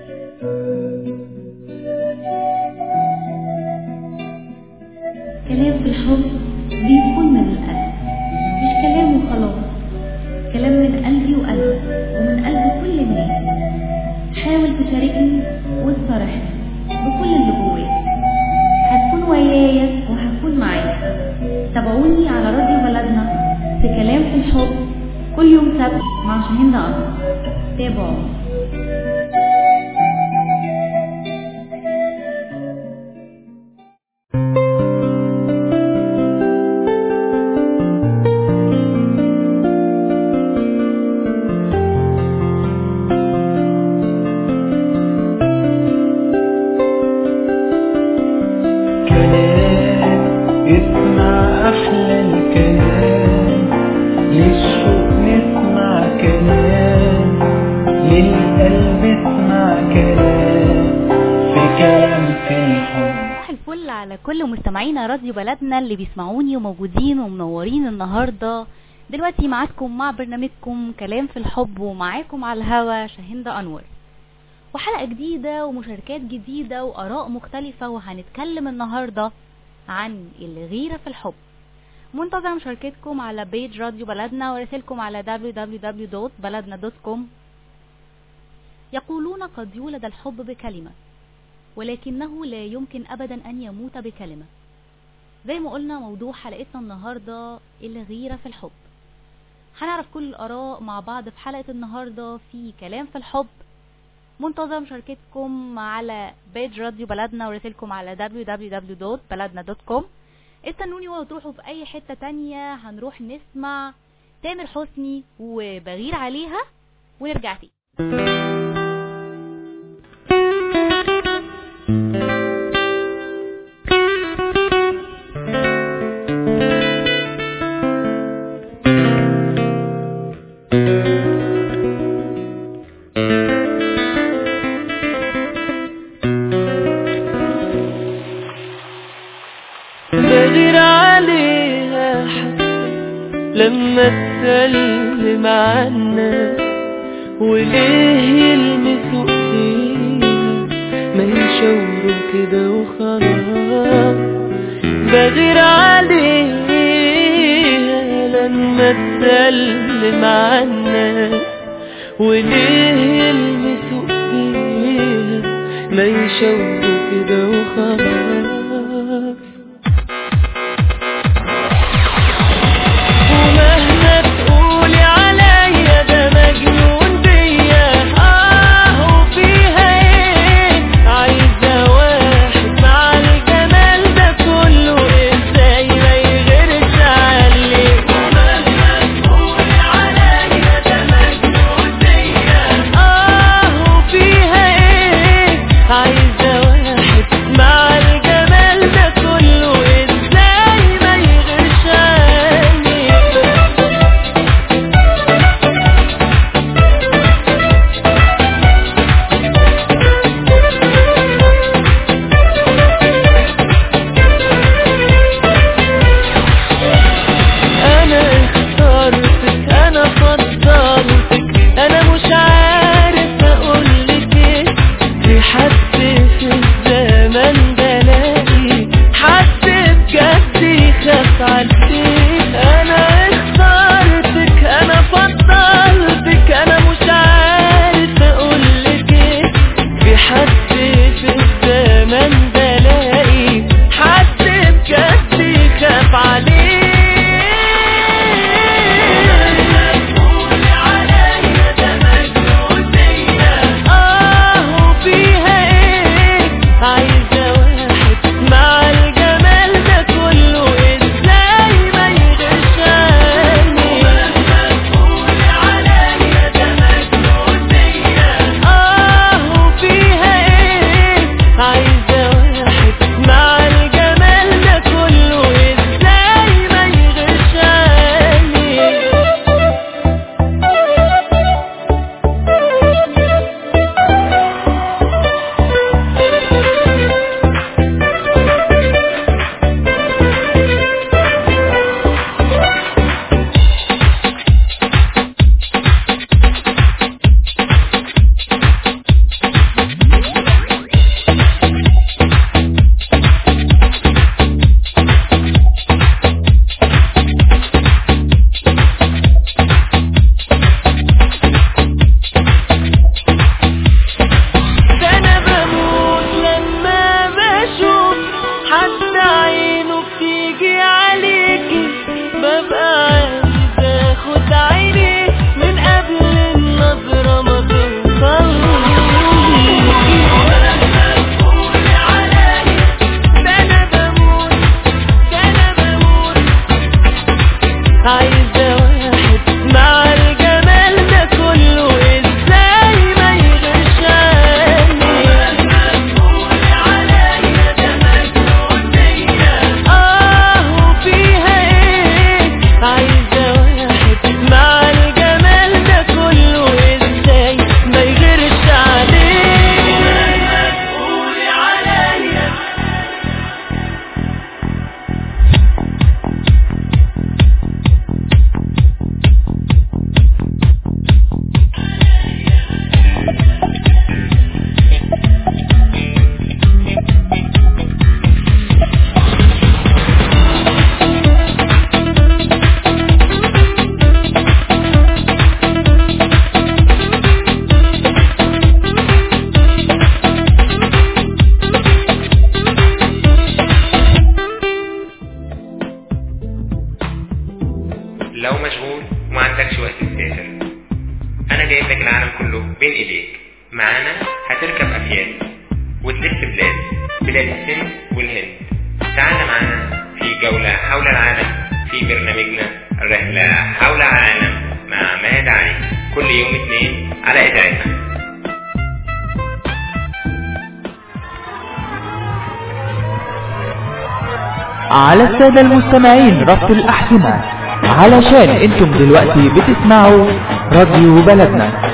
كلام في الحب بيكون من القلب، مش كلام وخلاص، كلام من قلبي وقلبك ومن قلب كل الناس. حاول تشاركني وتصارحني بكل اللي جواك، هتكون ويايا وهكون معاك. تابعوني على راديو بلدنا في كلام في الحب كل يوم سبت مع شاهين أنور. تابعوا. كل مستمعينا راديو بلدنا اللي بيسمعوني وموجودين ومنورين النهاردة دلوقتي معاكم مع برنامجكم كلام في الحب، ومعاكم على الهوا شاهين أنور، وحلقة جديدة ومشاركات جديدة وآراء مختلفة. وهنتكلم النهاردة عن الغيرة في الحب. منتظر مشاركتكم على بيج راديو بلدنا ورسالكم على www.baladna.com. يقولون قد يولد الحب بكلمة، ولكنه لا يمكن أبدا أن يموت بكلمة. زي ما قلنا موضوع حلقتنا النهاردة الغيرة في الحب. هنعرف كل الآراء مع بعض في حلقة النهاردة في كلام في الحب. منتظر مشاركتكم على بيج راديو بلدنا ورسالكم على www.baladna.com. استنوني ولا تروحوا في أي حتة تانية، هنروح نسمع تامر حسني وبغير عليها ونرجع تاني. بغير عليها لما تسلم عنا، وليه يلمسوا ايديها ما يشاوروا كده وخلاص. بغير عليها لما تسلم عنا، وليه يلمسوا ايديها ما يشاوروا كده وخلاص. عايزة واحد مع هتركب أفيال وتلف بلاد السند والهند. تعال معنا في جولة حول العالم في برنامجنا رحلة حول العالم مع ماد علي كل يوم 2 على إذاعتنا. على السادة المستمعين ربط الأحزمة علشان انتم دلوقتي بتسمعوا راديو بلدنا.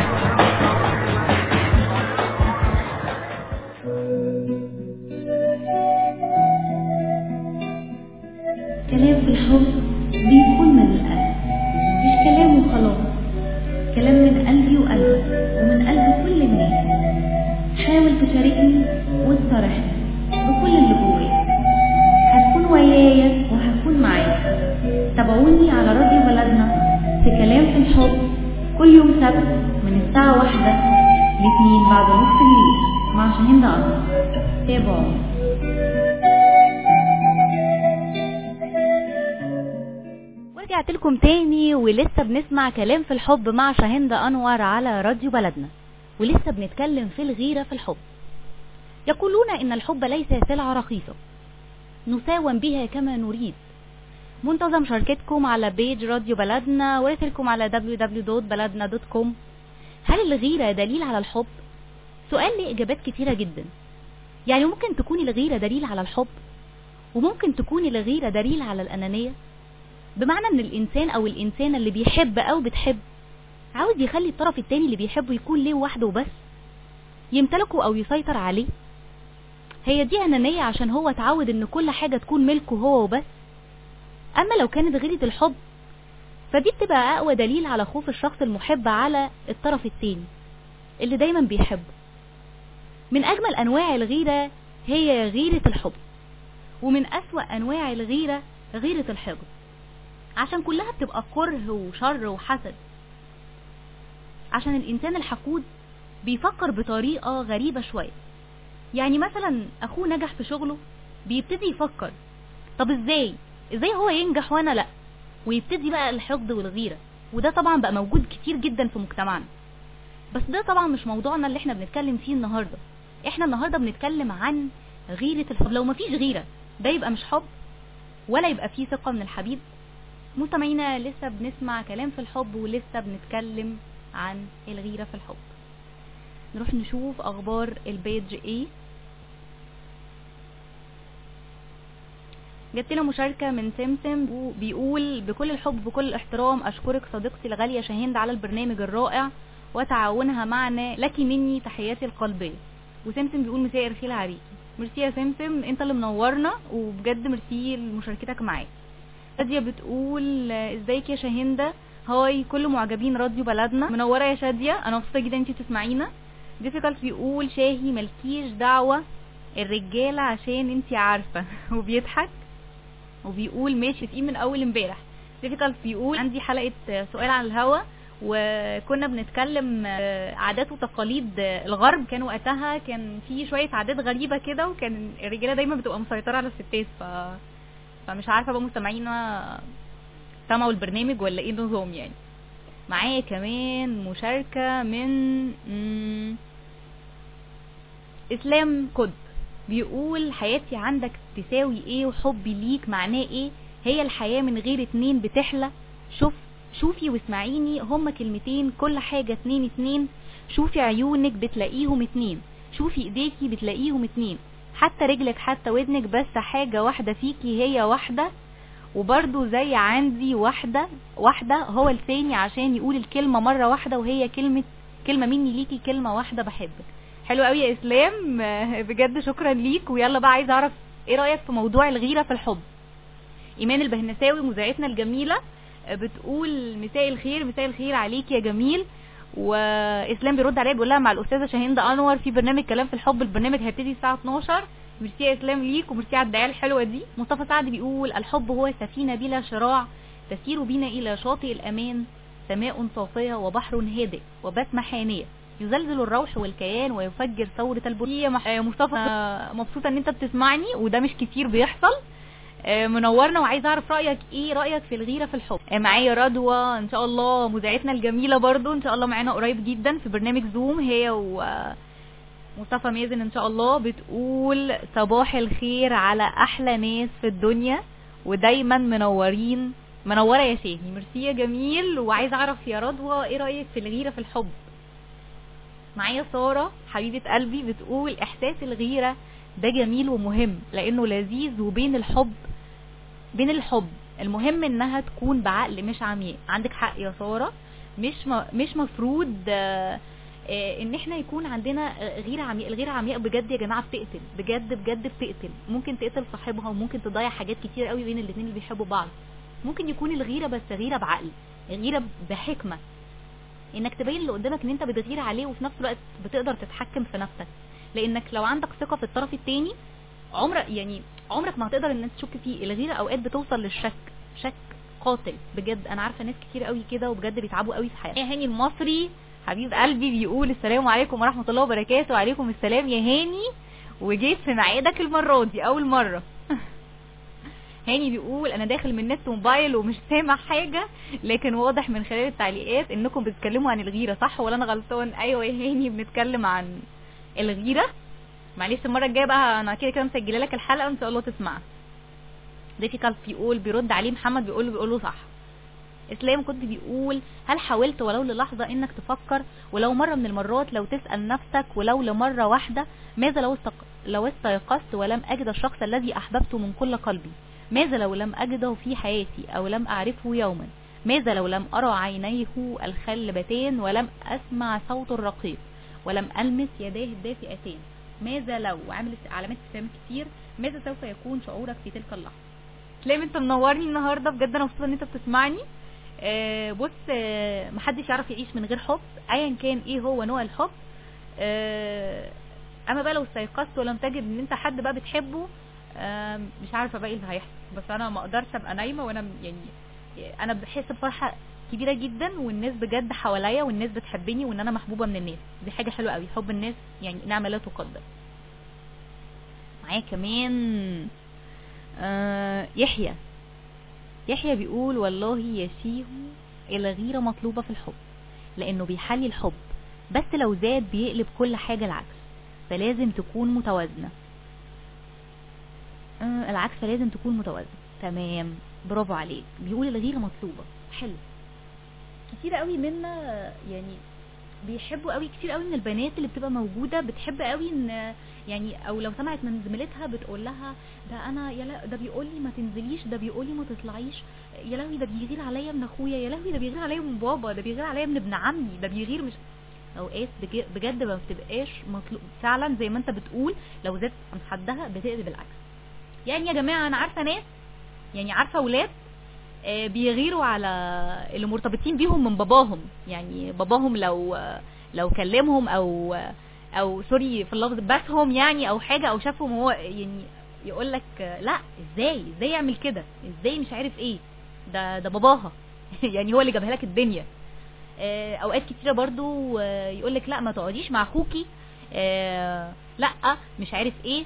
كلام في الحب بيكون من القلب، مش كلام وخلاص، كلام من قلبي وقلبك ومن قلب كل الناس. حاول تشاركني وتصارحني بكل اللي جواك، هتكون ويايا وهكون معاك. تابعوني على راديو بلدنا في كلام في الحب كل يوم سبت من الساعة 1 ل2 بعد نص الليل مع شاهين أنور. تابعوني. ورجعت لكم تاني ولسه بنسمع كلام في الحب مع شاهين أنور على راديو بلدنا، ولسه بنتكلم في الغيرة في الحب. يقولون إن الحب ليس سلعة رخيصة نساوم بها كما نريد. منتظم مشاركتكم على بيج راديو بلدنا ورسلكم على www.baladna.com. هل الغيرة دليل على الحب؟ سؤال ليه إجابات كتيرة جدا. يعني ممكن تكون الغيرة دليل على الحب، وممكن تكون الغيرة دليل على الأنانية، بمعنى ان الإنسان أو الإنسانة اللي بيحب أو بتحب عاوز يخلي الطرف التاني اللي بيحبه يكون ليه وحده وبس، يمتلكه أو يسيطر عليه. هي دي أنانية عشان هو اتعود ان كل حاجة تكون ملكه هو وبس. أما لو كانت غيرة الحب فدي بتبقى أقوى دليل على خوف الشخص المحب على الطرف التاني اللي دايما بيحبه. من أجمل أنواع الغيرة هي غيرة الحب، ومن أسوأ أنواع الغيرة غيرة الحقد، عشان كلها بتبقى كره وشر وحسد. عشان الإنسان الحقود بيفكر بطريقة غريبة شوية. يعني مثلا أخوه نجح في شغله بيبتدي يفكر طب ازاي هو ينجح وانا لا، ويبتدي بقى الحقد والغيرة. وده طبعا بقى موجود كتير جدا في مجتمعنا، بس ده طبعا مش موضوعنا اللي احنا بنتكلم فيه النهاردة. احنا النهاردة بنتكلم عن غيرة الحب. لو مفيش غيرة ده يبقى مش حب ولا يبقى فيه ثقة من الحبيب. مستمعينا لسه بنسمع كلام في الحب ولسه بنتكلم عن الغيرة في الحب. نروح نشوف اخبار البيج ايه. جت له مشاركة من سمسم بيقول بكل الحب بكل الاحترام اشكرك صديقتي الغالية شاهين على البرنامج الرائع وتعاونها معنا، لك مني تحياتي القلبية. وسمسم بيقول مساء الخير عليكي. ميرسي يا سمسم، انت اللي منورنا وبجد ميرسي لمشاركتك معايا. شادية بتقول ازيك يا شاهندة، هاي كل معجبين راديو بلدنا، منورة يا شادية، انا مبسوطة جدا انتي تسمعينا. ديفيكالت بيقول شاهي ملكيش دعوة الرجالة عشان انتي عارفة وبيضحك وبيقول ماشي في من اول امبارح. ديفيكالت بيقول عندي حلقة سؤال عن الهوا وكنا بنتكلم عادات وتقاليد الغرب. كان وقتها كان في شوية عادات غريبة كده، وكان الرجالة دايما بتبقى مسيطرة على الستات. فمش عارفة بقى مستمعينا سمعوا البرنامج ولا ايه النظام يعني. معايا كمان مشاركة من اسلام كد بيقول حياتي عندك تساوي ايه وحبي ليك معناه ايه، هي الحياة من غير اتنين بتحلى. شوفي واسمعيني هما كلمتين، كل حاجة 2 شوفي عيونك بتلاقيهم 2، شوفي ايديكي بتلاقيهم 2، حتى رجلك حتى ودنك، بس حاجة واحدة فيكي هي واحدة، وبرضو زي عندي واحدة هو لساني عشان يقول الكلمة مرة واحدة، وهي كلمة مني ليكي، كلمة واحدة بحبك. حلو قوي يا اسلام، بجد شكرا ليك. ويلا بقى عايز اعرف ايه رأيك في موضوع الغيرة في الحب. ايمان البهنساوي مذيعتنا الجميلة بتقول مساء الخير عليك يا جميل. واسلام بيرد عليها بيقول لها مع الاستاذه شاهين انور في برنامج كلام في الحب، البرنامج هيبتدي الساعه 12. ميرسي يا اسلام ليك وميرسي على الدعايه الحلوه دي. مصطفى سعد بيقول الحب هو سفينه بلا شراع تسير بنا الى شاطئ الامان، سماء صافيه وبحر هادئ وبسمه حانيه يزلزل الروح والكيان ويفجر ثوره البريه. مصطفى مبسوطه ان انت بتسمعني وده مش كتير بيحصل. منورنا وعايز اعرف ايه رايك في الغيره في الحب. معايا رضوى ان شاء الله مذيعتنا الجميله برضو ان شاء الله معانا قريب جدا في برنامج زوم، هي مصطفى مازن ان شاء الله بتقول صباح الخير على احلى ناس في الدنيا ودايما منوره يا شاهي. ميرسي يا جميل. وعايز اعرف يا رضوى ايه رايك في الغيره في الحب؟ معايا ساره حبيبه قلبي بتقول احساس الغيره ده جميل ومهم لانه لذيذ، وبين الحب المهم انها تكون بعقل مش عمياء. عندك حق يا ساره، مش مفروض ان احنا يكون عندنا غيره عمياء. الغيره عمياء بجد يا جماعه بتقتل، بجد بتقتل. ممكن تقتل صاحبها وممكن تضيع حاجات كتير قوي بين الاثنين اللي بيحبوا بعض. ممكن يكون الغيره بس غيره بعقل، غيره بحكمه، انك تبين اللي قدامك ان انت بتغير عليه وفي نفس الوقت بتقدر تتحكم في نفسك. لانك لو عندك ثقه في الطرف الثاني عمرك ما هتقدر ان انت تشك فيه. الغيره اوقات بتوصل للشك، شك قاتل بجد. انا عارفه ناس كتير قوي كده وبجد بيتعبوا قوي في حياتهم. هاني المصري حبيب قلبي بيقول السلام عليكم ورحمه الله وبركاته. وعليكم السلام يا هاني، وجيت في ميعادك المره دي اول مره. هاني بيقول انا داخل من نت موبايل ومش سامع حاجه، لكن واضح من خلال التعليقات انكم بتتكلموا عن الغيره، صح ولا انا غلطان؟ ايوه يا هاني بنتكلم عن الغيره. معلش المره الجايه بقى انا كده مسجله لك الحلقه ان شاء الله تسمعها. ديفيكالت بيقول بيرد عليه محمد بيقول له صح. اسلام كنت بيقول هل حاولت ولو للحظه انك تفكر ولو مره من المرات، لو تسال نفسك ولو لمره واحده، ماذا لو استيقظت ولم اجد الشخص الذي احببته من كل قلبي؟ ماذا لو لم اجده في حياتي او لم اعرفه يوما؟ ماذا لو لم ارى عينيه الخلبتان ولم اسمع صوته الرقيق ولم المس يديه الدافئتان؟ ماذا لو، وعامل علامات استفهام كتير، ماذا سوف يكون شعورك في تلك اللحظه؟ تلاقي انت منورني النهارده بجد، انا مبسوطه ان انت بتسمعني. بص، محدش يعرف يعيش من غير حب ايا كان ايه هو نوع الحب. اما بقى لو استيقظت ولم تجد ان انت حد بقى بتحبه، مش عارفه بقى ايه اللي هيحصل. بس انا ما اقدرش ابقى نايمه وانا يعني انا بحس بفرحه كبيره جدا، والناس بجد حواليا والناس بتحبني وان انا محبوبه من الناس. دي حاجه حلوه قوي، حب الناس يعني نعمه لا تقدر. معايا كمان يحيى بيقول والله يا شيهو الغيره مطلوبه في الحب لانه بيحلي الحب، بس لو زاد بيقلب كل حاجه العكس، فلازم تكون متوازنه. العكس، فلازم تكون متوازنه. تمام، برافو عليك. بيقول الغيره مطلوبه. حلو. كتير قوي منا يعني بيحبوا قوي، كتير قوي من البنات اللي بتبقى موجوده بتحب قوي ان يعني او لو سمعت من زميلتها بتقول لها ده انا ده بيقول لي ما تنزليش، ده بيقول لي ما تطلعيش، يا لهوي ده بيغير عليا من اخويا، يا لهوي ده بيغير عليا من بابا، ده بيغير عليا من ابن عمي، ده بيغير. مش اوقات بجد ما بتبقاش مطلوب فعلا زي ما انت بتقول. لو زادت عن حدها بتقلب العكس. يعني يا جماعه انا عارفه ناس، يعني عارفه اولاد بيغيروا على اللي مرتبطين بيهم من باباهم. يعني باباهم لو كلمهم او سوري في اللفظ بسهم يعني او حاجه او شافهم هو يعني يقول لك لا ازاي يعمل كده، ازاي مش عارف ايه، ده باباها يعني هو اللي جابها لك الدنيا. اوقات كتيره برضو يقول لك لا ما تقعديش مع اخوكي، لا مش عارف ايه.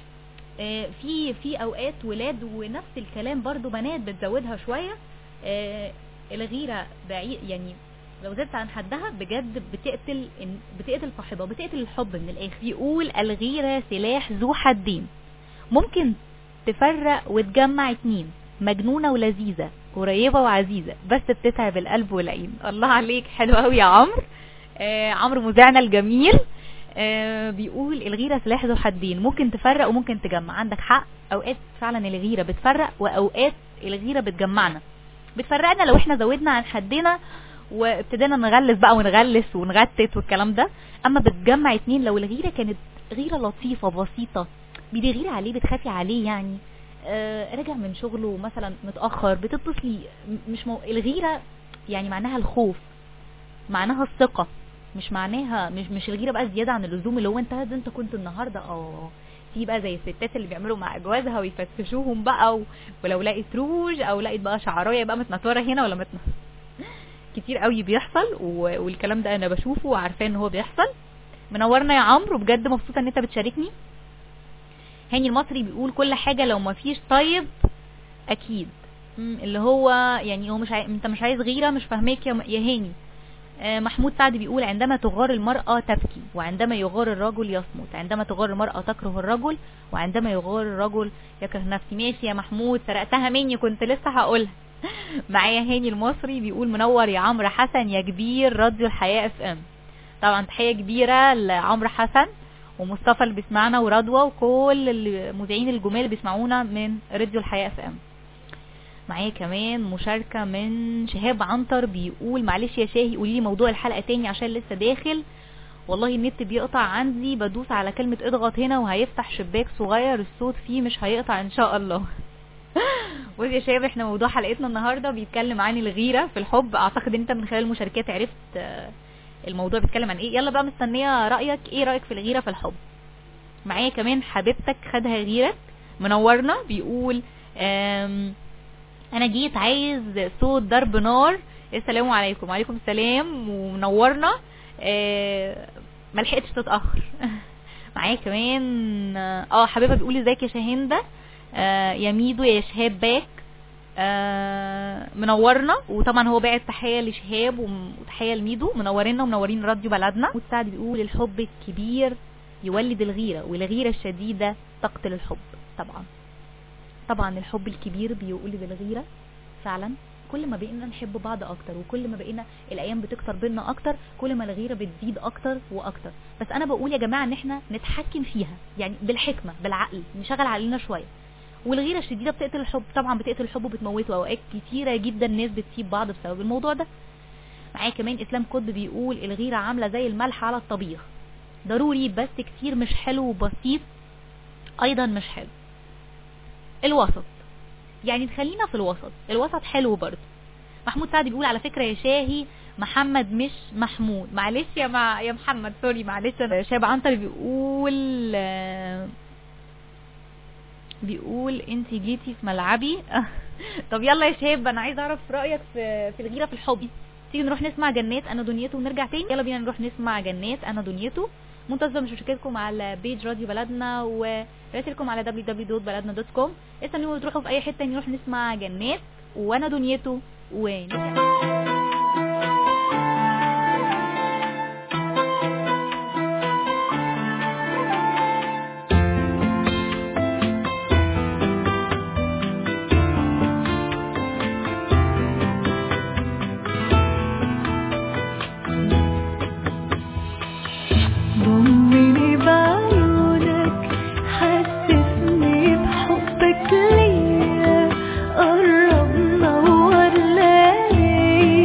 في اوقات ولاد ونفس الكلام برضو بنات بتزودها شويه. الغيره بعيد يعني لو زادت عن حدها بجد بتقتل صاحبها، بتقتل الحب من الاخر. يقول الغيره سلاح ذو حدين، ممكن تفرق وتجمع اتنين، مجنونه ولذيذه، قريبه وعزيزه، بس بتتعب القلب والعين. الله عليك، حلو قوي يا عمرو. عمرو مذيعنا الجميل بيقول الغيره سلاح ذو حدين، ممكن تفرق وممكن تجمع. عندك حق، اوقات فعلا الغيره بتفرق واوقات الغيره بتجمعنا. بتفرقنا لو احنا زودنا عن حدنا وابتدينا نغلس بقى ونغلس ونغتت والكلام ده. اما بتجمع اتنين لو الغيره كانت غيره لطيفه بسيطه، بتغيري عليه، بتخافي عليه، يعني راجع من شغله مثلا متاخر بتتصلي، الغيره يعني معناها الخوف، معناها الثقه، مش معناها مش الغيره بقى زياده عن اللزوم اللي هو انت كنت النهارده في بقى زي الستات اللي بيعملوا مع جوازها ويفتشوهم بقى ولو لقيت روج او لقيت بقى شعرايه بقى متنطوره هنا ولا كتير قوي بيحصل، والكلام ده انا بشوفه وعارفاه ان هو بيحصل. منورنا يا عمرو، بجد مبسوطه ان انت بتشاركني. هاني المصري بيقول كل حاجه لو ما فيش طيب اكيد، اللي هو يعني هو انت مش عايز غيره، مش فاهماك يا هاني. محمود سعد بيقول عندما تغار المرأة تبكي، وعندما يغار الرجل يصمت، عندما تغار المرأة تكره الرجل، وعندما يغار الرجل يكره نفسه. ماشي يا محمود، سرقتها مني كنت لسه هقولها. معايا هاني المصري بيقول منور يا عمرو حسن يا كبير راديو الحياة FM. طبعا تحية كبيرة لعمرو حسن ومصطفى اللي بيسمعنا ورضوى وكل المذيعين الجمال اللي بيسمعونا من راديو الحياة FM. معايا كمان مشاركة من شهاب عنتر بيقول معلش يا شاهي قولي لي موضوع الحلقة تاني عشان لسه داخل، والله النت بيقطع عندي، بدوس على كلمة اضغط هنا وهيفتح شباك صغير الصوت فيه مش هيقطع ان شاء الله. بصي يا شباب، احنا موضوع حلقتنا النهاردة بيتكلم عن الغيرة في الحب. اعتقد انت من خلال المشاركات عرفت الموضوع بيتكلم عن ايه. يلا بقى مستنية رأيك، ايه رأيك في الغيرة في الحب؟ معايا كمان حبيبتك خدها غيرك منورنا بيقول انا جيت عايز صوت ضرب نار. السلام عليكم. وعليكم السلام ومنورنا. ملحقتش تتأخر. معايا كمان حبيبة بيقول ازيك يا شاهندة يا ميدو يا شهاب باك. منورنا. وطبعا هو باعت تحية لشهاب وتحية لميدو، منورنا ومنورين راديو بلدنا. وسعد بيقول الحب الكبير يولد الغيرة، والغيرة الشديدة تقتل الحب. طبعا الحب الكبير بيولد الغيرة فعلا. كل ما بقينا نحب بعض اكتر، وكل ما بقينا الايام بتكتر بينا اكتر، كل ما الغيرة بتزيد اكتر واكتر. بس انا بقول يا جماعة ان احنا نتحكم فيها، يعني بالحكمة بالعقل، نشغل عقلنا شوية. والغيرة الشديدة بتقتل الحب، طبعا بتقتل الحب وبتموته. اوقات كتيرة جدا ناس بتسيب بعض بسبب الموضوع ده. معايا كمان اسلام قطب بيقول الغيرة عاملة زي الملح على الطبيخ، ضروري بس كتير مش حلو، وبسيط ايضا مش حلو. الوسط، يعني تخلينا في الوسط، الوسط حلو برضه. محمود سعد بيقول على فكرة يا شاهي محمد مش محمود. معلش يا محمد، سوري معلش. شاب عنتر بيقول انت جيتي في ملعبي. طب يلا يا شاب، انا عايز اعرف رأيك في الغيرة في الحب. تيجي نروح نسمع جنات انا دنيته ونرجع تاني. يلا بينا نروح نسمع جنات انا دنيته. منتظر مشاركتكم على بيج راديو بلدنا ورسالكم على www.baladna.com. استنوا تروحوا في اي حته نروح نسمع جنات وانا دنيته ونرجع. قرب نور ليالي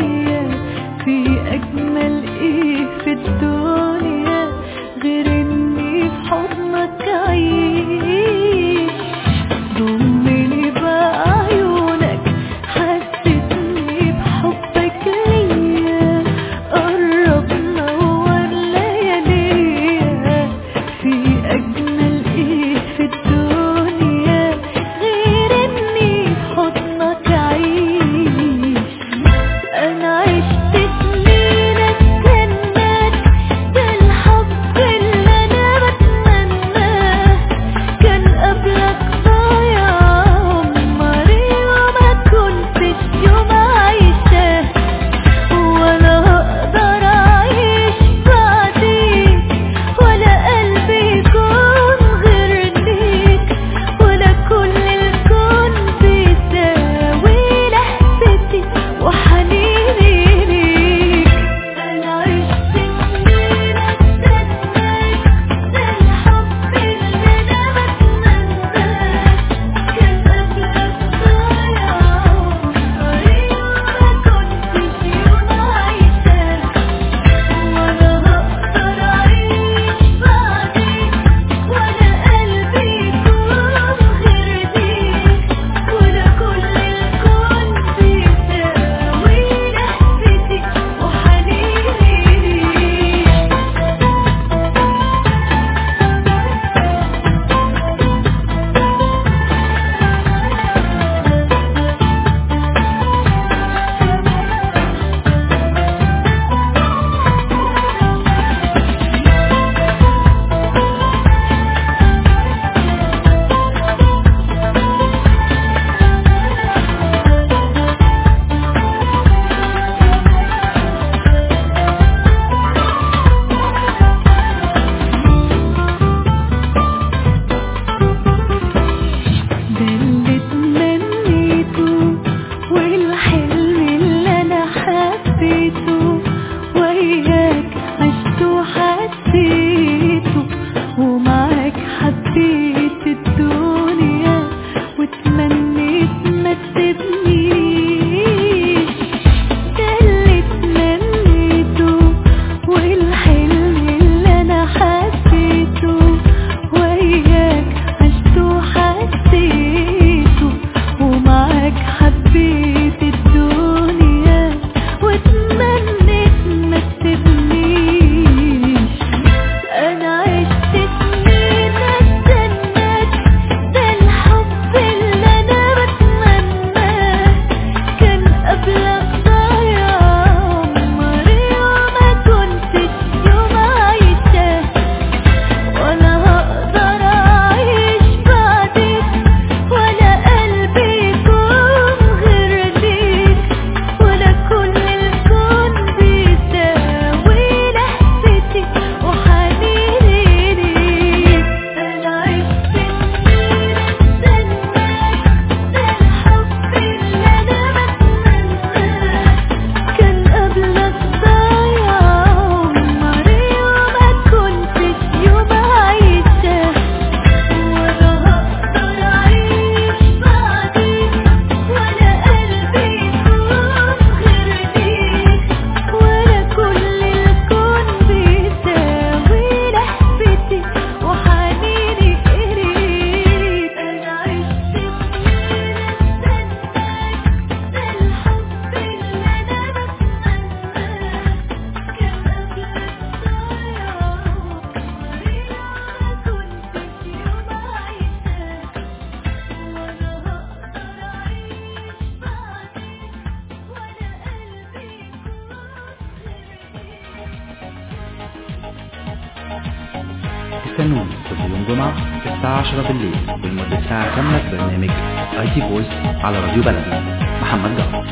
كل يوم جمعة الساعة 10 بالليل لمدة ساعة كاملة في برنامج IT Voice على راديو بلدنا. محمد جعفر.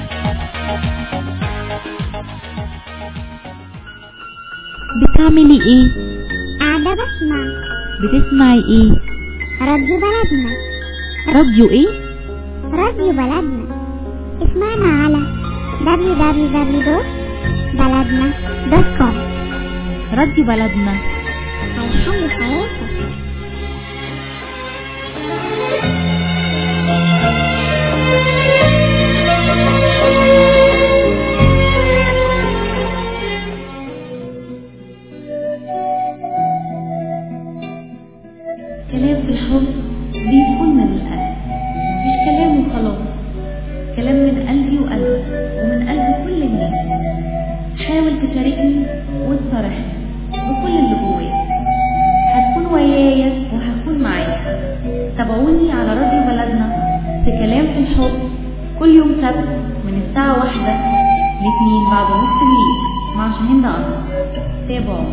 بتعملي ايه؟ قاعدة بسمع. بتسمعي ايه؟ راديو بلدنا. راديو ايه؟ راديو بلدنا. اسمعنا على www.baladna.com. راديو بلدنا هيحل حياتك. كلام في الحب بيكون من القلب، مش كلام وخلاص. كلام من قلبي وقلبك ومن قلب كل الناس. حاول تشاركني وتصارحني بكل اللي جواك. هتكون ويايا وهكون معاك. تابعوني على راديو بلدنا في كلام في الحب كل يوم سبت من الساعة 1 ل2 بعد نص الليل مع شاهين أنور. تابعوا.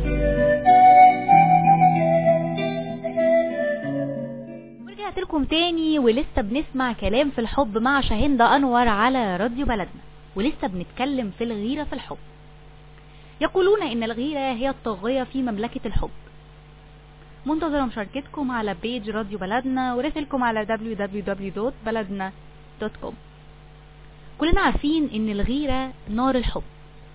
ورجعت لكم تاني ولسه بنسمع كلام في الحب مع شاهين أنور على راديو بلدنا، ولسه بنتكلم في الغيرة في الحب. يقولون إن الغيرة هي الطاغية في مملكة الحب. منتظرة مشاركتكم على بيج راديو بلدنا ورسلكم على www.baladna.com. كلنا عارفين إن الغيرة نار الحب.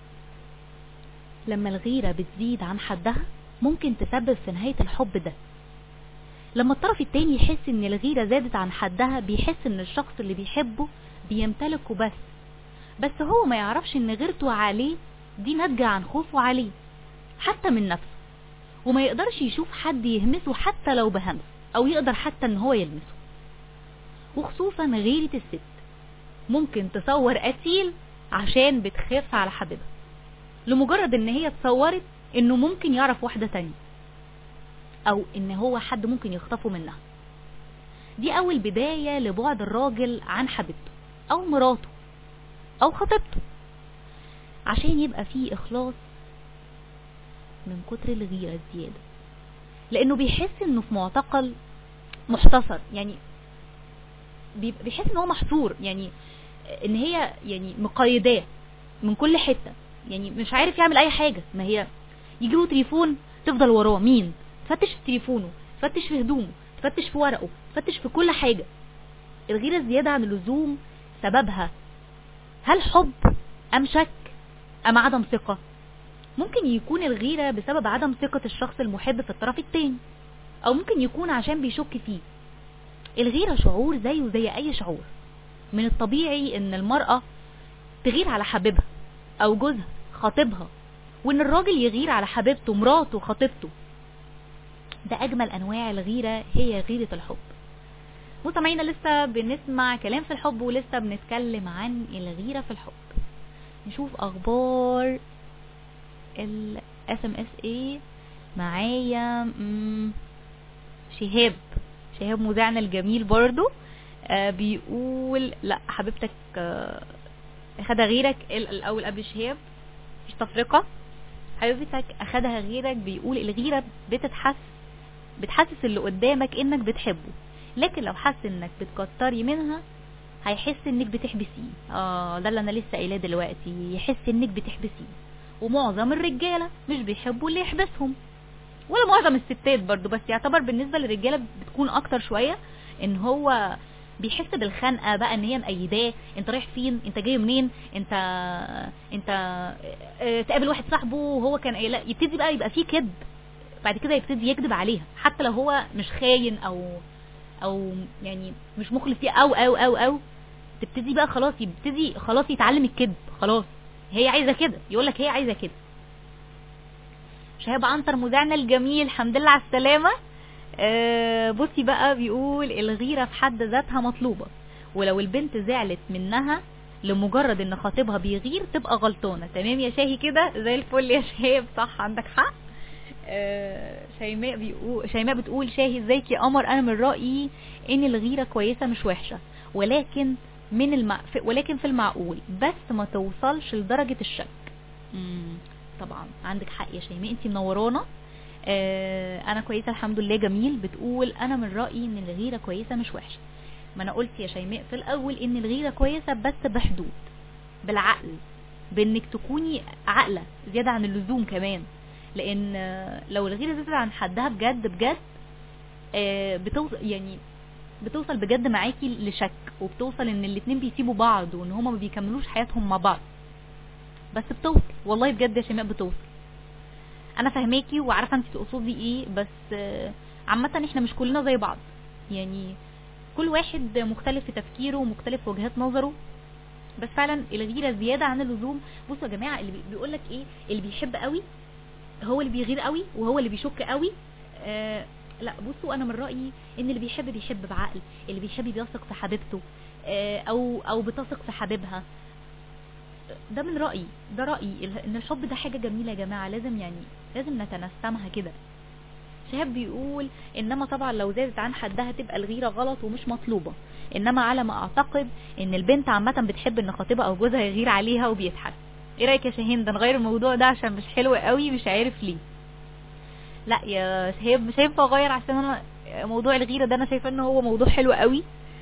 لما الغيرة بتزيد عن حدها ممكن تسبب في نهاية الحب ده. لما الطرف التاني يحس إن الغيرة زادت عن حدها بيحس إن الشخص اللي بيحبه بيمتلكه بس هو ما يعرفش إن غيرته عليه دي ناتجة عن خوفه عليه حتى من نفسه، وما يقدرش يشوف حد يهمسه حتى لو بهمس، أو يقدر حتى إن هو يلمسه. وخصوصا غيرة الست ممكن تصور قتيل عشان بتخاف على حبيبها، لمجرد إن هي تصورت إنه ممكن يعرف واحدة تانية، أو إن هو حد ممكن يخطفه منها. دي أول بداية لبعد الراجل عن حبيبته أو مراته أو خطيبته، عشان يبقى فيه إخلاص من كتر الغيرة الزيادة، لأنه بيحس إنه في معتقل محتصر، يعني بيحس إنه هو محصور، يعني إن هي يعني مقيداه من كل حتة، يعني مش عارف يعمل أي حاجة. ما هي يجيله تليفون تفضل وراه، مين؟ تفتش في تليفونه، تفتش في هدومه، تفتش في ورقه، تفتش في كل حاجة. الغيرة الزيادة عن اللزوم سببها هل حب أم شك أم عدم ثقة؟ ممكن يكون الغيرة بسبب عدم ثقة الشخص المحب في الطرف التاني، أو ممكن يكون عشان بيشك فيه. الغيرة شعور زيه زي أي شعور. من الطبيعي إن المرأة تغير على حبيبها أو جوزها خطيبها، وإن الراجل يغير على حبيبته مراته خطيبته. ده أجمل أنواع الغيرة، هي غيرة الحب. مستمعينا لسه بنسمع كلام في الحب ولسه بنتكلم عن الغيرة في الحب. نشوف أخبار ال SMS ايه معايا. شهاب مذيعنا الجميل برضو بيقول لا حبيبتك اخدها غيرك. الأول قبل شهاب مش تفرقة، حبيبتك اخدها غيرك. بيقول الغيرة بتحسس اللي قدامك انك بتحبه، لكن لو حس انك بتكتري منها هيحس انك بتحبسيه. ده اللي انا لسه قايلاه دلوقتي، يحس انك بتحبسيه. ومعظم الرجالة مش بيحبوا اللي يحبسهم، ولا معظم الستات برضو، بس يعتبر بالنسبة للرجالة بتكون اكتر شوية، ان هو بيحس بالخنقة بقى، ان هي مقيداه. انت رايح فين؟ انت جاي منين؟ انت تقابل واحد صاحبه وهو كان لا، يبتدي بقى يبقى فيه كذب. بعد كده يبتدي يكذب عليها حتى لو هو مش خاين او يعني مش مخلص فيه او تبتدي بقى خلاص يتعلم الكذب. خلاص هي عايزة كده، يقولك هي عايزة كده. شهاب عنتر مذيعنا الجميل، الحمد لله على السلامة. بصي بقى، بيقول الغيرة في حد ذاتها مطلوبة، ولو البنت زعلت منها لمجرد ان خطيبها بيغير تبقى غلطانة. تمام يا شاهي كده زي الفل يا شهاب، صح عندك حق. شيماء بتقول شاهي ازيك يا قمر، انا من رأيي ان الغيرة كويسة مش وحشة، ولكن في المعقول، بس ما توصلش لدرجة الشك. طبعا عندك حق يا شيماء، انتي منورانا. انا كويسه الحمد لله. جميل بتقول انا من رايي ان الغيره كويسه مش وحشه. ما انا قلت يا شيماء في الاول ان الغيره كويسه بس بحدود، بالعقل، بانك تكوني عاقله زياده عن اللزوم كمان. لان لو الغيره زادت عن حدها بجد بجد بتوصل بجد معاكي لشك، وبتوصل ان الاتنين بيسيبوا بعض وان هما ما بيكملوش حياتهم مع بعض. بس بتوصل والله بجد يا شيماء بتوصل. انا فاهماكي وعارفه انت تقصدي ايه، بس عامه احنا مش كلنا زي بعض، يعني كل واحد مختلف في تفكيره ومختلف في وجهات نظره. بس فعلا الغيره زياده عن اللزوم. بصوا يا جماعه، اللي بيقول لك ايه، اللي بيحب قوي هو اللي بيغير قوي وهو اللي بيشك قوي. لا بصوا، انا من رايي ان اللي بيحب بعقل، اللي بيحب بيثق في حبيبته او بتثق في حبيبها. ده من رايي، ده رايي ان الحب ده حاجه جميله يا جماعه، لازم نتنسمها كده. شهاب بيقول انما طبعا لو زادت عن حدها تبقى الغيره غلط ومش مطلوبه، انما على ما اعتقد ان البنت عامه بتحب ان خطيبها او جوزها يغير عليها وبيضحك. ايه رايك يا شاهين؟ ده نغير الموضوع ده عشان مش حلو قوي، مش عارف ليه. لا يا شهاب مش هينفع اغير، عشان انا موضوع الغيره ده انا شايفه ان هو موضوع حلو قوي.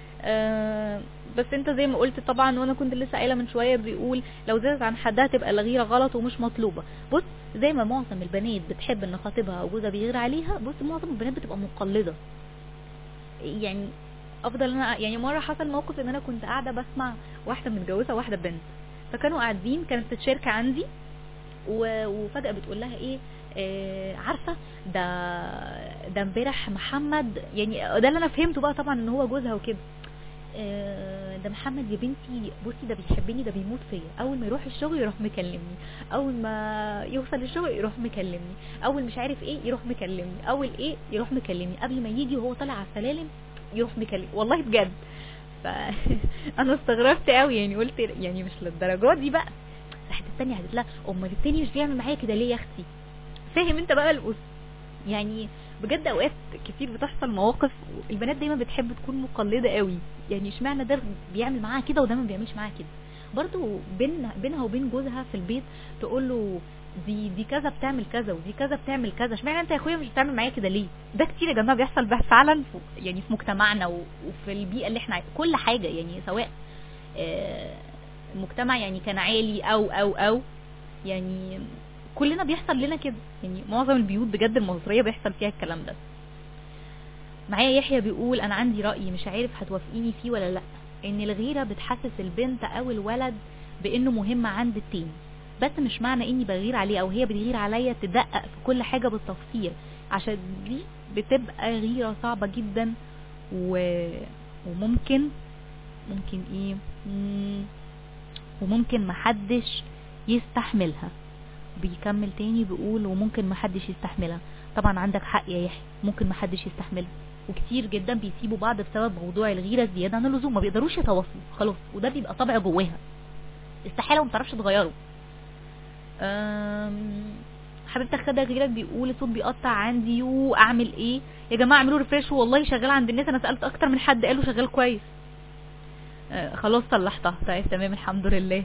بس انت زي ما قلت طبعا، وانا كنت لسه قايله من شويه، بيقول لو زادت عن حدها تبقى الغيره غلط ومش مطلوبه. بص، زي ما معظم البنات بتحب ان خطيبها او جوزها بيغير عليها، بص معظم البنات بتبقى مقلده. يعني افضل انا، يعني مره حصل موقف ان انا كنت قاعده بسمع واحده متجوزه واحده بنت، فكانوا قاعدين، كانت الشركه عندي، وفجاه بتقول لها ايه، عارفه ده امبارح محمد، يعني ده اللي انا فهمته بقى طبعا ان هو جوزها وكده. ده محمد يا بنتي بصي ده بيحبني، ده بيموت فيا، اول ما يروح الشغل يروح مكلمني، اول ما يوصل الشغل يروح مكلمني، اول مش عارف ايه يروح مكلمني، اول ايه يروح مكلمني، قبل ما يجي وهو طالع على السلالم يروح مكلمني، والله بجد. انا استغربت قوي، يعني قلت يعني مش للدرجات دي بقى. راحت الثانيه قالت لها امال التاني مش بيعمل معايا كده ليه يا اختي؟ فاهم انت بقى يعني بجد اوقات كتير بتحصل مواقف البنات دايما بتحب تكون مقلده قوي، يعني اشمعنى ده بيعمل معاها كده وده ما بيعملش معاها كده. برضو بينها وبين جوزها في البيت تقول له دي كذا بتعمل كذا ودي كذا بتعمل كذا، اشمعنى انت يا اخويا مش بتعمل معايا كده ليه؟ ده كتير يا جماعه بيحصل فعلا يعني في مجتمعنا وفي البيئه اللي احنا كل حاجه، يعني سواء المجتمع يعني كان عالي او يعني كلنا بيحصل لنا كده، يعني معظم البيوت بجد المصرية بيحصل فيها الكلام ده. معايا يحيى بيقول انا عندي رأي مش عارف هتوافقيني فيه ولا لا، ان الغيرة بتحسس البنت او الولد بانه مهم عند التاني، بس مش معنى اني بغير عليه او هي بتغير عليا تدقق في كل حاجة بالتفصيل، عشان دي بتبقى غيرة صعبة جدا وممكن ايه وممكن محدش يستحملها. بيكمل تاني بيقول وممكن محدش يستحملها. طبعا عندك حق يا يحيى، ممكن محدش يستحملها، وكتير جدا بيسيبوا بعض بسبب موضوع الغيرة الزيادة عن اللزوم، ما بيقدروش يتواصلوا خلاص، وده بيبقى طبع جواها استحالة وما تعرفش تغيره. حبيبتك خدها غيرك بيقول الصوت بيقطع عندي واعمل ايه يا جماعه؟ اعملوا ريفريش، والله شغال عند الناس، انا سالت اكتر من حد قالوا شغال كويس. خلاص صلحتها، طيب تمام الحمد لله.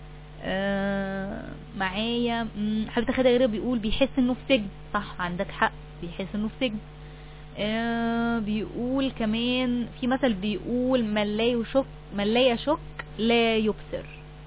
معايا حبيبتك خدها غيرك بيقول بيحس انه في سجن، صح عندك حق بيحس انه في سجن. بيقول كمان في مثل بيقول من لا يشك لا يبصر.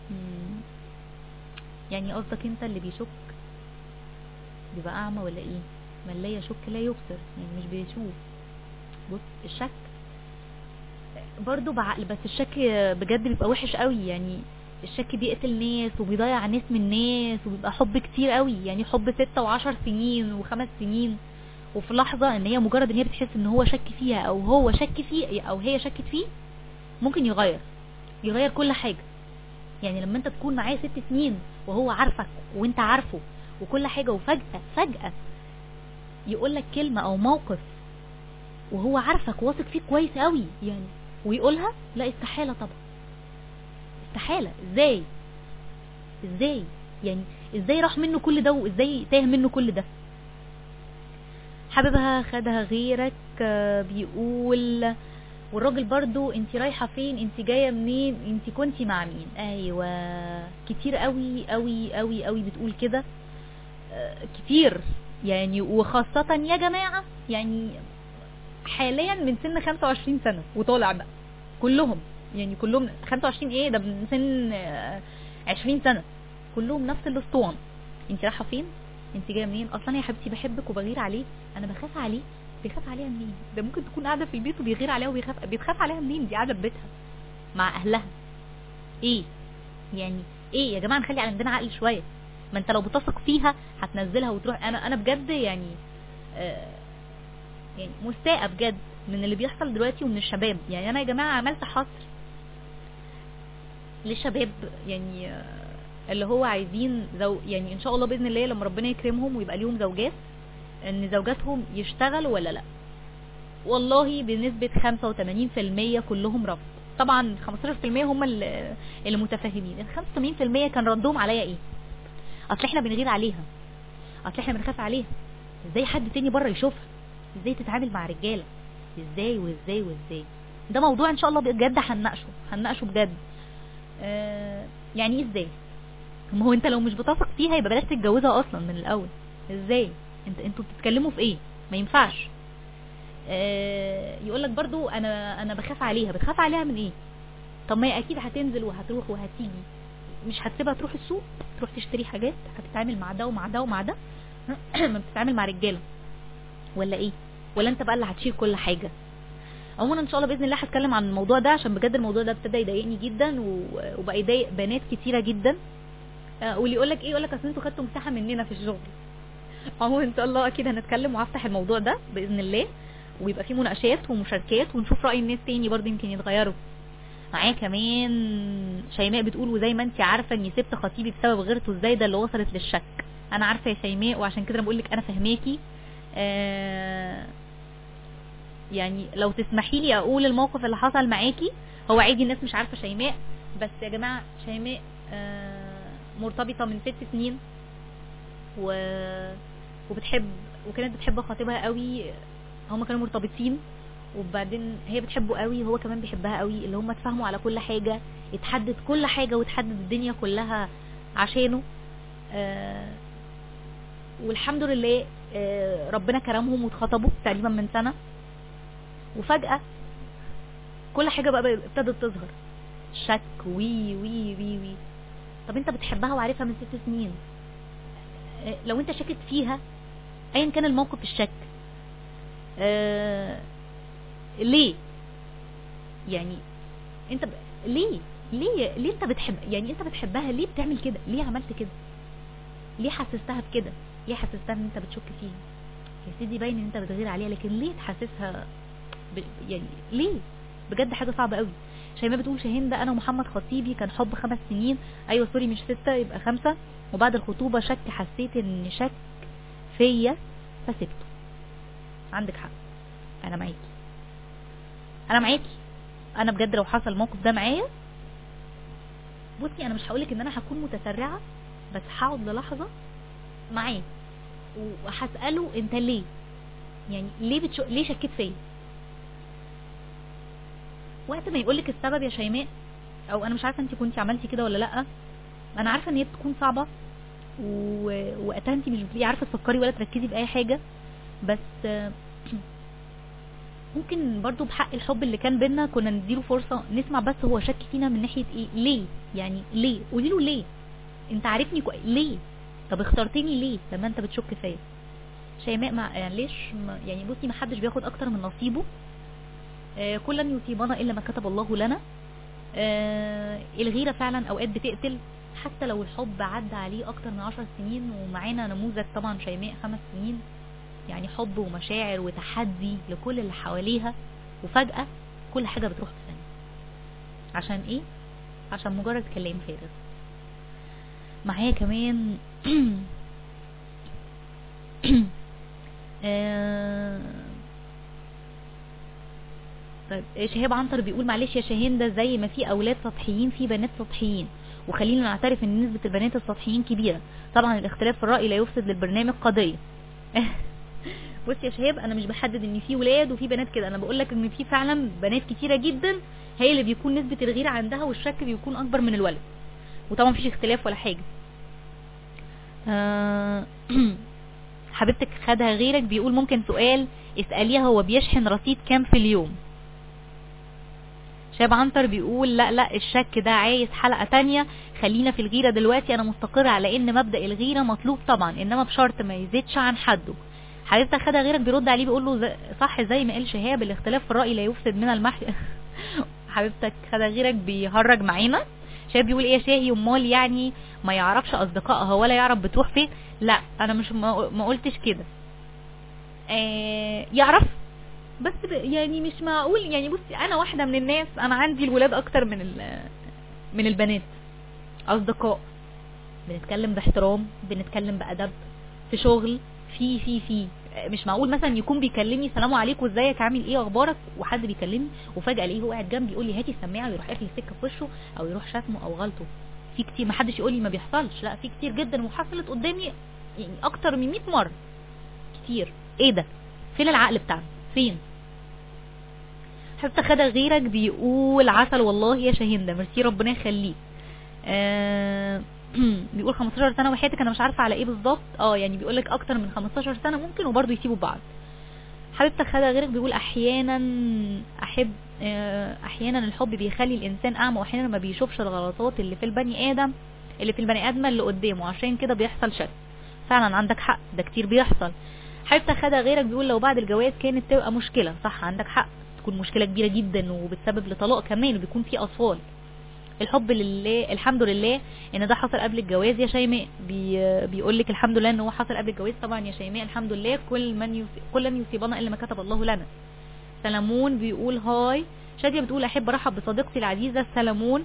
يعني قصدك انت اللي بيشك بيبقى اعمى ولا ايه؟ من لا يشك لا يبصر، يعني مش بيشوف. بص الشك برضو بعقل، بس الشك بجد بيبقى وحش قوي، يعني الشك بيقتل ناس وبيضيع ناس من ناس، وبيبقى حب كتير قوي، يعني حب 6 و10 سنين و5 سنين، وفي لحظة ان هي مجرد ان هي بتحس ان هو شك فيها او هو شك فيه او هي شكت فيه، ممكن يغير كل حاجة. يعني لما انت تكون معاه 6 سنين وهو عارفك وانت عارفه وكل حاجة، وفجأة يقولك كلمة او موقف وهو عارفك واثق فيك كويس قوي يعني ويقولها، لا استحالة طبعا، استحالة. ازاي يعني ازاي راح منه كل ده وازاي تاه منه كل ده؟ حبيبها خدها غيرك بيقول والراجل برضو انت رايحة فين، انت جاية منين، انت كنتي مع مين؟ ايوه كتير قوي قوي قوي قوي بتقول كده، كتير يعني وخاصة يا جماعة يعني حاليا من سن 25 سنة وطالع بقى كلهم، يعني كلهم 25 ايه ده، من سن 20 سنة كلهم نفس الاسطوانة. انت رايحة فين؟ انت جاية منين؟ اصلا يا حبيبتي بحبك وبغير عليه، انا بخاف عليه. بيخاف عليها منين؟ ده ممكن تكون قاعدة في البيت وبيغير عليها بيتخاف عليها منين؟ دي قاعدة في بيتها مع اهلها. ايه يعني ايه يا جماعة؟ نخلي عندنا عقل شوية. ما انت لو بتثق فيها هتنزلها وتروح. انا بجد يعني يعني مستاءة بجد من اللي بيحصل دلوقتي ومن الشباب. يعني انا يا جماعة عملت حصر للشباب يعني اللي هو عايزين يعني ان شاء الله باذن الله لما ربنا يكرمهم ويبقى ليهم زوجات، ان زوجاتهم يشتغلوا ولا لا. والله بنسبة 85% كلهم رفض. طبعا 15% هم اللي متفاهمين. ال 85% كان ردهم عليا ايه؟ اصل احنا بنغير عليها، اصل احنا بنخاف عليها، ازاي حد تاني بره يشوفها، ازاي تتعامل مع رجاله، ازاي وازاي وازاي. ده موضوع ان شاء الله بجد هنناقشه بجد. يعني ايه ازاي؟ ما هو انت لو مش بتثق فيها يبقى بلاش تتجوزها اصلا من الاول. ازاي؟ انتوا بتتكلموا في ايه؟ ما ينفعش. يقولك برضو انا بخاف عليها. بتخاف عليها من ايه؟ طب ما هي اكيد هتنزل وهتروح وهتيجي، مش هتسيبها تروح السوق تروح تشتري حاجات؟ هتتعامل مع ده ومع ده ومع ده ما بتتعامل مع رجاله ولا ايه؟ ولا انت بقى اللي هتشيل كل حاجه؟ عموما ان شاء الله باذن الله هتكلم عن الموضوع ده، عشان بجد الموضوع ده ابتدى يضايقني جدا وبقى يضايق بنات كتيره جدا. واللي يقولك ايه؟ يقولك اصل انتوا خدتوا مساحه مننا في الشغل. عموما ان شاء الله اكيد هنتكلم وهفتح الموضوع ده باذن الله، ويبقى فيه مناقشات ومشاركات ونشوف راي الناس تاني برضه يمكن يتغيروا. معايا كمان شيماء بتقول وزي ما انت عارفه اني سبت خطيبي بسبب غيرته الزايده اللي وصلت للشك. انا عارفه يا شيماء، وعشان كده انا بقول لك انا فهماكي. يعني لو تسمحي لي اقول الموقف اللي حصل معاكي. هو عادي الناس مش عارفه شيماء، بس يا جماعه شيماء مرتبطه من 6 سنين وكانت بتحب خطيبها قوي. هما كانوا مرتبطين وبعدين هي بتحبه قوي وهو كمان بيحبها قوي، اللي هما اتفاهموا على كل حاجه، اتحدد كل حاجه وتحدد الدنيا كلها عشانه. والحمد لله ربنا كرمهم واتخطبوا تقريبا من سنه، وفجأة كل حاجة بقى ابتدت تظهر شك وي وي وي وي. طب انت بتحبها وعارفها من 6 سنين، لو انت شكت فيها ايا كان الموقف الشك ليه؟ يعني انت ليه انت بتحب، يعني انت بتحبها ليه بتعمل كده؟ ليه عملت كده؟ ليه حسستها بكده؟ ليه حسستها ان انت بتشك فيها؟ يا سيدي باين ان انت بتغير عليها، لكن ليه تحسسها يعني ليه؟ بجد حاجة صعبة قوي. شيماء بتقول شاهين ده انا ومحمد خطيبي كان حب 5 سنين. ايوه سوري مش 6 يبقى 5. وبعد الخطوبة شك، حسيت ان شك فيا فسبته. عندك حق، انا معاكي. انا بجد لو حصل الموقف ده معايا، بصي انا مش هقولك ان انا هكون متسرعة، بس هقعد للحظة معاه وهسأله انت ليه؟ يعني ليه شكيت فيا؟ وقت ما يقولك السبب يا شيماء، او انا مش عارفه انت كنتي عملتي كده ولا لا، انا عارفه ان هي بتكون صعبه ووقتها انت مش بتبقي عارفه تفكري ولا تركزي باي حاجه، بس ممكن برضو بحق الحب اللي كان بينا كنا نديله فرصه نسمع بس هو شك فينا من ناحيه ايه. ليه؟ يعني ليه؟ قولي له ليه. انت عارفني ليه؟ طب اخترتني ليه لما انت بتشك فيا؟ شيماء يعني ليش يعني بصي ما حدش بياخد اكتر من نصيبه. كلن يصيبنا الا ما كتب الله لنا. الغيره فعلا اوقات بتقتل، حتى لو الحب عدى عليه اكتر من 10 سنين. ومعانا نموذج طبعا شيماء 5 سنين، يعني حب ومشاعر وتحدي لكل اللي حواليها، وفجأة كل حاجة بتروح في ثانية. عشان ايه؟ عشان مجرد كلام فارغ. معايا كمان طيب شهاب عنتر بيقول معلش يا شاهين، ده زي ما في اولاد سطحيين في بنات سطحيين، وخلينا نعترف ان نسبة البنات السطحيين كبيرة. طبعا الاختلاف في الرأي لا يفسد للبرنامج قضية. بصي يا شهاب انا مش بحدد ان في ولاد وفي بنات كده، انا بقول لك ان في فعلا بنات كتيرة جدا هي اللي بيكون نسبة الغيرة عندها والشك بيكون اكبر من الولد، وطبعا مفيش اختلاف ولا حاجة. حبيبتك خدها غيرك بيقول ممكن سؤال اسأليها هو بيشحن رصيد كام في اليوم. شاب عنتر بيقول لا الشك ده عايز حلقة تانية، خلينا في الغيرة دلوقتي. انا مستقر على ان مبدأ الغيرة مطلوب طبعا، انما بشرط ما يزيدش عن حده. حبيبتك خدها غيرك بيرد عليه بيقول له صح زي ما قال شهاب، الاختلاف في الرأي لا يفسد من المحي. حبيبتك خدها غيرك بيهرج معانا. شاب بيقول ايه يا شاهي، امال يعني ما يعرفش اصدقائها ولا يعرف بتروح فين؟ لا انا مش ما قلتش كده. يعرف بس يعني مش معقول. يعني بصي انا واحده من الناس، انا عندي الولاد اكتر من البنات اصدقاء، بنتكلم باحترام، بنتكلم بادب، في شغل، في مش معقول مثلا يكون بيكلمني سلام عليكم ازيك عامل ايه اخبارك، وحد بيكلمني وفجاه الاقيه هو قاعد جنبي يقول لي هاتي السماعه ويروح قافل السكه في وشه او يروح شتمه او غلطه. في كتير، ما حدش يقول لي ما بيحصلش، لا في كتير جدا وحصلت قدامي يعني اكتر من 100 مره كتير. ايه ده؟ فين العقل بتاعنا؟ فين؟ حتى خدها غيرك بيقول عسل والله يا شاهين، ميرسي ربنا يخليك. بيقول 15 سنه وحياتك انا مش عارفه على ايه بالظبط. يعني بيقول لك اكتر من 15 سنه ممكن وبرضه يسيبوا بعض. حبيبتك خدها غيرك بيقول احيانا الحب بيخلي الانسان اعمى، واحيانا ما بيشوفش الغلطات اللي في البني ادم اللي قدامه، عشان كده بيحصل شك. فعلا عندك حق، ده كتير بيحصل. حبيبتك خدها غيرك بيقول لو بعد الجواز كانت تبقى مشكله، صح عندك حق، تكون مشكله كبيره جدا وبتسبب لطلاق كمان وبيكون في اطفال. الحب لله، الحمد لله ان ده حصل قبل الجواز يا شيماء. بيقول لك الحمد لله ان هو حصل قبل الجواز. طبعا يا شيماء الحمد لله، كل لن يصيبنا الا ما كتب الله لنا. سلمون بيقول هاي. شادية بتقول احب ارحب بصديقتي العزيزه سلمون،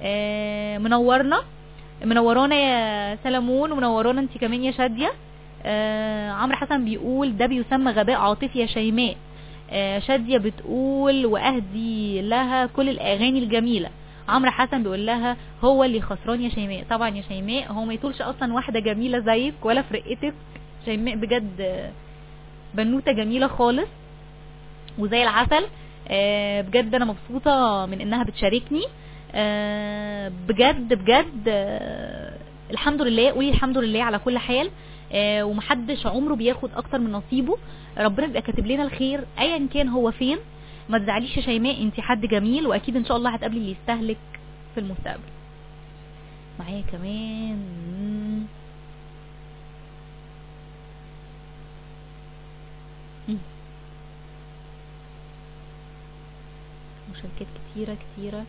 منورانا يا سلمون، ومنورانا انت كمان يا شادية. عمرو حسن بيقول ده بيسمى غباء عاطفي يا شيماء. شادية بتقول واهدي لها كل الاغاني الجميله. عمرو حسن بيقول لها هو اللي خسران يا شيماء. طبعا يا شيماء هو ما يطولش اصلا واحده جميله زيك ولا في رقتك. شيماء بجد بنوته جميله خالص وزي العسل. بجد انا مبسوطه من انها بتشاركني. بجد الحمد لله. قولي الحمد لله على كل حال. ومحدش عمره بياخد اكتر من نصيبه، ربنا بيبقى كاتب لنا الخير ايا كان هو فين. ما تزعليش يا شيماء، انت حد جميل واكيد ان شاء الله هتقابلي اللي يستهلك في المستقبل. معايا كمان مشاركات كتيرة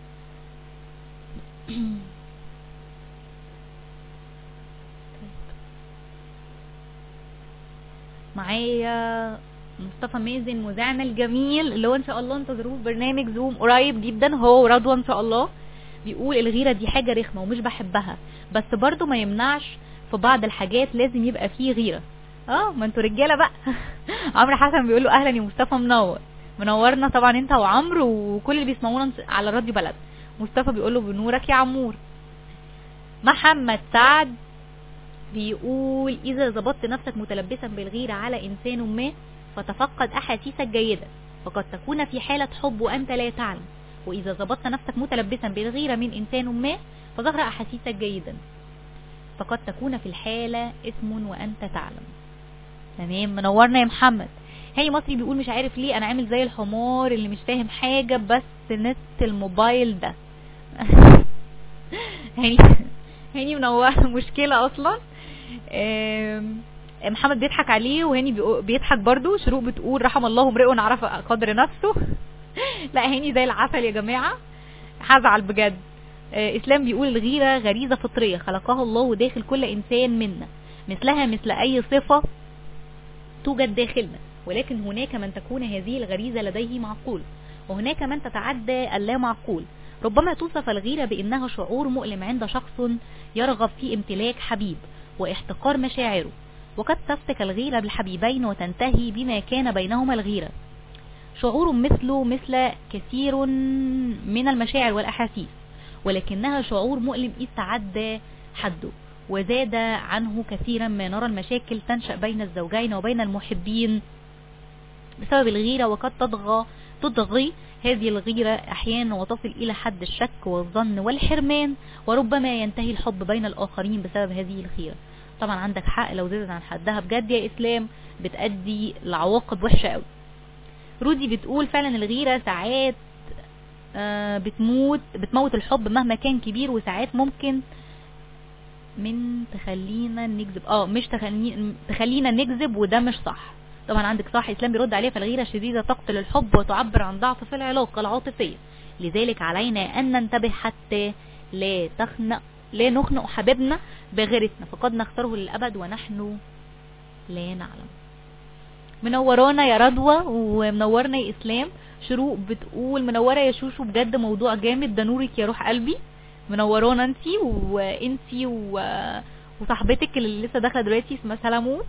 معايا مصطفى مازن مذيعنا الجميل اللي هو ان شاء الله انتظروه في برنامج زوم قريب جدا، هو ورضوى ان شاء الله. بيقول الغيرة دي حاجة رخمة ومش بحبها، بس برضو ما يمنعش في بعض الحاجات لازم يبقى فيه غيرة. ما انتوا رجالة بقى. عمرو حسن بيقول له اهلا يا مصطفى، منورنا طبعا انت وعمرو وكل اللي بيسمعونا على راديو بلد. مصطفى بيقول له بنورك يا عمور. محمد سعد بيقول اذا ظبطت نفسك متلبسا بالغيرة على انسان ما فتفقد احاسيسك جيدة، فقد تكون في حالة حب وانت لا تعلم، واذا ظبطت نفسك متلبسا بالغيرة من انسان ما فظهر احاسيسك جيدا، فقد تكون في الحالة اسم وانت تعلم. تمام، منورنا يا محمد. هاني مصري بيقول مش عارف ليه انا عامل زي الحمار اللي مش فاهم حاجة بس نت الموبايل ده. هاني منور مشكلة اصلا. محمد بيضحك عليه وهاني بيضحك برضو. شروق بتقول رحم الله امرئ عرف قدر نفسه. لا هاني زي العسل يا جماعة، هزعل بجد. اسلام بيقول الغيرة غريزة فطرية خلقها الله داخل كل انسان منا، مثلها مثل اي صفة توجد داخلنا، ولكن هناك من تكون هذه الغريزة لديه معقول، وهناك من تتعدى اللا معقول. ربما توصف الغيرة بانها شعور مؤلم عند شخص يرغب في امتلاك حبيب واحتقار مشاعره، وقد تفتك الغيرة بالحبيبين وتنتهي بما كان بينهما الغيرة. شعور مثل كثير من المشاعر والأحاسيس، ولكنها شعور مؤلم إذ تعدى حده وزاد عنه كثيرا ما نرى المشاكل تنشأ بين الزوجين وبين المحبين بسبب الغيرة، وقد تضغي هذه الغيرة أحيانا وتصل إلى حد الشك والظن والحرمان، وربما ينتهي الحب بين الآخرين بسبب هذه الغيرة. طبعا عندك حق، لو زادت عن حدها بجد يا اسلام بتأدي لعواقب وحشة قوي. رودي بتقول فعلا الغيرة ساعات بتموت الحب مهما كان كبير، وساعات ممكن تخلينا نكذب مش تخلينا نكذب، وده مش صح. طبعا عندك صح. اسلام بيرد عليها فالغيرة الشديدة تقتل الحب وتعبر عن ضعف في العلاقة العاطفية، لذلك علينا ان ننتبه حتى لا نخنق حبيبنا بغيرتنا، فقد نختاره للأبد ونحن لا نعلم. منورانا يا رضوى ومنورنا يا اسلام. شروق بتقول منورة يا شوشو بجد موضوع جامد، ده نورك يا روح قلبي. منورانا انتي وصاحبتك اللي لسه داخله دلوقتي اسمها سلامون.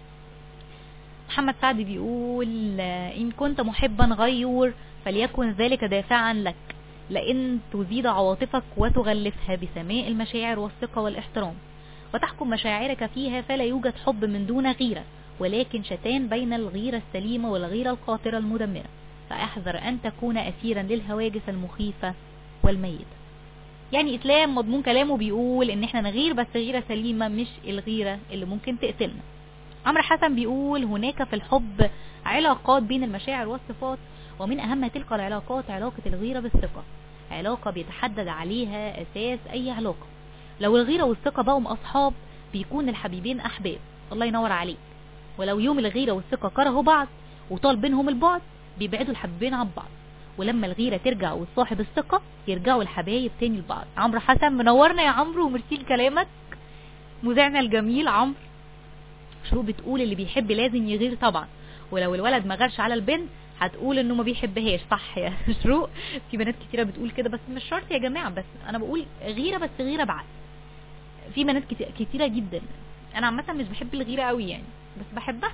محمد سعد بيقول ان كنت محبا غيور فليكن ذلك دافعا لك، لان تزيد عواطفك وتغلفها بسماء المشاعر والثقة والاحترام، وتحكم مشاعرك فيها، فلا يوجد حب من دون غيرة، ولكن شتان بين الغيرة السليمة والغيرة القاطرة المدمرة، فاحذر ان تكون اسيرا للهواجس المخيفة والميتة. يعني اسلام مضمون كلامه بيقول ان احنا نغير بس غيرة سليمة، مش الغيرة اللي ممكن تقتلنا. عمرو حسن بيقول هناك في الحب علاقات بين المشاعر والصفات، ومن اهم تلك العلاقات علاقة الغيرة بالثقة، علاقة بيتحدد عليها اساس اي علاقة. لو الغيرة والثقة بقوا اصحاب بيكون الحبيبين احباب. الله ينور عليك. ولو يوم الغيرة والثقة كرهوا بعض وطال بينهم البعد بيبعدوا الحبيبين عن بعض، ولما الغيرة ترجع والصاحب الثقة يرجعوا الحبايب تاني لبعض. عمرو حسن منورنا يا عمرو وميرسي لكلامك مذيعنا الجميل عمرو. شروق بتقول اللي بيحب لازم يغير طبعا، ولو الولد ما غيرش على البنت هتقول انه ما بيحبهاش. صح يا شروق، في بنات كتيرة بتقول كده، بس مش شرط يا جماعة، بس انا بقول غيرة بس غيرة بعد. في بنات كتيرة جدا. انا عامة مش بحب الغيرة قوي يعني، بس بحبها.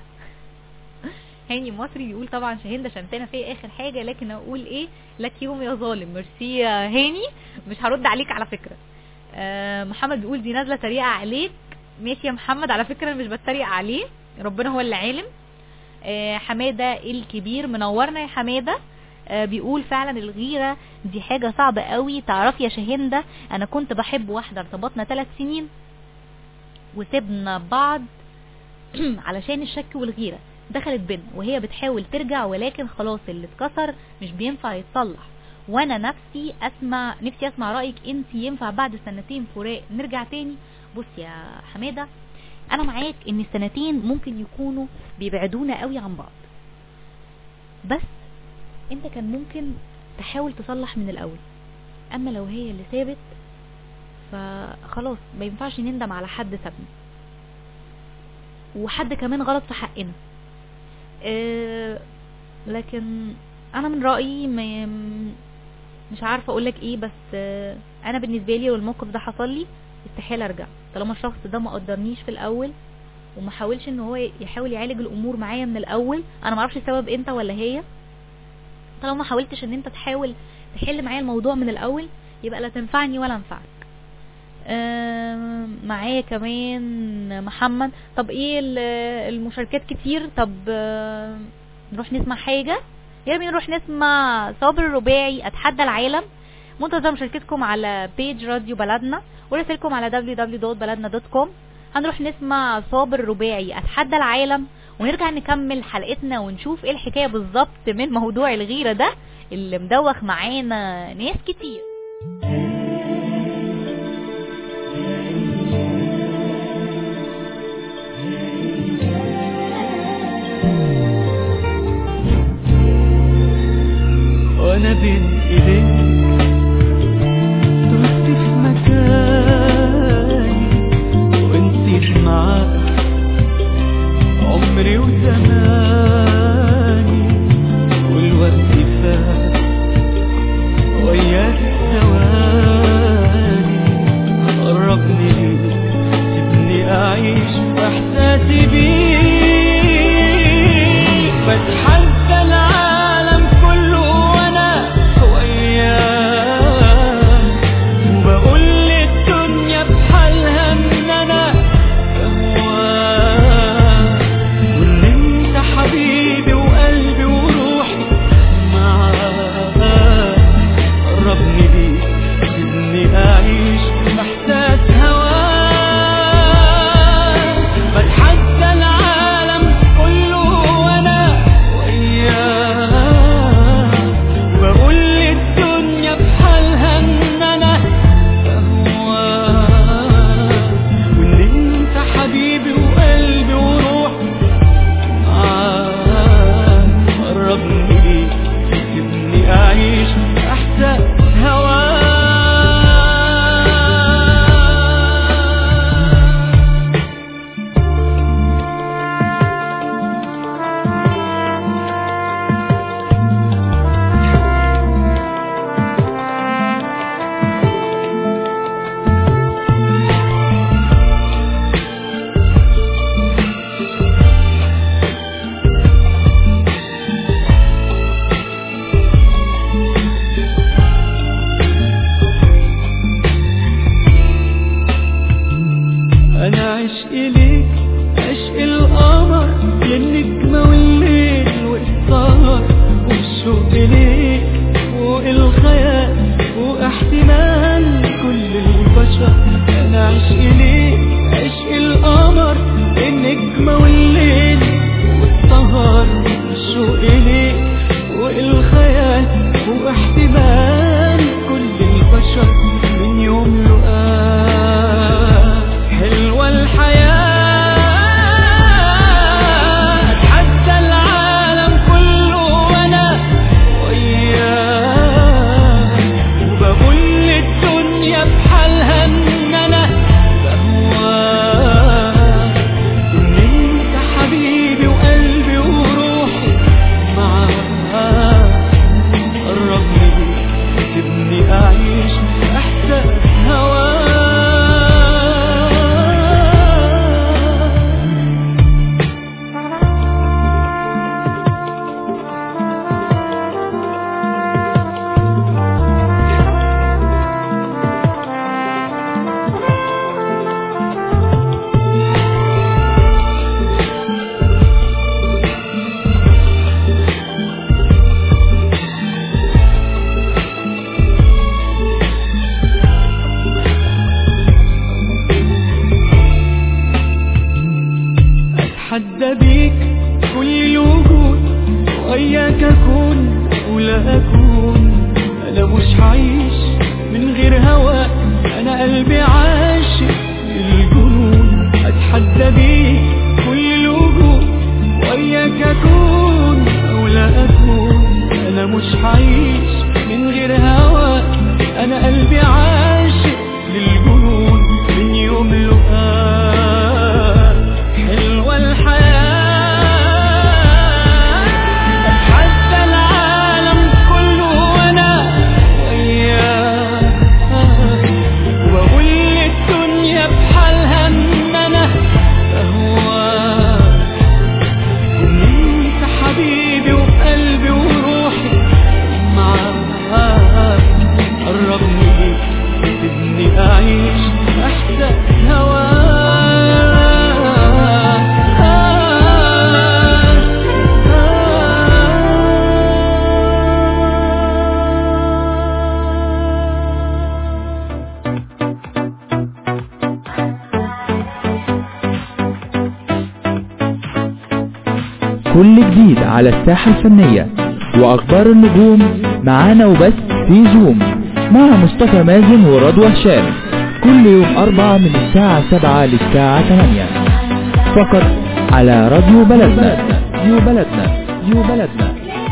هاني مصري بيقول طبعا شاهين ده شمتانة فيا اخر حاجة، لكن اقول ايه لك يوم يا ظالم. ميرسي يا هاني، مش هرد عليك على فكرة. محمد بيقول دي نازلة تريقة عليك. ماشي يا محمد، على فكرة انا مش بتريق عليه، ربنا هو اللي عالم. حمادة الكبير منورنا يا حمادة. بيقول فعلا الغيرة دي حاجة صعبة قوي. تعرف يا شاهين ده انا كنت بحب واحدة ارتبطنا 3 سنين وسبنا بعض علشان الشك والغيرة دخلت بينا، وهي بتحاول ترجع ولكن خلاص اللي اتكسر مش بينفع يتصلح، وانا نفسي اسمع رأيك انت، ينفع بعد 2 سنين فراق نرجع تاني؟ بص يا حمادة، انا معاك ان 2 سنين ممكن يكونوا بيبعدونا قوي عن بعض، بس انت كان ممكن تحاول تصلح من الاول. اما لو هي اللي سابت فخلاص ما ينفعش نندم على حد سابنا، وحد كمان غلط في حقنا. لكن انا من رأيي مش عارفة اقولك ايه، بس انا بالنسبة لي والموقف ده حصل لي استحيل ارجع طالما الشخص ده ما قدرنيش في الاول وما حاولش ان هو يحاول يعالج الامور معايا من الاول. انا ما اعرفش السبب انت ولا هي، طالما ما حاولتش ان انت تحاول تحل معايا الموضوع من الاول يبقى لا تنفعني ولا انفعك. معايا كمان محمد. طب ايه المشاركات كتير، طب نروح نسمع حاجة. يلا بينا نروح نسمع صابر الرباعي اتحدى العالم. منتظر مشاركتكم على بيج راديو بلدنا ورسلكم على www.baladna.com. هنروح نسمع صابر الرباعي اتحدى العالم ونرجع نكمل حلقتنا ونشوف ايه الحكاية بالظبط من موضوع الغيرة ده اللي مدوخ معانا ناس كتير. وانا بين ايديك تهت في مكاني ونسيت معاك عمري وزماني، والوقت فات وياك ثواني. قربني ليك سيبني اعيش احساسي بيك، بتحدى العالم كله وانا ايه والخيال واحتمال كل البشر من يوم لقاه. حلوة الحياة اتحدى العالم كله وانا وياه، وبقول للدنيا بحالها ان انا بهواك. انت حبيبي وقلبي وروحي معاك، قربني سيبني اعيش احساس هواك. اتحدى بيك كل الوجود، وياك اكون ولا اكون. انا مش عايش من غير هواك، انا قلبي عاشق الجنون. اتحدى بيك كل الوجود، وياك اكون ولا اكون. انا مش عايش من غير هواك، انا قلبي عاشق للجنون من يوم لقاك. حلوة الحياة اتحدى العالم كله وانا وياك، وبقول للدنيا بحالها ان انا بهواك. انت حبيبي وقلبي وروحي معاك، قربني سيبني اعيش احساس هواك. كل جديد على الساحة الفنية وأخبار النجوم معانا وبس في زوم مع مصطفى مازن ورضوى هشام، كل يوم 4 من الساعة 7 للساعة 8 فقط على راديو بلدنا. راديو بلدنا، راديو بلدنا.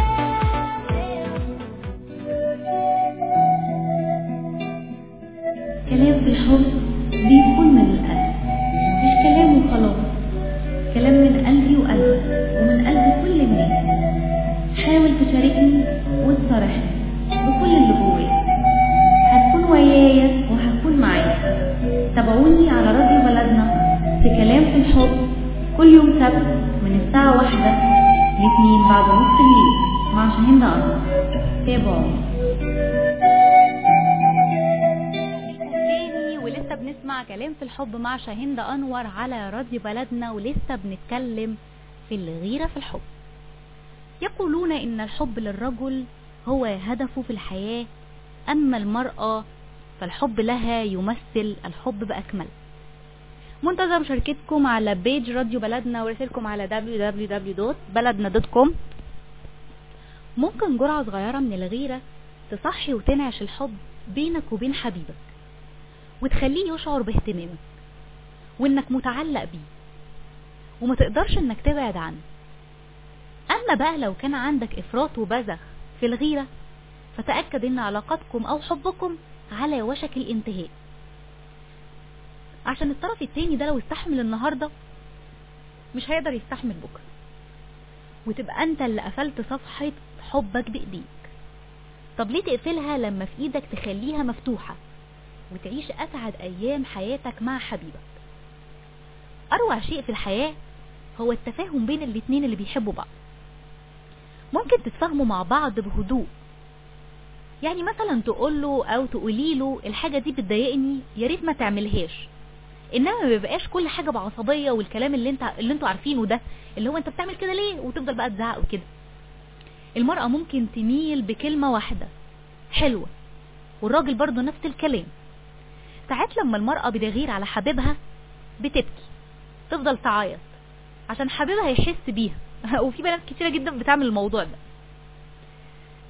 كلام في الحب بيكون من القلب، مش كلام وخلاص، كلام من قلبي وقلبك ومن قلب كل الناس. حاول تشاركني وتصارحني بكل اللي جواك، هتكون ويايا وهكون معاك. تابعوني على راديو بلدنا في كلام في الحب كل يوم سبت من الساعة 1 ل2 بعد نص الليل مع شاهين أنور. تابعوني. ولسه بنسمع كلام في الحب مع شاهين أنور على راديو بلدنا، ولسه بنتكلم في الغيرة في الحب. يقولون إن الحب للرجل هو هدفه في الحياة، أما المرأة فالحب لها يمثل الحب بأكمل. منتظر مشاركتكم على بيج راديو بلدنا ورسالكم على www.baladna.com. ممكن جرعة صغيرة من الغيرة تصحي وتنعش الحب بينك وبين حبيبك، وتخليه يشعر باهتمامك وانك متعلق بيه وما تقدرش انك تبعد عنه. اما بقى لو كان عندك افراط وبذخ في الغيرة، فتأكد ان علاقتكم او حبكم على وشك الانتهاء، عشان الطرف التاني ده لو استحمل النهاردة مش هيقدر يستحمل بكرة، وتبقى انت اللي قفلت صفحة حبك بايديك. طب ليه تقفلها لما في ايدك تخليها مفتوحة وتعيش اسعد ايام حياتك مع حبيبك؟ اروع شيء في الحياة هو التفاهم بين الاتنين اللي بيحبوا بعض. ممكن تتفاهموا مع بعض بهدوء، يعني مثلا تقوله او تقوليله الحاجة دي بتضايقني يا ريت ما تعملهاش، انما ما بيبقاش كل حاجة بعصبية والكلام اللي انتوا عارفينه ده، اللي هو انت بتعمل كده ليه وتفضل بقى تزعق وكده. المرأة ممكن تميل بكلمة واحدة حلوة، والراجل برضو نفس الكلام. ساعات لما المرأة بتغير على حبيبها بتبكي، تفضل تعيط عشان حبيبها يحس بيها وفي بنات كتيرة جدا بتعمل الموضوع ده.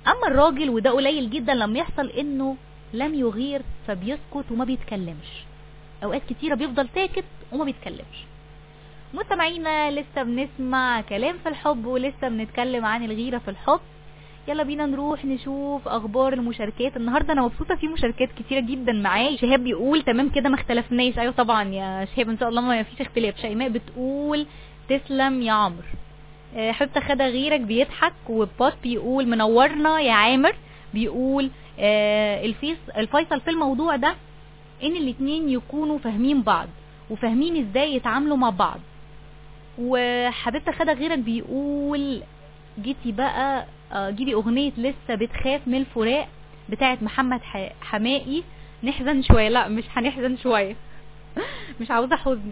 اما الراجل وده قليل جدا لما يحصل انه لم يغير فبيسكت وما بيتكلمش، اوقات كتيرة بيفضل ساكت وما بيتكلمش. مستمعينا لسه بنسمع كلام في الحب ولسه بنتكلم عن الغيرة في الحب. يلا بينا نروح نشوف اخبار المشاركات. النهارده انا مبسوطه في مشاركات كتيره جدا معايا. شهاب بيقول تمام كده ما اختلفناش. ايوه طبعا يا شهاب ان شاء الله ما فيش اختلاف. شيماء بتقول تسلم يا عمرو. حبيبتي خدها غيرك بيضحك. وبوت بيقول منورنا يا عامر. بيقول الفيصل في الموضوع ده ان الاتنين يكونوا فاهمين بعض وفاهمين ازاي يتعاملوا مع بعض. وحبيبتي خدها غيرك بيقول جيتي بقى جيبي اغنية لسه بتخاف من الفراق بتاعت محمد حمائي نحزن شوية. لا مش هنحزن شوية مش عاوزة حزن.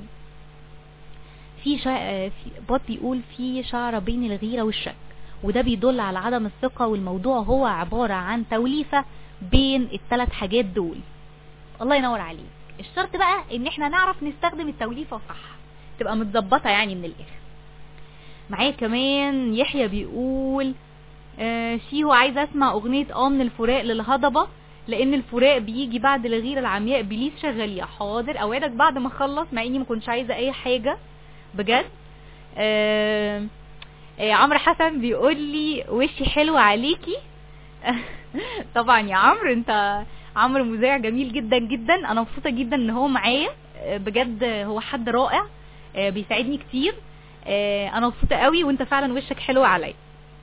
في بوت بيقول في شعرة بين الغيرة والشك وده بيدل على عدم الثقة والموضوع هو عبارة عن توليفة بين الثلاث حاجات دول. الله ينور عليك. الشرط بقى ان احنا نعرف نستخدم التوليفة صح تبقى متظبطة يعني من الاخر. معايا كمان يحيى بيقول شيهو عايز اسمع اغنية من الفراق للهضبة لان الفراق بيجي بعد الغيرة العمياء. بليز شغالية. حاضر اوعدك بعد ما اخلص مع اني ما كنتش عايزة اي حاجة بجد. عمرو حسن بيقول لي وشي حلو عليكي. طبعا يا عمرو انت عمرو مذيع جميل جدا جدا. انا مبسوطة جدا ان هو معايا بجد. هو حد رائع بيساعدني كتير. انا مبسوطة قوي وانت فعلا وشك حلو عليا.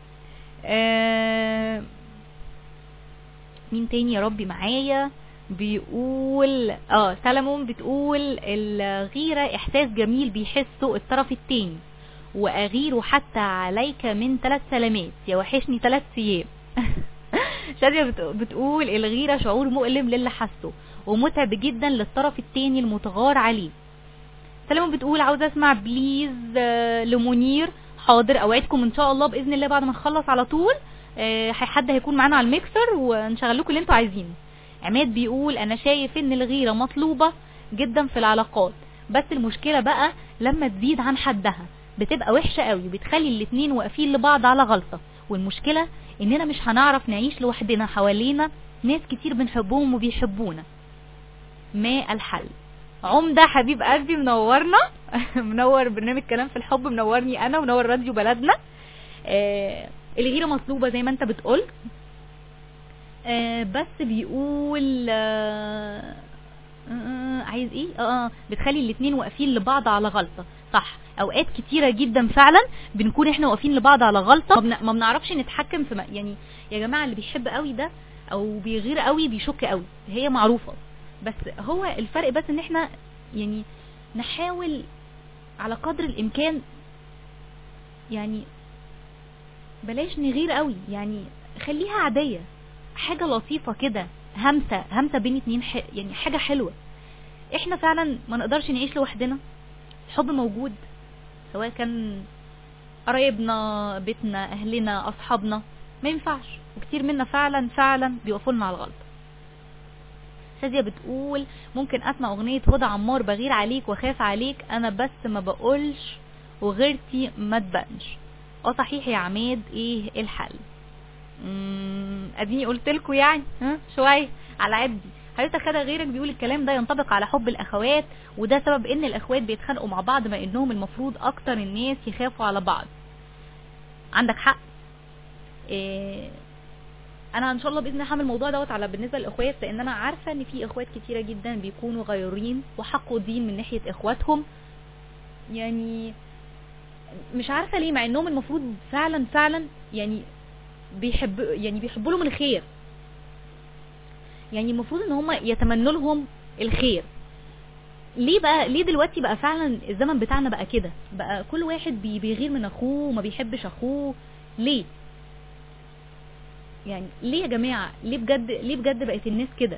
مين تاني يا ربي معايا بيقول سلمون بتقول الغيرة احساس جميل بيحسه الطرف التاني واغيره حتى عليك من 3 سلامات يا وحشني 3 ايام. شادية بتقول الغيرة شعور مؤلم للي حسه ومتعب جدا للطرف التاني المتغار عليه. سلمون بتقول عاوزة اسمع بليز لمنير. حاضر اوعدكم ان شاء الله باذن الله بعد ما نخلص على طول حد هيكون معانا على الميكسر ونشغل لكم اللي انتوا عايزينه. عماد بيقول انا شايف ان الغيرة مطلوبة جدا في العلاقات بس المشكلة بقى لما تزيد عن حدها بتبقى وحشة قوي بتخلي الاتنين واقفين لبعض على غلطة. والمشكلة اننا مش هنعرف نعيش لوحدنا حوالينا ناس كتير بنحبهم وبيحبونا. ما الحل؟ عمدة حبيب قلبي منورنا منور برنامج كلام في الحب. منورني انا ومنور راديو بلدنا. الغيرة مطلوبة زي ما انت بتقول. بس بيقول عايز ايه بتخلي الاتنين واقفين لبعض على غلطة. صح اوقات كتيرة جدا فعلا بنكون احنا واقفين لبعض على غلطة ما بنعرفش نتحكم في يعني يا جماعة اللي بيحب قوي ده او بيغير قوي بيشك قوي هي معروفة. بس هو الفرق بس ان احنا يعني نحاول على قدر الامكان يعني بلاش نغير قوي يعني خليها عادية حاجة لطيفة كده همسة بين اتنين يعني حاجة حلوة. احنا فعلا ما نقدرش نعيش لوحدنا. الحب موجود سواء كان قرايبنا بيتنا اهلنا اصحابنا ما ينفعش وكتير منا فعلا بيوقفوا لنا على الغلط. شادية بتقول ممكن اسمع اغنية هدى عمار بغير عليك وخاف عليك انا بس ما بقولش وغيرتي ما تبانش. صحيح يا عماد ايه الحل؟ اديني قلت لكم يعني شويه على عدي. حضرتك خدها غيرك بيقول الكلام ده ينطبق على حب الاخوات وده سبب ان الاخوات بيتخانقوا مع بعض ما انهم المفروض اكتر الناس يخافوا على بعض. عندك حق. انا ان شاء الله باذن الله هعمل الموضوع دوت على بالنسبه للاخوات لان انا عارفه ان في اخوات كتيره جدا بيكونوا غيورين وحقودين من ناحيه اخواتهم. يعني مش عارفه ليه مع انهم المفروض فعلا يعني بيحبوا لهم الخير. يعني المفروض ان هم يتمنوا لهم الخير. ليه دلوقتي بقى فعلا الزمن بتاعنا بقى كده بقى كل واحد بيغير من اخوه وما بيحبش اخوه؟ ليه يعني ليه يا جماعة؟ ليه بجد بقت الناس كده؟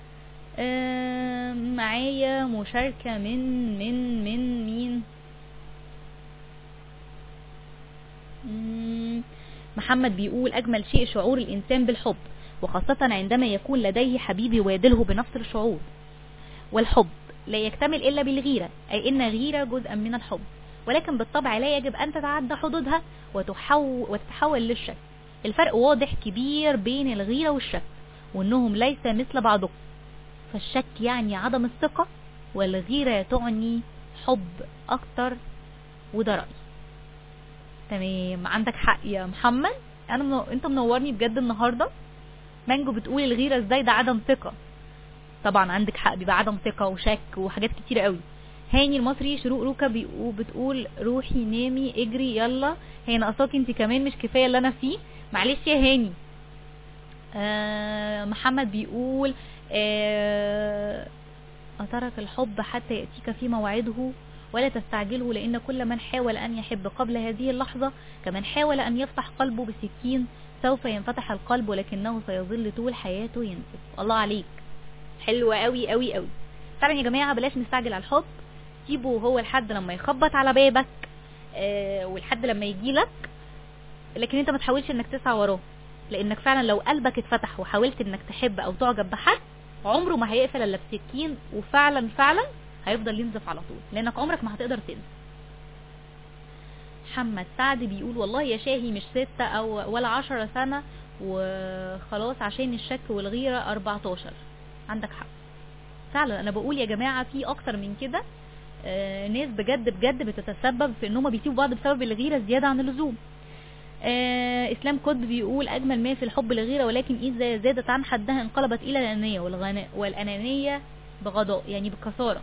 معايا مشاركة من مين محمد بيقول اجمل شيء شعور الانسان بالحب وخاصة عندما يكون لديه حبيب يوادله بنفس الشعور. والحب لا يكتمل الا بالغيرة اي ان غيرة جزءا من الحب ولكن بالطبع لا يجب ان تتعدى حدودها وتتحول للشك. الفرق واضح كبير بين الغيرة والشك، وانهم ليس مثل بعضهم. فالشك يعني عدم الثقة، والغيرة تعني حب اكتر، وده رأيي. تمام، عندك حق يا محمد، انت منورني بجد النهاردة. مانجو بتقول الغيرة ازاي، ده عدم ثقة. طبعا عندك حق، بيبقى عدم ثقة وشك وحاجات كتيرة قوي. هاني المصري شروق روكا بتقول روحي نامي اجري يلا، هي ناقصاكي انت كمان، مش كفاية اللي انا فيه، معلش يا هاني. محمد بيقول أترك الحب حتى يأتيك في موعده ولا تستعجله، لأن كل من حاول أن يحب قبل هذه اللحظة كمن حاول أن يفتح قلبه بسكين، سوف ينفتح القلب ولكنه سيظل طول حياته ينزف. الله عليك، حلوة قوي قوي قوي فعلا يا جماعة. بلاش نستعجل على الحب، سيبه هو لحد لما يخبط على بابك ولحد لما يجيلك، لكن انت ما تحاولش انك تسعى وراه، لانك فعلا لو قلبك اتفتح وحاولت انك تحب او تعجب بحد عمره ما هيقفل الا بسكين، وفعلا فعلا هيفضل ينزف على طول، لانك عمرك ما هتقدر تنزف. محمد سعد بيقول والله يا شاهي مش 6 أو ولا 10 سنة وخلاص عشان الشك والغيرة 14. عندك حق فعلا، انا بقول يا جماعة في اكتر من كده ناس بجد بجد بتتسبب في انهم بيسيبوا بعض بسبب الغيرة زيادة عن اللزوم. اسلام كود بيقول اجمل ما في الحب الغيرة، ولكن اذا زادت عن حدها انقلبت الى الانانية، والانانية بغضاء يعني بكثارة.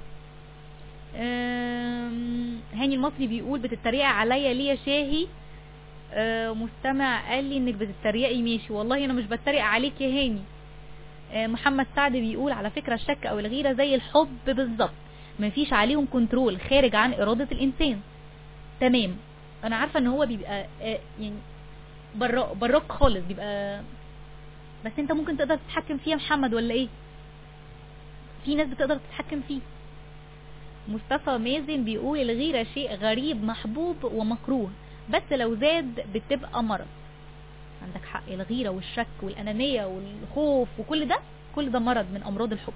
هاني المصري بيقول بتتريق عليا ليه يا شاهي؟ مستمع قال لي انك بتتريقي، ماشي والله انا مش بتريق عليك يا هاني. محمد سعد بيقول على فكرة الشك او الغيرة زي الحب بالظبط، مفيش عليهم كنترول خارج عن ارادة الانسان. تمام، انا عارفة ان هو بيبقى يعني براك خالص بيبقى، بس انت ممكن تقدر تتحكم فيه يا محمد ولا ايه؟ في ناس بتقدر تتحكم فيه. مصطفى مازن بيقول الغيرة شيء غريب محبوب ومكروه، بس لو زاد بتبقى مرض. عندك حق، الغيرة والشك والأنانية والخوف وكل ده مرض من أمراض الحب.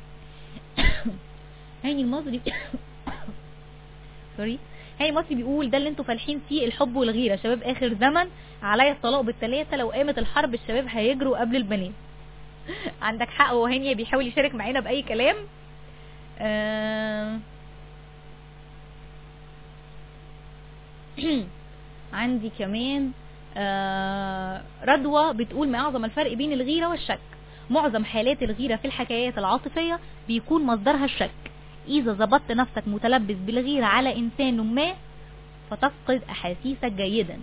هاني المصري سوري، هاني المصري بيقول ده اللي انتوا فالحين فيه، الحب والغيرة. شباب آخر زمن عليا الطلاق بالثلاثة، لو قامت الحرب الشباب هيجروا قبل البنات. عندك حق، وهاني بيحاول يشارك معانا بأي كلام. عندي كمان رضوى بتقول ما أعظم الفرق بين الغيرة والشك. معظم حالات الغيرة في الحكايات العاطفية بيكون مصدرها الشك. إذا ضبطت نفسك متلبس بالغيرة على إنسان ما فتفقد أحاسيسك جيدا،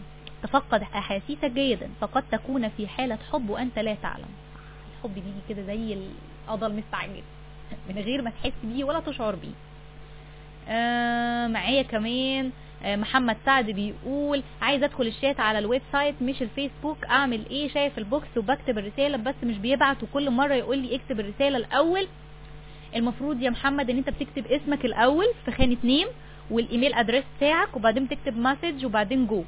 فقد تكون في حالة حب وأنت لا تعلم. الحب بيجي كده زي القضاء المستعجل من غير ما تحس بيه ولا تشعر بيه. معايا كمان محمد سعد بيقول عايز ادخل الشات على الويب سايت مش الفيسبوك، اعمل ايه؟ شايف البوكس وبكتب الرسالة بس مش بيبعت، وكل مرة يقول لي اكتب الرسالة الاول. المفروض يا محمد ان انت بتكتب اسمك الاول في خانة نيم والايميل ادريس بتاعك، وبعدين تكتب مسج وبعدين جو.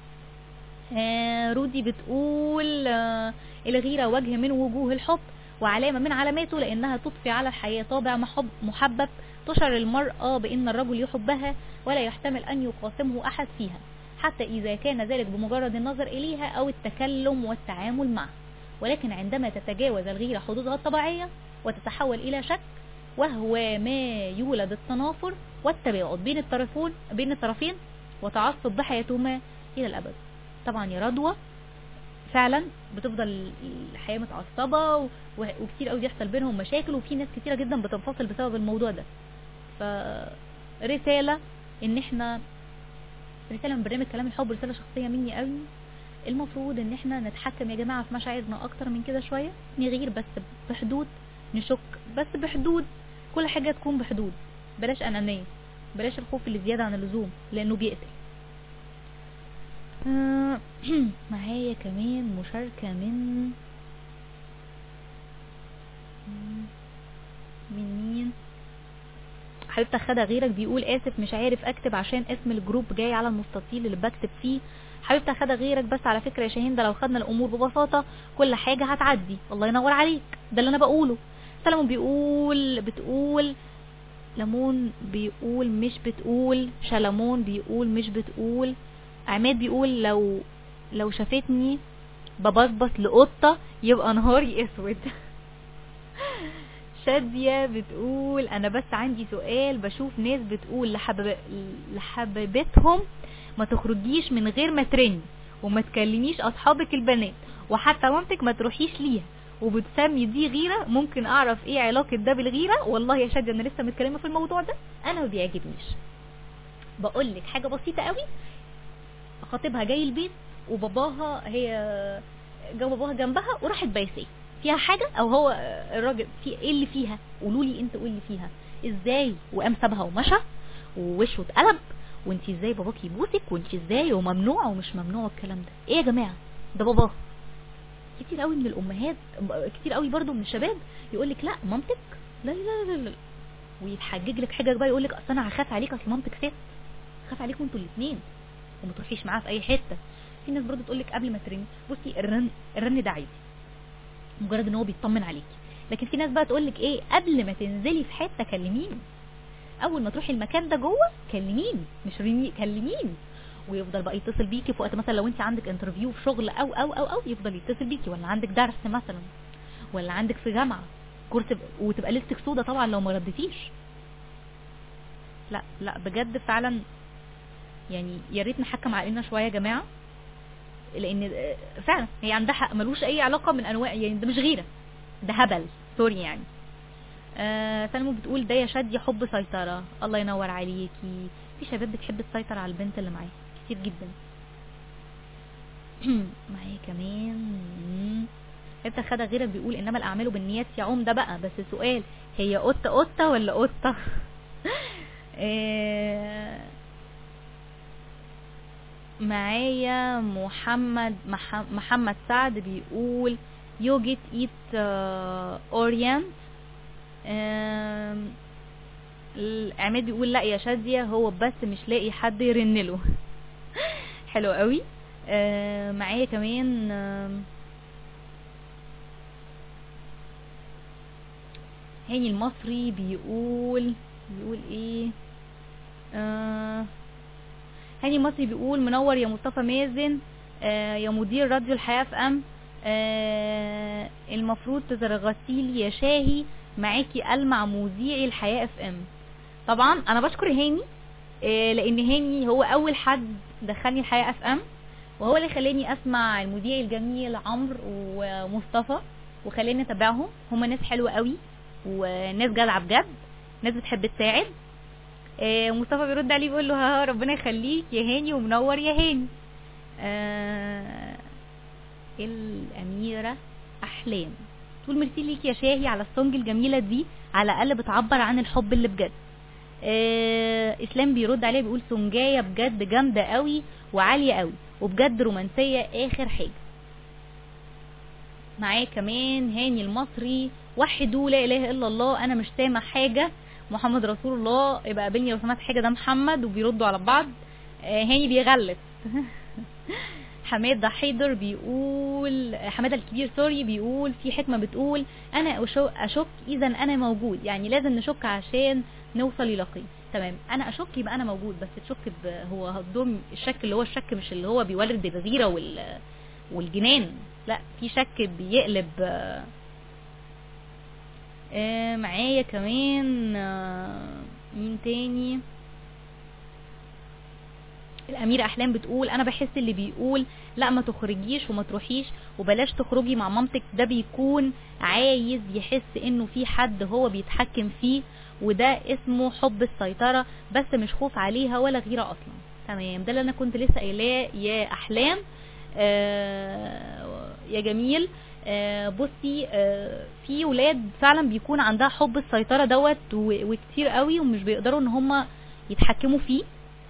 رودي بتقول الغيرة وجه من وجوه الحب وعلامة من علاماته، لانها تضفي على الحياة طابع محبب، تشعر المرأة بان الرجل يحبها ولا يحتمل ان يقاسمه احد فيها، حتى اذا كان ذلك بمجرد النظر اليها او التكلم والتعامل معها. ولكن عندما تتجاوز الغيرة حدودها الطبيعية وتتحول الى شك، وهو ما يولد التنافر والتباعد بين الطرفين وتعصب بحياتهما الى الابد. طبعا يا رضوى فعلا بتفضل الحياة متعصبة وكتير قوي بيحصل بينهم مشاكل، وفي ناس كتيرة جدا بتنفصل بسبب الموضوع ده. فرسالة ان احنا رسالة من برنامج كلام الحب، رسالة شخصية مني قوي، المفروض ان احنا نتحكم يا جماعة في مشاعرنا اكتر من كده شوية، نغير بس بحدود، نشك بس بحدود، كل حاجة تكون بحدود، بلاش انانية، بلاش الخوف اللي زيادة عن اللزوم لانه بيقتل. معايا كمان مشاركة من مين؟ حبيبتك خدها غيرك بيقول اسف مش عارف اكتب عشان اسم الجروب جاي على المستطيل اللي بكتب فيه. حبيبتك خدها غيرك، بس على فكرة يا شاهين ده لو خدنا الامور ببساطة كل حاجة هتعدي. الله ينور عليك، ده اللي انا بقوله. سلمون بتقول لمون بيقول مش بتقول، شلمون بيقول مش بتقول، عماد بيقول لو شافتني ببصبص لقطة يبقى نهاري اسود. شادية بتقول انا بس عندي سؤال، بشوف ناس بتقول لحبيبتهم ما تخرجيش من غير ما ترني وما تكلميش اصحابك البنات وحتى مامتك ما تروحيش ليها، وبتسمي دي غيرة. ممكن اعرف ايه علاقة ده بالغيرة؟ والله يا شادية انا لسه متكلمة في الموضوع ده، انا ما بيعجبنيش. بقولك حاجة بسيطة قوي، خطيبها جاي البيت وباباها هي جو باباها جنبها وراحت بايسيه فيها حاجة، او هو الراجل في ايه اللي فيها؟ قولوا لي انت، قولي فيها ازاي؟ وقام سابها ومشى ووشه اتقلب، وانت ازاي باباك يبوسك، وانت ازاي وممنوع ومش ممنوع الكلام ده؟ ايه يا جماعة؟ ده باباها. كتير قوي من الامهات، كتير قوي برضو من الشباب يقولك لا مامتك لا لا لا لا، ويتحجج لك حاجة بقى، يقولك اصل انا هخاف عليك، اصل مامتك ست، خاف عليكم انتوا الاثنين وما تروحيش معاه في اي حته. في ناس برضو تقولك قبل ما ترني، بصي الرن ده عادي مجرد ان هو بيطمن عليكي، لكن في ناس بقى تقولك ايه، قبل ما تنزلي في حته كلميني، اول ما تروحي المكان ده جوه كلميني، مش رني، كلميني. ويفضل بقى يتصل بيكي في وقت مثلا لو انت عندك انترفيو في شغل او يفضل يتصل بيكي، ولا عندك درس مثلا، ولا عندك في جامعه كورس، وتبقى ليلتك سودا طبعا لو ما ردتيش. لا لا بجد فعلا يعني يا ريت نحكم عقلنا شويه يا جماعه، لان فعلا هي عندها حق، ملوش اي علاقه من انواع، يعني ده مش غيره، ده هبل، سوري يعني. سلمى بتقول ده يا شادية حب سيطره. الله ينور عليكي، في شباب بتحب تسيطر على البنت اللي معاها كتير جدا. معايا كمان انت خدها غيرك بيقول انما الاعمال بالنيات يا عم. ده بقى بس سؤال، هي قطه ولا قطه؟ معايا محمد سعد بيقول you get eat orient. عماد بيقول لا يا شادية هو بس مش لاقي حد يرنله. حلو قوي. معايا كمان هاني المصري بيقول ايه، هاني مصري بيقول منور يا مصطفى مازن، يا مدير راديو الحياة في ام، المفروض تزرغتيلي يا شاهي معاكي ألمع مذيعي الحياة في ام. طبعا انا بشكر هاني، لان هاني هو اول حد دخلني الحياة في ام، وهو اللي خلاني اسمع المذيع الجميل عمرو ومصطفى، وخلاني اتابعهم. هما ناس حلوة قوي وناس جدعة بجد، ناس بتحب تساعد. مصطفى بيرد عليه بيقول له ها ربنا يخليك يا هاني ومنور يا هاني. الأميرة أحلام تقول ميرسي ليك يا شاهي على السونج الجميلة دي، على الأقل بتعبر عن الحب اللي بجد. إسلام بيرد عليه بيقول سونجاية بجد جامدة قوي وعالية قوي وبجد رومانسية آخر حاجة. معايا كمان هاني المصري وحدوا لا إله إلا الله أنا مش سامع حاجة محمد رسول الله، يبقى قابلني لو سمعت حاجة ده محمد، وبيردوا على بعض. هاني بيغلط. حمادة حيدر بيقول، حمادة الكبير سوري، بيقول في حكمة بتقول انا اشك اذا انا موجود، يعني لازم نشك عشان نوصل ليقين. تمام، انا اشك يبقى انا موجود، بس تشك هو هضم الشك اللي هو الشك مش اللي هو بيولد الغيرة والجنان، لا في شك بيقلب. معايا كمان مين تاني؟ الأميرة أحلام بتقول أنا بحس اللي بيقول لا ما تخرجيش وما تروحيش وبلاش تخرجي مع مامتك ده بيكون عايز يحس إنه في حد هو بيتحكم فيه، وده اسمه حب السيطرة، بس مش خوف عليها ولا غيرة أصلا. تمام، ده اللي أنا كنت لسه قايلاه يا أحلام. يا جميل. بصي في ولاد فعلا بيكون عندها حب السيطرة دوت وكتير قوي ومش بيقدروا ان هم يتحكموا فيه.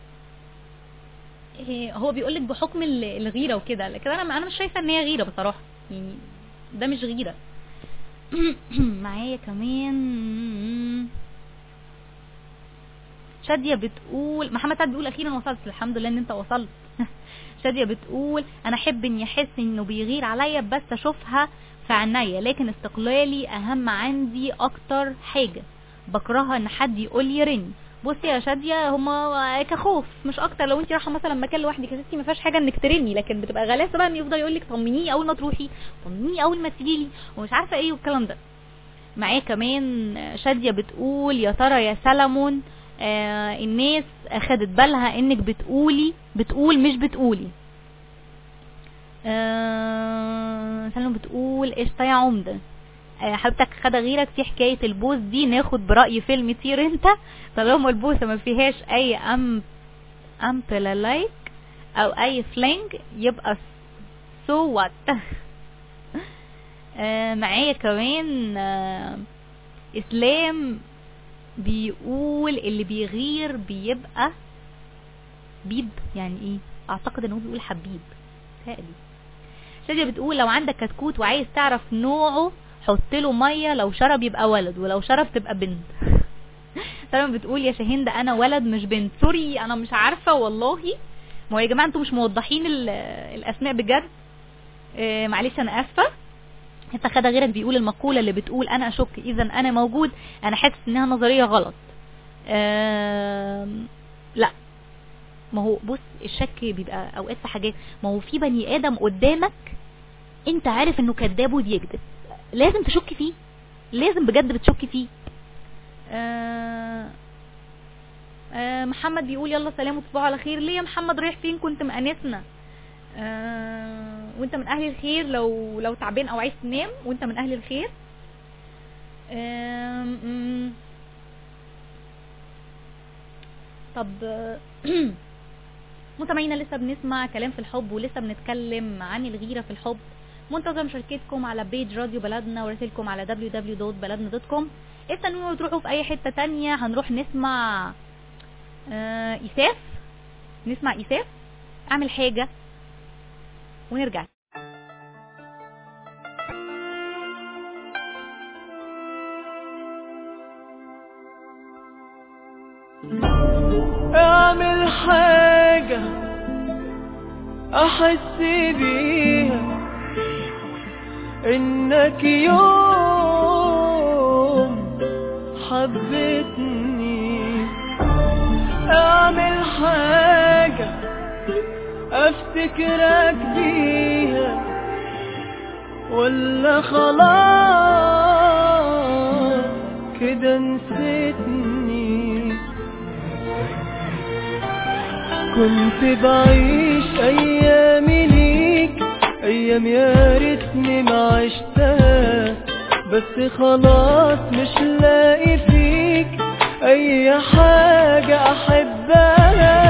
هو بيقولك بحكم الغيرة وكده، لكن انا مش شايفة ان هي غيرة بصراحة، يعني ده مش غيرة. معايا كمان شادية بتقول، محمد سعد بيقول اخيرا وصلت، الحمد لله ان انت وصلت. شادية بتقول انا احب ان يحس انه بيغير عليا بس اشوفها في عينيا، لكن استقلالي اهم عندي اكتر حاجة، بكرهها ان حد يقول لي رن بصي يا شاديه هما كخوف مش اكتر. لو انت رايحه مثلا مكان لوحدك يا ستي ما فيهاش حاجه انك ترمي، لكن بتبقى غلاسه بقى ان يفضل يقول لك طمنيني اول ما تروحي، طمنيني اول ما تجيلي، ومش عارفه ايه والكلام ده. معايا كمان شاديه بتقول يا ترى يا سلمون الناس اخدت بالها انك بتقول مش بتقولي. سلمون بتقول قشطه يا عمده، حضرتك خد غيرك في حكاية البوس دي، ناخد برأي فيلم طير انت، طالما البوسة ما فيهاش اي امبلالايك او اي فلينج يبقى سو وات. معايا كمان اسلام بيقول اللي بيغير بيبقى بيب، يعني ايه؟ اعتقد انه بيقول حبيب تقلي. شادية بتقول لو عندك كتكوت وعايز تعرف نوعه حط له ميه، لو شرب يبقى ولد ولو شرب تبقى بنت. سلمى بتقول يا شاهين ده انا ولد مش بنت. سوري انا مش عارفه والله، ما هو يا جماعه انتوا مش موضحين الاسماء بجد. معلش انا اسفه. انت خد غيرك بيقول المقوله اللي بتقول انا اشك اذا انا موجود، انا حاسس انها نظريه غلط. لا ما هو بص الشك بيبقى اوقات في حاجات، ما هو في بني ادم قدامك انت عارف انه كذاب وبيكذب، لازم تشك فيه، لازم بجد بتشك فيه. محمد بيقول يلا سلام وتصبحوا على خير. ليه يا محمد رايح فين؟ كنت مأنسنا. وانت من اهل الخير، لو تعبان او عايز تنام وانت من اهل الخير. طب متابعينا لسه بنسمع كلام في الحب ولسه بنتكلم عن الغيرة في الحب. منتظر مشاركتكم على بيج راديو بلدنا ورسالكم على www.baladna.com. استنوا تروحوا في اي حتة تانية. هنروح نسمع إيساف، نسمع إيساف اعمل حاجة ونرجع. اعمل حاجة احس بيها انك يوم حبتني. اعمل حاجة افتكرك بيها ولا خلاص كده نسيتني. كنت بعيش ايامي ليك، ايام يا ريتني ما عشتها، بس خلاص مش لاقي فيك اي حاجة احبها.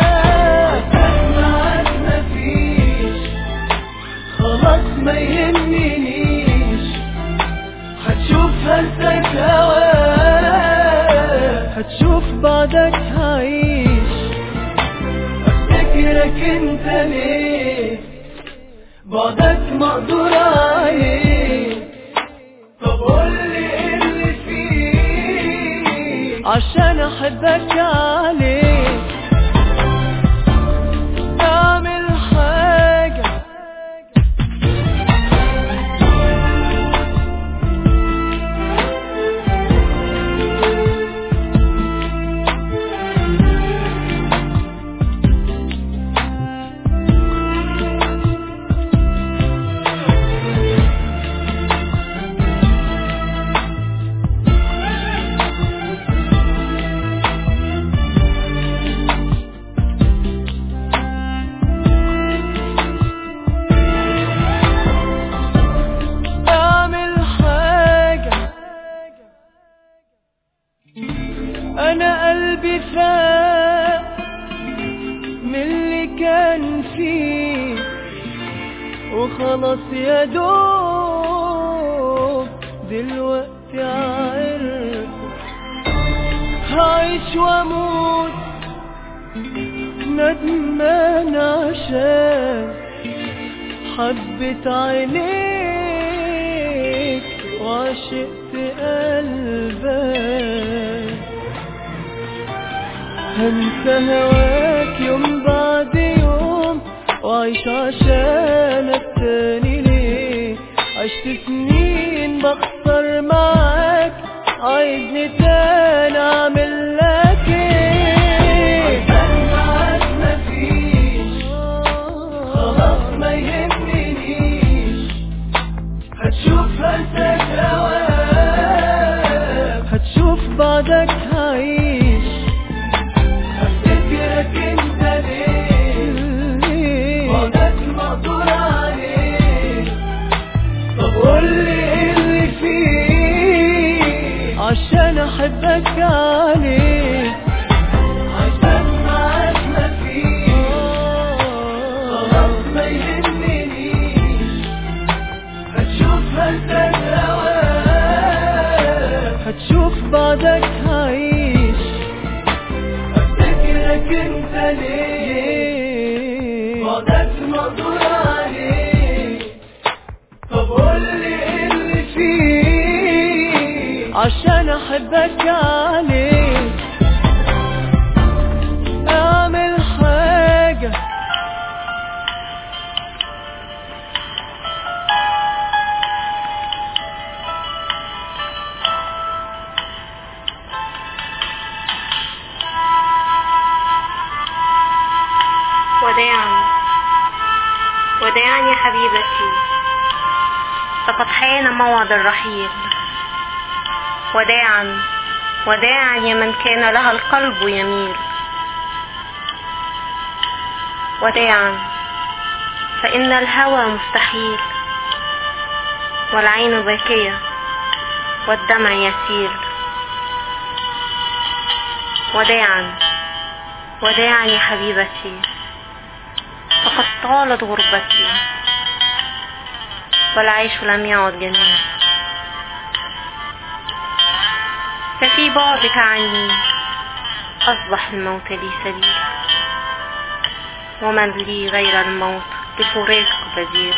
معاك مفيش خلاص ما يهمنيش، هتشوف هنساك هواك، هتشوف بعدك هعيش. افتكرك انت ليه بعدك مقدور عليه؟ طب قولي ايه اللي فيه عشان احبك عليه. اعمل حاجة انا قلبي فاق من اللي كان فيه وخلاص يا دوب دلوقتي عرف هعيش واموت ندمان عشان حبيت عينيك وعشقت قلبك. هنسى هواك يوم بعد يوم وعيش عشانك تاني ليه؟ عشت سنين بخسر معاك، عايزني تاني اعمل لك ايه؟ احبك عليه، عشان معاك مفيش خلاص ما يهمنيش، هتشوف هزك هواك، هتشوف بعدك هعيش، افتكرك انت ليه بعدك مقدور عليه. طب قولي ايه اللي فيه عشان احبك عليه، اعمل حاجة وداعا وداعا يا حبيبتي، فقد حان موعد الرحيل. وداعا وداعا يا من كان لها القلب يميل. وداعا فإن الهوى مستحيل، والعين باكية والدمع يسيل. وداعا وداعا يا حبيبتي، فقد طالت غربتي، والعيش لم يعد جميل. ففي بعدك عني أصبح الموت لي سبيل، ومن لي غير الموت لفراقك بديل.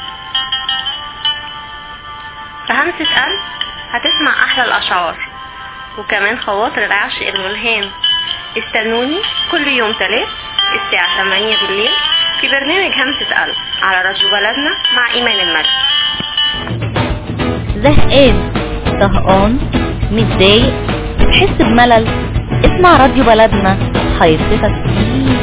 فهمسة قلب هتسمع أحلى الأشعار وكمان خواطر العشق الملهام. استنوني كل يوم 3 الساعة 8 بالليل في برنامج همسة قلب على راديو بلدنا مع إيمان الملك. زهقان، طهقان، متضايق، بتحس بملل، اسمع راديو بلدنا هيبسطك كتير.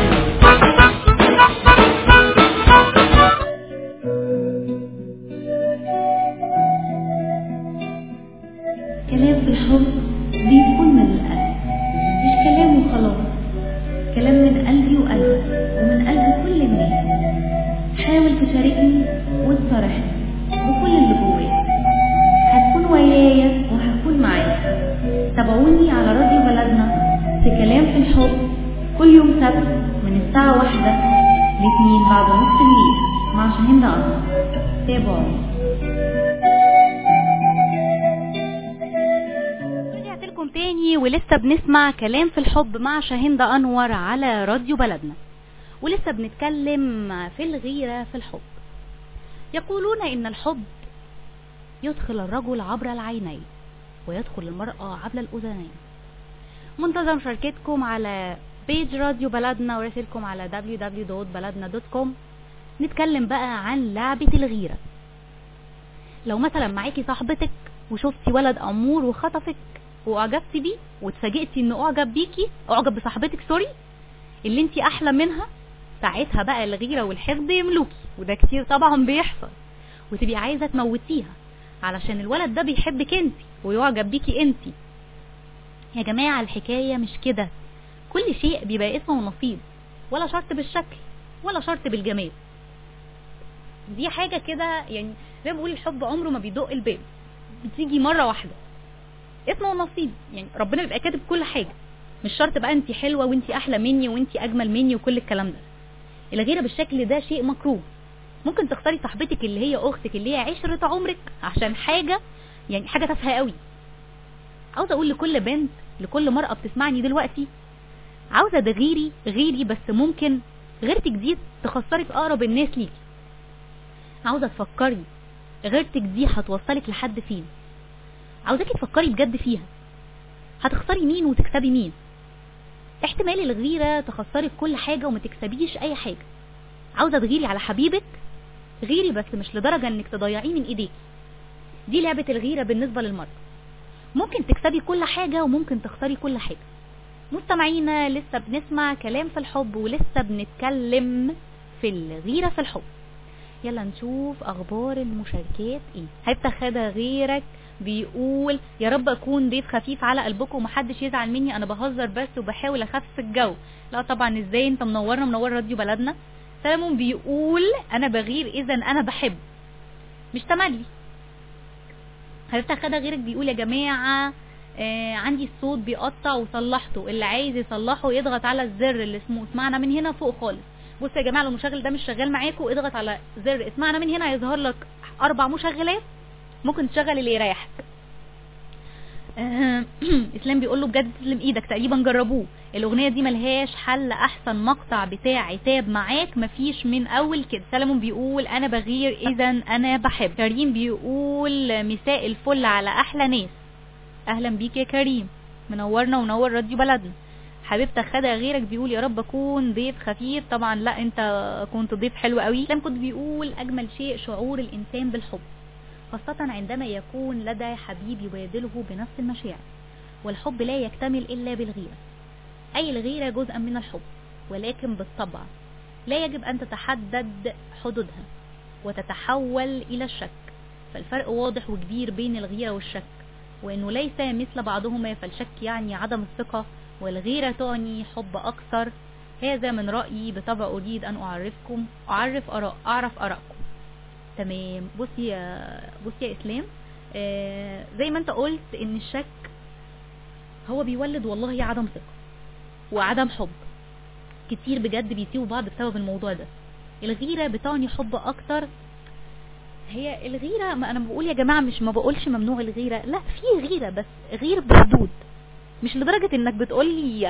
كلام في الحب بيكون من القلب، مش كلام وخلاص، كلام من قلبي وقلبك ومن قلب كل الناس. حاول تشاركني وتصارحني بكل اللي جواك، هتكون ويايا وهكون معاك. تابعوني على راديو بلدنا في كلام في الحب كل يوم سبت من الساعة 1 ل2 بعد نص الليل مع شاهين أنور. تابعوني. رجعت لكم تاني ولسه بنسمع كلام في الحب مع شاهين أنور على راديو بلدنا، ولسه بنتكلم في الغيرة في الحب. يقولون إن الحب يدخل الرجل عبر العينين ويدخل المرأة عبر الأذنين. منتظر مشاركتكم على بيج راديو بلدنا ورسلكم على www.baladna.com. نتكلم بقى عن لعبة الغيرة. لو مثلا معاكي صاحبتك وشفتي ولد أمور وخطفك وأعجبتي بيه واتفاجئتي إنه أعجب بصاحبتك اللي انتي أحلى منها، ساعتها بقى الغيرة والحقد يملوكي، وده كتير طبعا بيحصل، وتبقي عايزة تموتيها علشان الولد ده بيحبك انتي ويعجب بيكي انتي. يا جماعة الحكاية مش كده، كل شيء بيبقى اسمه ونصيب، ولا شرط بالشكل ولا شرط بالجمال. دي حاجة كده يعني زي ما بقول الحب عمره ما بيدق الباب، بتيجي مرة واحدة، اسمه ونصيب. يعني ربنا بيبقى كاتب كل حاجة، مش شرط بقى انتي حلوة وانتي احلى مني وانتي اجمل مني وكل الكلام ده. الغيرة بالشكل ده شيء مكروه. ممكن تختاري صاحبتك اللي هي اختك اللي هي عشرة عمرك عشان حاجة يعني حاجة تافهة قوي. عاوزة اقول لكل بنت، لكل مرأة بتسمعني دلوقتي، عاوزة غيري بس ممكن غيرتك دي تخسري في اقرب الناس ليكي. عاوزة تفكري غيرتك دي هتوصلك لحد فين. عاوزاكي تفكري بجد فيها، هتخسري مين وتكسبي مين. احتمال الغيرة تخسري كل حاجة وما تكسبيش اي حاجة. عاوزة تغيري على حبيبك، غيري بس مش لدرجة انك تضيعيه من ايديك. دي لعبة الغيرة بالنسبة للمرأة. ممكن تكسبي كل حاجة وممكن تخسري كل حاجة. مستمعينا لسه بنسمع كلام في الحب ولسه بنتكلم في الغيرة في الحب. يلا نشوف اخبار المشاركات ايه. هيفتح خدا غيرك بيقول يا رب اكون ضيف خفيف على قلبكم ومحدش يزعل مني، انا بهزر بس وبحاول اخفف الجو. لا طبعا ازاي، انت منورنا منور راديو بلدنا. سلمون بيقول انا بغير اذا انا بحب مش تملي. هيفتح خدا غيرك بيقول يا جماعة عندي الصوت بيقطع وصلحته، اللي عايز يصلحه يضغط على الزر اللي اسمه اسمعنا من هنا فوق خالص. بصوا يا جماعه، لو المشغل ده مش شغال معاكم اضغط على زر اسمعنا من هنا، هيظهر لك 4 مشغلات ممكن تشغل اللي يريحك. اسلام بيقول له بجد تسلم ايدك، تقريبا جربوه، الاغنيه دي ملهاش حل، احسن مقطع بتاع عتاب معاك مفيش من اول كده. سلمون بيقول انا بغير اذا انا بحب. كريم بيقول مساء الفل على احلى ناس. اهلا بيك يا كريم، منورنا ونور راديو بلدنا. حبيبتك خدها غيرك بيقول يا رب اكون ضيف خفيف. طبعا لا، انت كنت ضيف حلو قوي. اسلام كنت بيقول اجمل شيء شعور الانسان بالحب، خاصة عندما يكون لدى حبيب يبادله بنفس المشاعر، والحب لا يكتمل إلا بالغيرة. أي الغيرة جزءا من الحب، ولكن بالطبع لا يجب أن تتحدد حدودها وتتحول إلى الشك، فالفرق واضح وكبير بين الغيرة والشك، وأنه ليس مثل بعضهما، فالشك يعني عدم الثقة والغيرة تعني حب أكثر. هذا من رأيي، بطبع أريد أن أعرف آرائكم. تمام. بصي يا اسلام، زي ما انت قلت ان الشك هو بيولد والله عدم ثقة وعدم حب، كتير بجد بيسيبوا بعض بسبب الموضوع ده. الغيرة بتعني حب اكتر. هي الغيرة، ما انا بقول يا جماعة، ما بقولش ممنوع الغيرة، لا، في غيرة بس غير بحدود، مش لدرجة انك بتقولي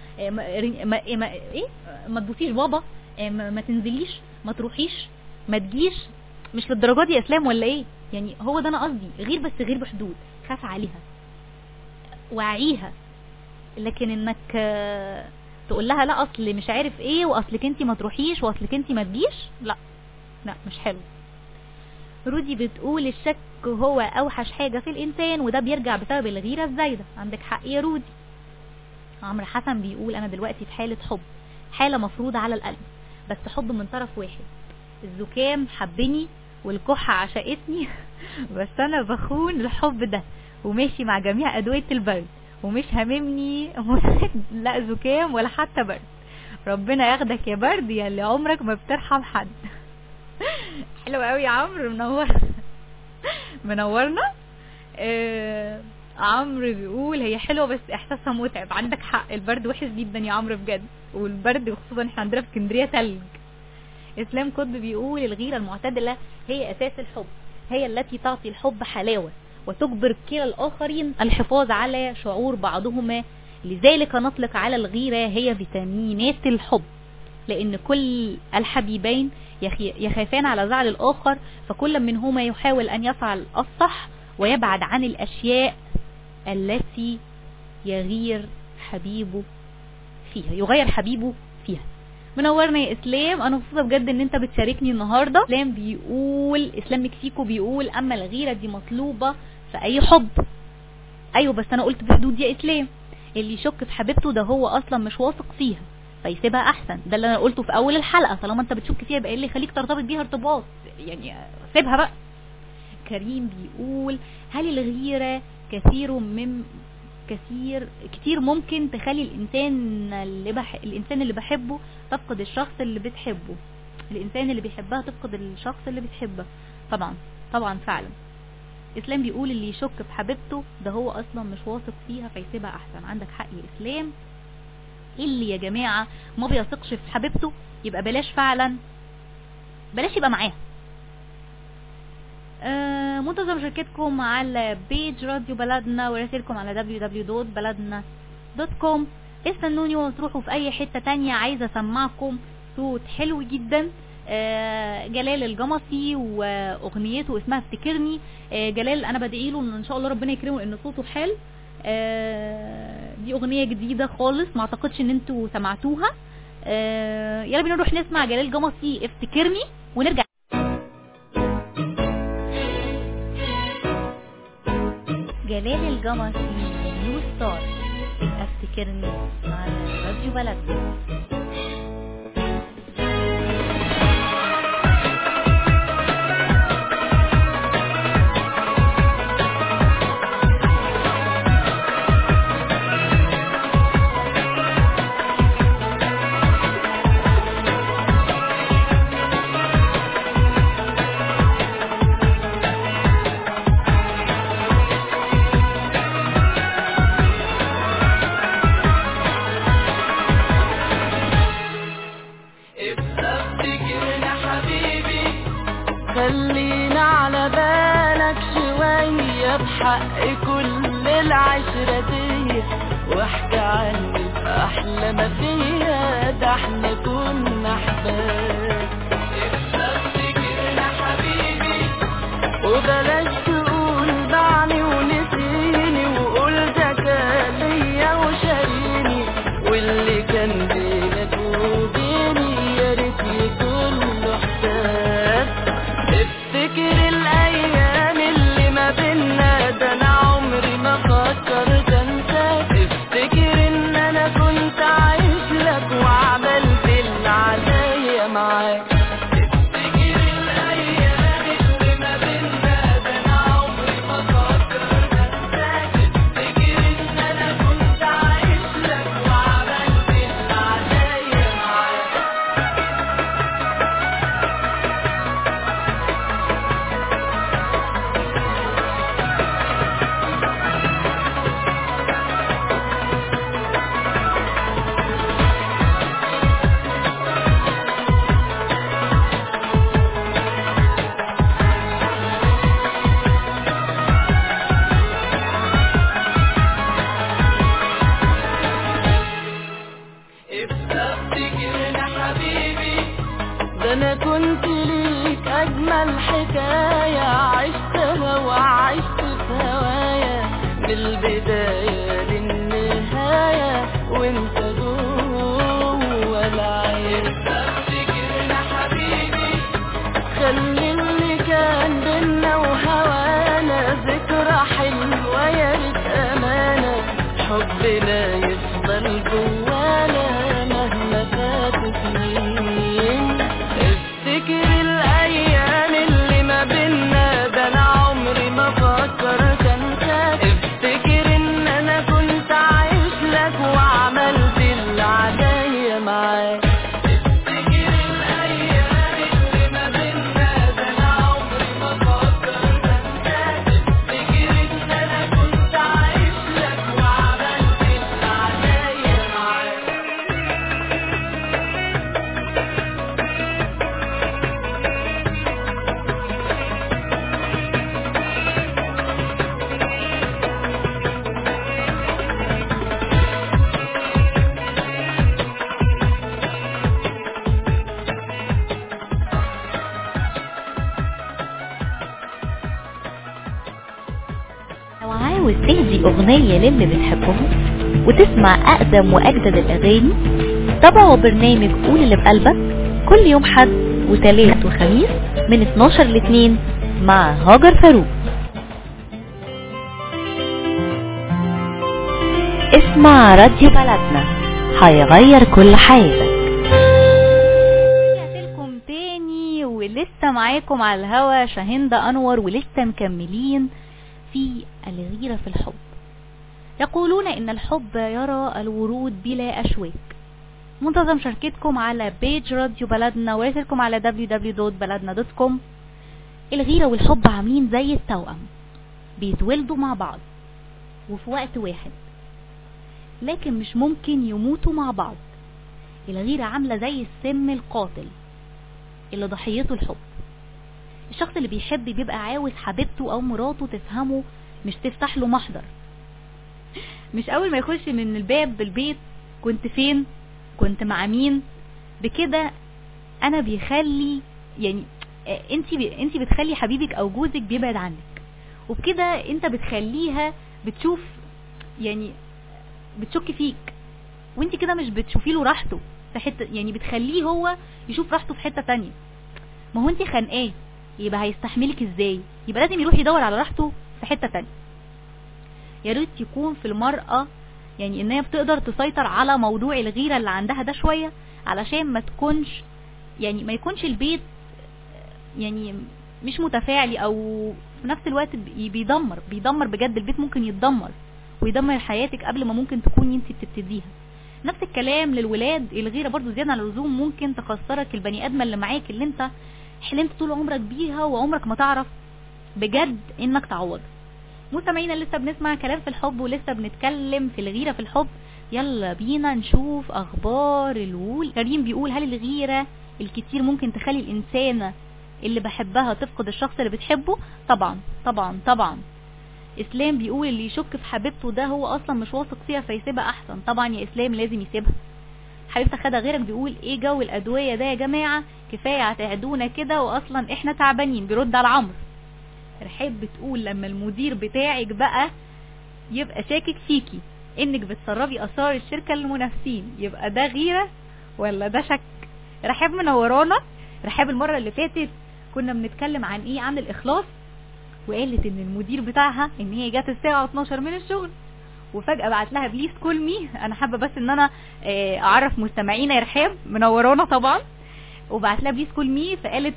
ما تبوسيش بابا، ما تنزليش، ما تروحيش، ما تجيش، مش للدرجات دي يا اسلام ولا ايه؟ يعني هو ده انا قصدي، غير بس غير بحدود، خاف عليها، وعيها، لكن انك تقول لها لا اصل مش عارف ايه، واصلك انتي ما تروحيش، واصلك انتي ما تجيش، لا مش حلو. رودي بتقول الشك هو اوحش حاجة في الانسان، وده بيرجع بسبب الغيرة الزايدة. عندك حق يا رودي. عمرو حسن بيقول انا دلوقتي في حالة حب، حالة مفروضة على القلب، بس حب من طرف واحد. الزكام حبني والكحة عشقتني بس انا بخون الحب ده وماشي مع جميع ادوية البرد، ومش هاممني لا زكام ولا حتى برد. ربنا ياخدك يا برد يا اللي عمرك ما بترحم حد. حلو قوي يا عمرو، منورنا. عمرو بيقول هي حلوة بس احساسها متعب. عندك حق، البرد وحش جدا يا عمرو بجد، والبرد خصوصا احنا عندنا في اسكندريه ثلج. اسلام قطب بيقول الغيرة المعتدلة هي اساس الحب، هي التي تعطي الحب حلاوة وتجبر كلا الاخرين الحفاظ على شعور بعضهما. لذلك نطلق على الغيرة هي فيتامينات الحب، لان كل الحبيبين يخافان على زعل الاخر، فكل منهما يحاول ان يفعل الصح ويبعد عن الاشياء التي يغير حبيبه فيها. منورنا يا اسلام، انا مبسوطه بجد ان انت بتشاركني النهارده. اسلام مكسيكو بيقول اما الغيره دي مطلوبه في اي حب. ايوه بس انا قلت بحدود يا اسلام. اللي يشك في حبيبته ده هو اصلا مش واثق فيها، فيسيبها احسن. ده اللي انا قلته في اول الحلقه، طالما انت بتشك فيها يبقى ايه اللي يخليك ترتبط بيها ارتباط؟ يعني سيبها بقى. كريم بيقول هل الغيره كتير ممكن تخلي الانسان اللي بحبه تفقد الشخص اللي بتحبه، الانسان اللي بيحبها تفقد الشخص اللي بتحبه. طبعا فعلا. اسلام بيقول اللي يشك في حبيبته ده هو اصلا مش واثق فيها فيسيبها احسن. عندك حق يا اسلام. اللي يا جماعه ما بيثقش في حبيبته يبقى بلاش يبقى معاها. منتظر مشاركتكم على بيج راديو بلدنا ورسائلكم على www.baladna.com. استنوني وتروحوا في اي حتة تانية. عايزة اسمعكم صوت حلو جدا، جلال الجمصي واغنيته اسمها افتكرني. جلال انا بدعيله ان شاء الله ربنا يكرمه لان صوته حلو. دي اغنية جديدة خالص، ما اعتقدش ان انتوا سمعتوها. يلا بينا نروح نسمع جلال الجمصي افتكرني ونرجع. جلال الجمصي نيو ستار افتكرني على راديو بلدنا. بحق كل العشرة دي، واحكي عني بأحلى ما فيها، ده احنا كنا أحباب. افتكرنا حبيبي وبلاش تقول بعني ونسيني، وقول ده كان ليا وشاريني، واللي كان بينك وبيني يا ريت يكون له حساب. افتكر الايام اللي ما بينا، ده انا عمري ما فكرت انساك. افتكر ان انا كنت عايش لك وعملت اللي عليا معاك. افتكر الايام اللي ما بينا، ده انا عمري ما فكرت انساك. افتكر ان انا كنت عايش لك وعملت اللي عليا معاك. افتكرنا حبيبي، ده انا كنت ليك اجمل حكاية، عشتها وعشت في هوايا من البداية للنهاية، وانت جوه العين. افتكرنا حبيبي، خلي اللي كان بينا وهوانا ذكرى حلوة يا ريت امانة، حبنا يفضل جوانا مهما فاتت سنين. افتكر الايام اللي ما بينا، ده انا عمري ما فكرت انساك. افتكر ان انا كنت عايش لك وعملت اللي عليا معاك. افتكر الايام اللي ما بينا، ده انا عمري ما فكرت انساك. افتكر ان انا كنت عايش لك وعملت اللي عليا معاك. لو عاوز تهدي أغنية للي بتحبهم وتسمع أقدم وأجدد الأغاني، تابعوا برنامج قول اللي بقلبك كل يوم حد وثلاث وخميس من 12 ل 2 مع هاجر فاروق. اسمع راديو بلدنا، هيغير كل حياتك. لكم تاني ولسه معاكم على الهوا شاهندة أنور، ولسه مكملين في الغيرة في الحب. يقولون إن الحب يرى الورود بلا أشواك. منتظم مشاركتكم على بيج راديو بلدنا، وراسلكم على www.baladna.com. الغيرة والحب عاملين زي التوأم، بيتولدوا مع بعض وفي وقت واحد، لكن مش ممكن يموتوا مع بعض. الغيرة عاملة زي السم القاتل اللي ضحيته الحب. الشخص اللي بيحب بيبقى عاوز حبيبته او مراته تفهمه، مش تفتح له محضر. مش اول ما يخش من الباب بالبيت كنت فين، كنت مع مين، بكده انا بيخلي يعني انتي بتخلي حبيبك او جوزك بيبعد عنك، وبكده انت بتخليها بتشوف يعني بتشك فيك، وانت كده مش بتشوفي له راحته في حته، يعني بتخليه هو يشوف راحته في حته تانية. ما هو انت خانقاه، يبقى هيستحملك ازاي؟ يبقى لازم يروح يدور على راحته في حته تانية. يا ريت يكون في المرأة يعني ان هي بتقدر تسيطر على موضوع الغيرة اللي عندها ده شوية، علشان ما تكونش يعني ما يكونش البيت يعني مش متفاعلي، او في نفس الوقت بيدمر بجد. البيت ممكن يتدمر ويدمر حياتك قبل ما ممكن تكوني انت بتبتديها. نفس الكلام للولاد، الغيرة برضو زيادة عن اللزوم ممكن تخسرك البني ادم اللي معاك، اللي انت حلمت طول عمرك بيها وعمرك ما تعرف بجد انك تعوض. مستمعينا لسه بنسمع كلام في الحب ولسه بنتكلم في الغيرة في الحب. يلا بينا نشوف اخبار الوول. كريم بيقول: هل الغيرة الكتير ممكن تخلي الانسانة اللي بحبها تفقد الشخص اللي بتحبه؟ طبعا طبعا طبعا. اسلام بيقول اللي يشك في حبيبته ده هو اصلا مش واثق فيها فيسيبها احسن. طبعا يا اسلام لازم يسيبها. حبيبتك خدها غيرك بيقول ايه جو الادويه ده يا جماعه، كفايه هتعدونا كده واصلا احنا تعبانين. بيرد على عمرو. رحاب بتقول لما المدير بتاعك بقى يبقى شاكك فيكي انك بتسربي اسرار الشركه للمنافسين، يبقى ده غيره ولا ده شك؟ رحاب منورانا. رحاب المره اللي فاتت كنا بنتكلم عن ايه؟ عن الاخلاص، وقالت ان المدير بتاعها ان هي جات الساعه 12 من الشغل وفجاه بعت لها بليز كول مي. انا حابه بس ان انا اعرف مستمعينا يا رحاب منورانا طبعا. وبعت لها بليز كول مي فقالت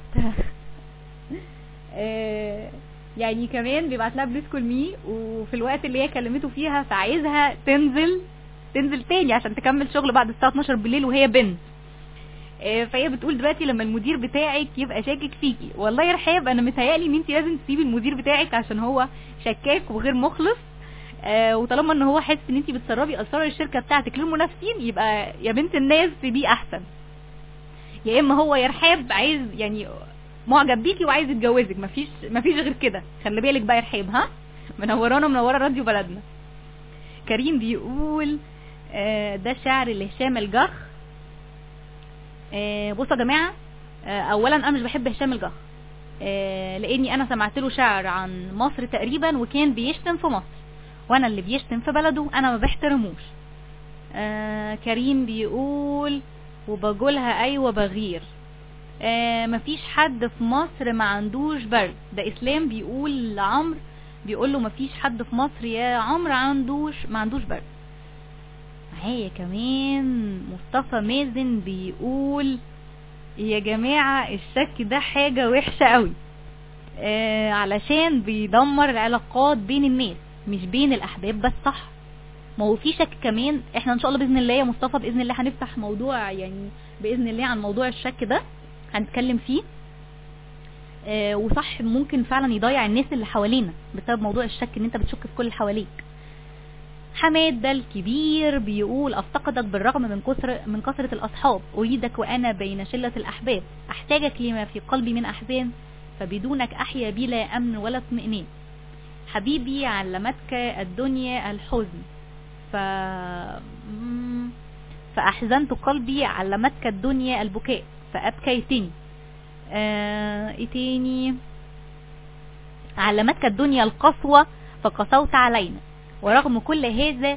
يعني كمان بيبعت لها بليز كول مي وفي الوقت اللي هي كلمته فيها فعايزها تنزل تاني عشان تكمل شغل بعد الساعه 12 بالليل وهي بنت. فهي بتقول دلوقتي لما المدير بتاعك يبقى شاكك فيكي. والله يا رحاب انا متهيألي ان انت لازم تسيبي المدير بتاعك عشان هو شكاك وغير مخلص. وطالما ان هو حاسس ان انت بتسربي اسرار الشركه بتاعتك للمنافسين يبقى يا بنت الناس سيبيه احسن. يا اما هو يا رحاب عايز يعني معجب بيكي وعايز يتجوزك، مفيش غير كده. خلي بالك بقى يا رحاب. ها منورانا منوره راديو بلدنا. كريم بيقول ده شعر لهشام الجخ. بصوا يا جماعه، اولا انا مش بحب هشام الجخ لاني انا سمعت له شعر عن مصر تقريبا وكان بيشتم في مصر، وانا اللي بيشتم في بلده انا ما بحترموش. كريم بيقول وبقولها ايوه بغير. مفيش حد في مصر ما عندوش برد. ده اسلام بيقول لعمرو، بيقول له مفيش حد في مصر يا عمرو ما عندوش برد. معايا كمان مصطفى مازن بيقول يا جماعة الشك ده حاجة وحشة قوي علشان بيدمر العلاقات بين الناس مش بين الاحباب بس. صح، ما هو في شك كمان. احنا ان شاء الله باذن الله يا مصطفى باذن الله هنفتح موضوع يعني باذن الله عن موضوع الشك ده هنتكلم فيه. وصح ممكن فعلا يضيع الناس اللي حوالينا بسبب موضوع الشك، ان انت بتشك في كل اللي حواليك. حماد ده الكبير بيقول افتقدك بالرغم من كثرة الاصحاب، اريدك وانا بين شلة الاحباب، احتاجك لما في قلبي من احزان، فبدونك احيا بلا امن ولا اطمئنان. حبيبي علمتك الدنيا الحزن فاحزنت قلبي، علمتك الدنيا البكاء فابكيتني. ايه تاني؟ علمتك الدنيا القسوة فقسوت علينا، ورغم كل هذا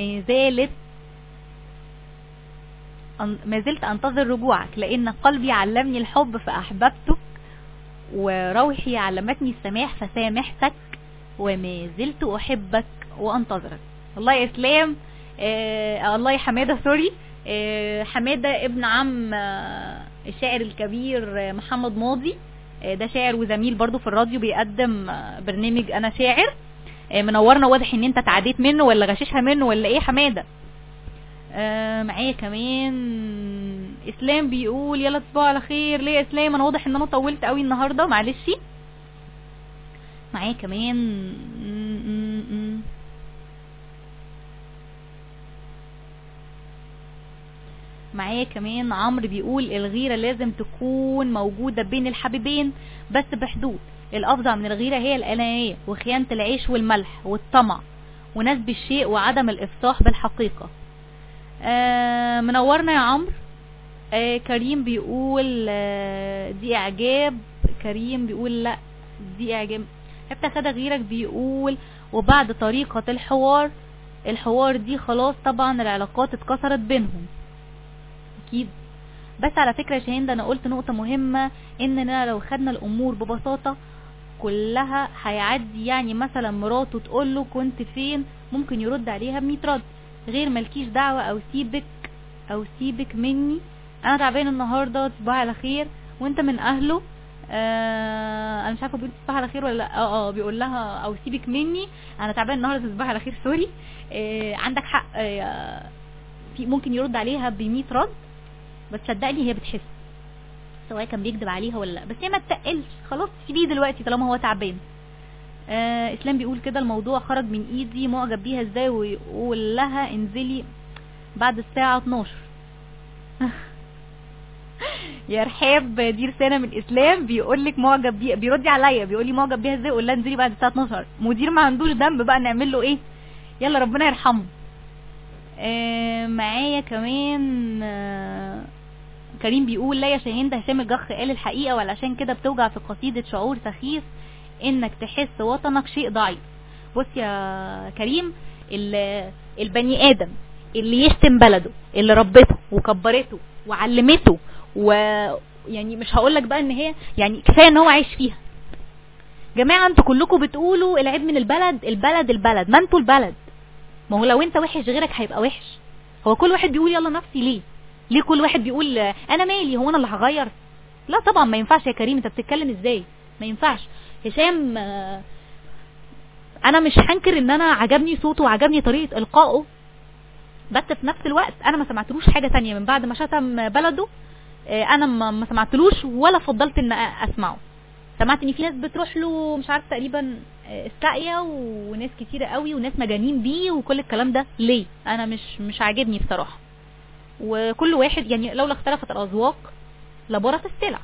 ما زلت انتظر رجوعك، لان قلبي علمني الحب فاحببتك، وروحي علمتني السماح فسامحتك، وما زلت احبك وانتظرك. الله يا اسلام. الله يا حمادة سوري. حمادة ابن عم الشاعر الكبير محمد ماضي. ده شاعر وزميل برضو في الراديو بيقدم برنامج انا شاعر. منورنا. واضح ان انت تعديت منه ولا غششها منه ولا ايه حمادة. معايا كمان اسلام بيقول يلا تصبحوا على خير. ليه يا اسلام؟ انا واضح ان انا طولت قوي النهارده معلش. معايا كمان عمرو بيقول الغيرة لازم تكون موجودة بين الحبيبين بس بحدود. الافظع من الغيرة هي الانانية وخيانة العيش والملح والطمع ونسب الشيء وعدم الافصاح بالحقيقة. منورنا يا عمرو. كريم بيقول دي اعجاب. كريم بيقول لا دي اعجاب. حتى خد غيرك بيقول وبعد طريقة الحوار دي خلاص طبعا العلاقات اتكسرت بينهم اكيد. بس على فكرة شاهين ده انا قلت نقطة مهمة، اننا لو خدنا الامور ببساطة كلها هيعدي. يعني مثلا مراته تقول له كنت فين، ممكن يرد عليها ب100 رد غير مالكيش دعوة او سيبك مني، انا تعبان النهاردة تصبح على خير. وانت من اهله انا مش عارفه بيقول تصبح على خير ولا لا. بيقول لها او سيبك مني انا تعبان النهارده تصبح على خير سوري. عندك حق. في ممكن يرد عليها ب100 رد بس صدقني هي بتحس سواء كان بيكذب عليها ولا لا، بس هي ما تقلش خلاص سيبيه دلوقتي طالما هو تعبان. اسلام بيقول كده الموضوع خرج من ايدي، معجب بيها ازاي ويقول لها انزلي بعد الساعه 12. يا رحاب دي رساله من الاسلام بيقول لك معجب بيه، بيرد عليا بيقول لي معجب بيها ازاي؟ اقول لها انزلي بعد الساعه 12. مدير ما عندوش ذنب بقى، نعمل له ايه؟ يلا ربنا يرحمه. معايا كمان كريم بيقول لا يا شاهين، ده هشام الجخ قال الحقيقه، وعلشان كده بتوجع في قصيده شعور سخيف انك تحس وطنك شيء ضعيف. بص يا كريم، البني ادم اللي يشتم بلده اللي ربته وكبرته وعلمته، ويعني مش هقولك بقى ان هي يعني كفايه ان هو عايش فيها. جماعه انتوا كلكم بتقولوا العيب من البلد البلد البلد، ما انتوا البلد. ما هو لو انت وحش غيرك هيبقى وحش. هو كل واحد بيقول يلا نفسي ليه كل واحد بيقول انا مالي، هو انا اللي هغير؟ لا طبعا ما ينفعش يا كريم، انت بتتكلم ازاي؟ ما ينفعش. هشام انا مش هنكر ان انا عجبني صوته وعجبني طريقه القائه، بس في نفس الوقت انا ما سمعتلوش حاجه تانية من بعد ما شتم بلده. انا ما سمعتلوش ولا فضلت ان اسمعه. سمعت ان في ناس بتروح له مش عارف تقريبا استقيا، وناس كتيره قوي وناس مجانين بيه وكل الكلام ده. ليه؟ انا مش عاجبني بصراحه. وكل واحد يعني لولا اختلفت الاذواق لبارت السلع.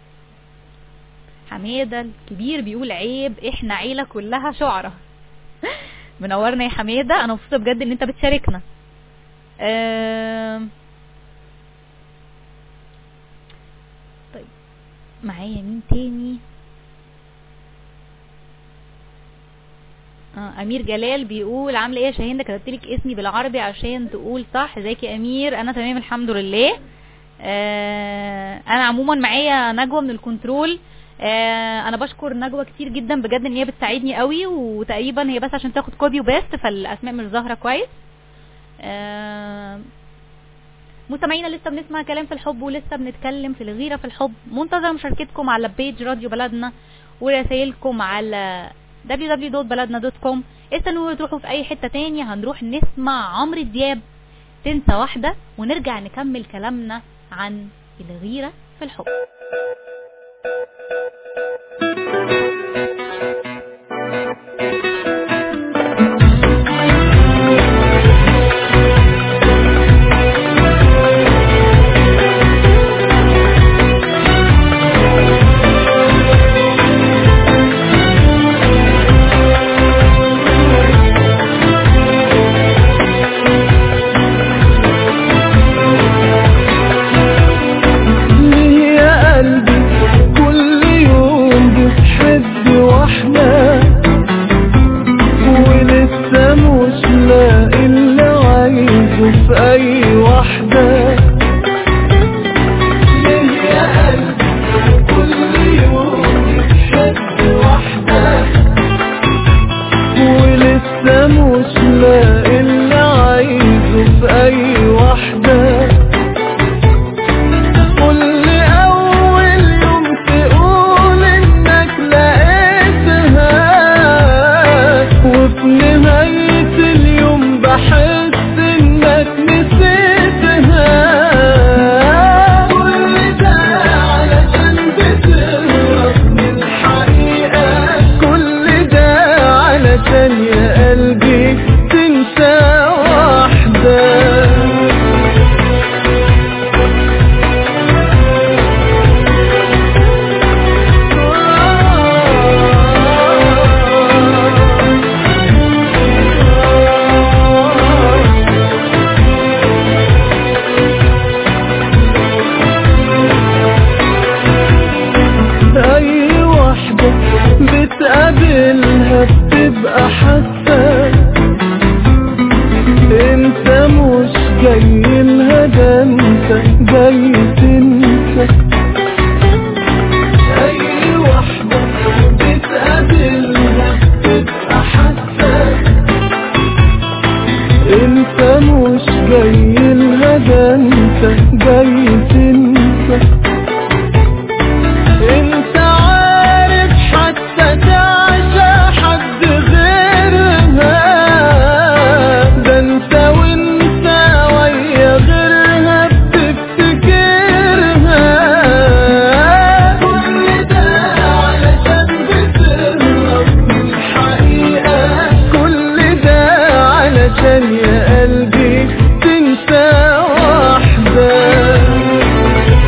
حماده الكبير بيقول عيب احنا عيله كلها شعراء. منورنا يا حماده، انا مبسوطه بجد ان انت بتشاركنا. طيب معايا مين تاني؟ امير جلال بيقول عامله ايه يا شاهين، ده كتبتلك اسمي بالعربي عشان تقول صح. ازيك يا امير؟ انا تمام الحمد لله. انا عموما معايا نجوى من الكنترول. انا بشكر نجوى كتير جدا بجد ان هي بتساعدني قوي، وتقريبا هي بس عشان تاخد كوبي وباست فالاسماء مش ظاهره كويس. مستمعينا لسه بنسمع كلام في الحب ولسه بنتكلم في الغيرة في الحب. منتظر مشاركتكم على بيج راديو بلدنا ورسائلكم على www.baladna.com. استنوا تروحوا في اي حتة تاني، هنروح نسمع عمرو دياب تنسى واحدة ونرجع نكمل كلامنا عن الغيرة في الحب. يا قلبي تنسى واحدة.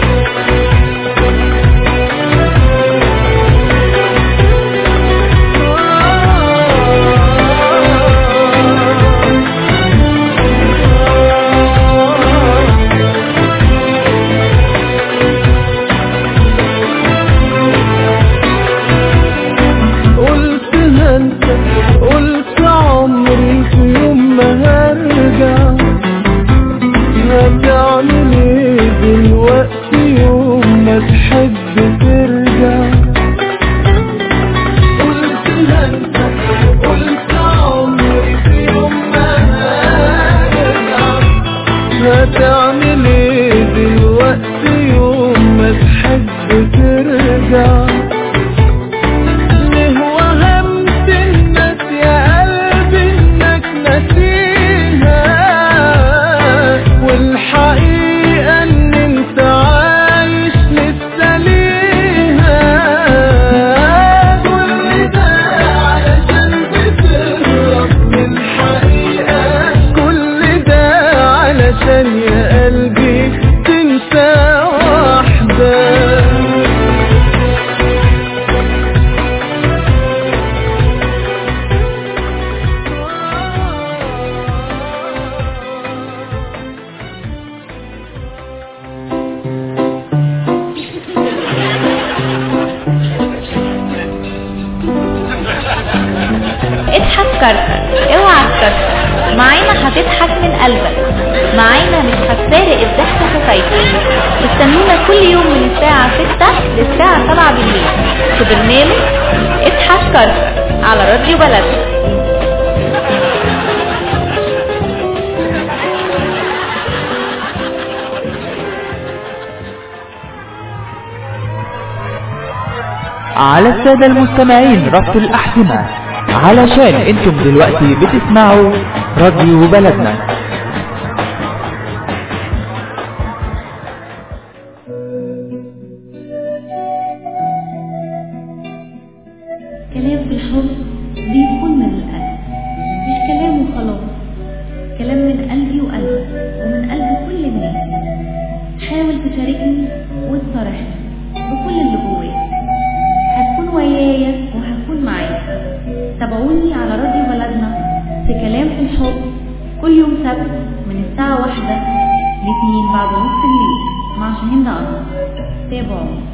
هتكركر، اوعى تكركر معانا، هتضحك من قلبك معانا، مش هتفارق الضحك شفايفك. استنونا كل يوم من الساعة 6 للساعة 7 بالليل في برنامج اضحك كركر على راديو بلدنا. على السادة المستمعين ربط الأحزمة، علشان انتم دلوقتي بتسمعوا راديو بلدنا. كلام في الحب بيكون من القلب، مش كلام وخلاص، كلام من قلبي وقلبك ومن قلب كل الناس. حاول تشاركني وتصارحني بكل اللي جواك، هتكون ويايا وهكون معاك. تابعوني على راديو بلدنا في كلام في الحب كل يوم سبت من الساعة 1 ل2 بعد نص الليل مع شاهين أنور. تابعوني.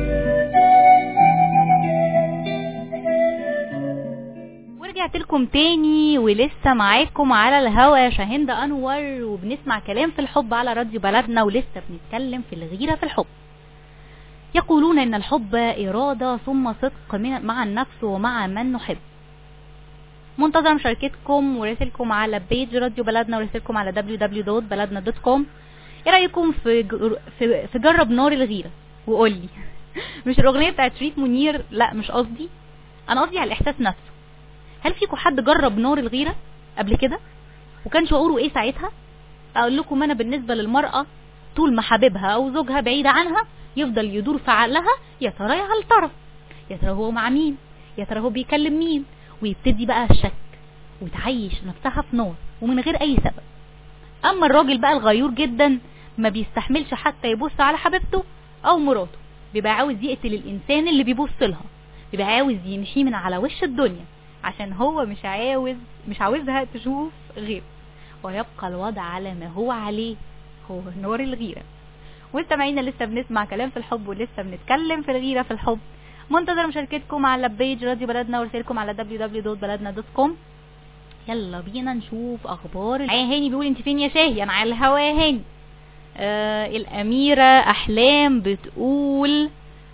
ورجعت لكم تاني ولسه معاكم على الهوا شاهين أنور، وبنسمع كلام في الحب على راديو بلدنا، ولسه بنتكلم في الغيرة في الحب. يقولون ان الحب إرادة ثم صدق مع النفس ومع من نحب. منتظر مشاركتكم ورسالكم على بيج راديو بلدنا ورسالكم على www.baladna.com. ايه رأيكم في جرب نار الغيرة وقولي مش الأغنية بتاعت شريف منير، لا مش قصدي، انا قصدي على الإحساس نفسه. هل فيكم حد جرب نار الغيرة قبل كده وكان شعوره ايه ساعتها؟ اقول لكم انا بالنسبة للمرأة طول ما حبيبها او زوجها بعيد عنها يفضل يدور في عقلها، يا ترى يا هل ترى، يا ترى هو مع مين، يا ترى هو بيكلم مين، ويبتدي بقى الشك وتعيش نفسها في نار ومن غير اي سبب. اما الراجل بقى الغيور جدا ما بيستحملش حتى يبص على حبيبته او مراته، بيبقى عاوز يقتل الانسان اللي بيبص لها، بيبقى عاوز يمشي من على وش الدنيا عشان هو مش عاوزها تشوف غيره، ويبقى الوضع على ما هو عليه، هو نار الغيرة. مستمعينا لسه بنسمع كلام في الحب ولسه بنتكلم في الغيرة في الحب. منتظر مشاركتكم على بيج راديو بلدنا ورسالكم على www.baladna.com. يلا بينا نشوف اخبار. هاني بيقول انت فين يا شاهي؟ انا على الهوا يا هاني. الاميرة احلام بتقول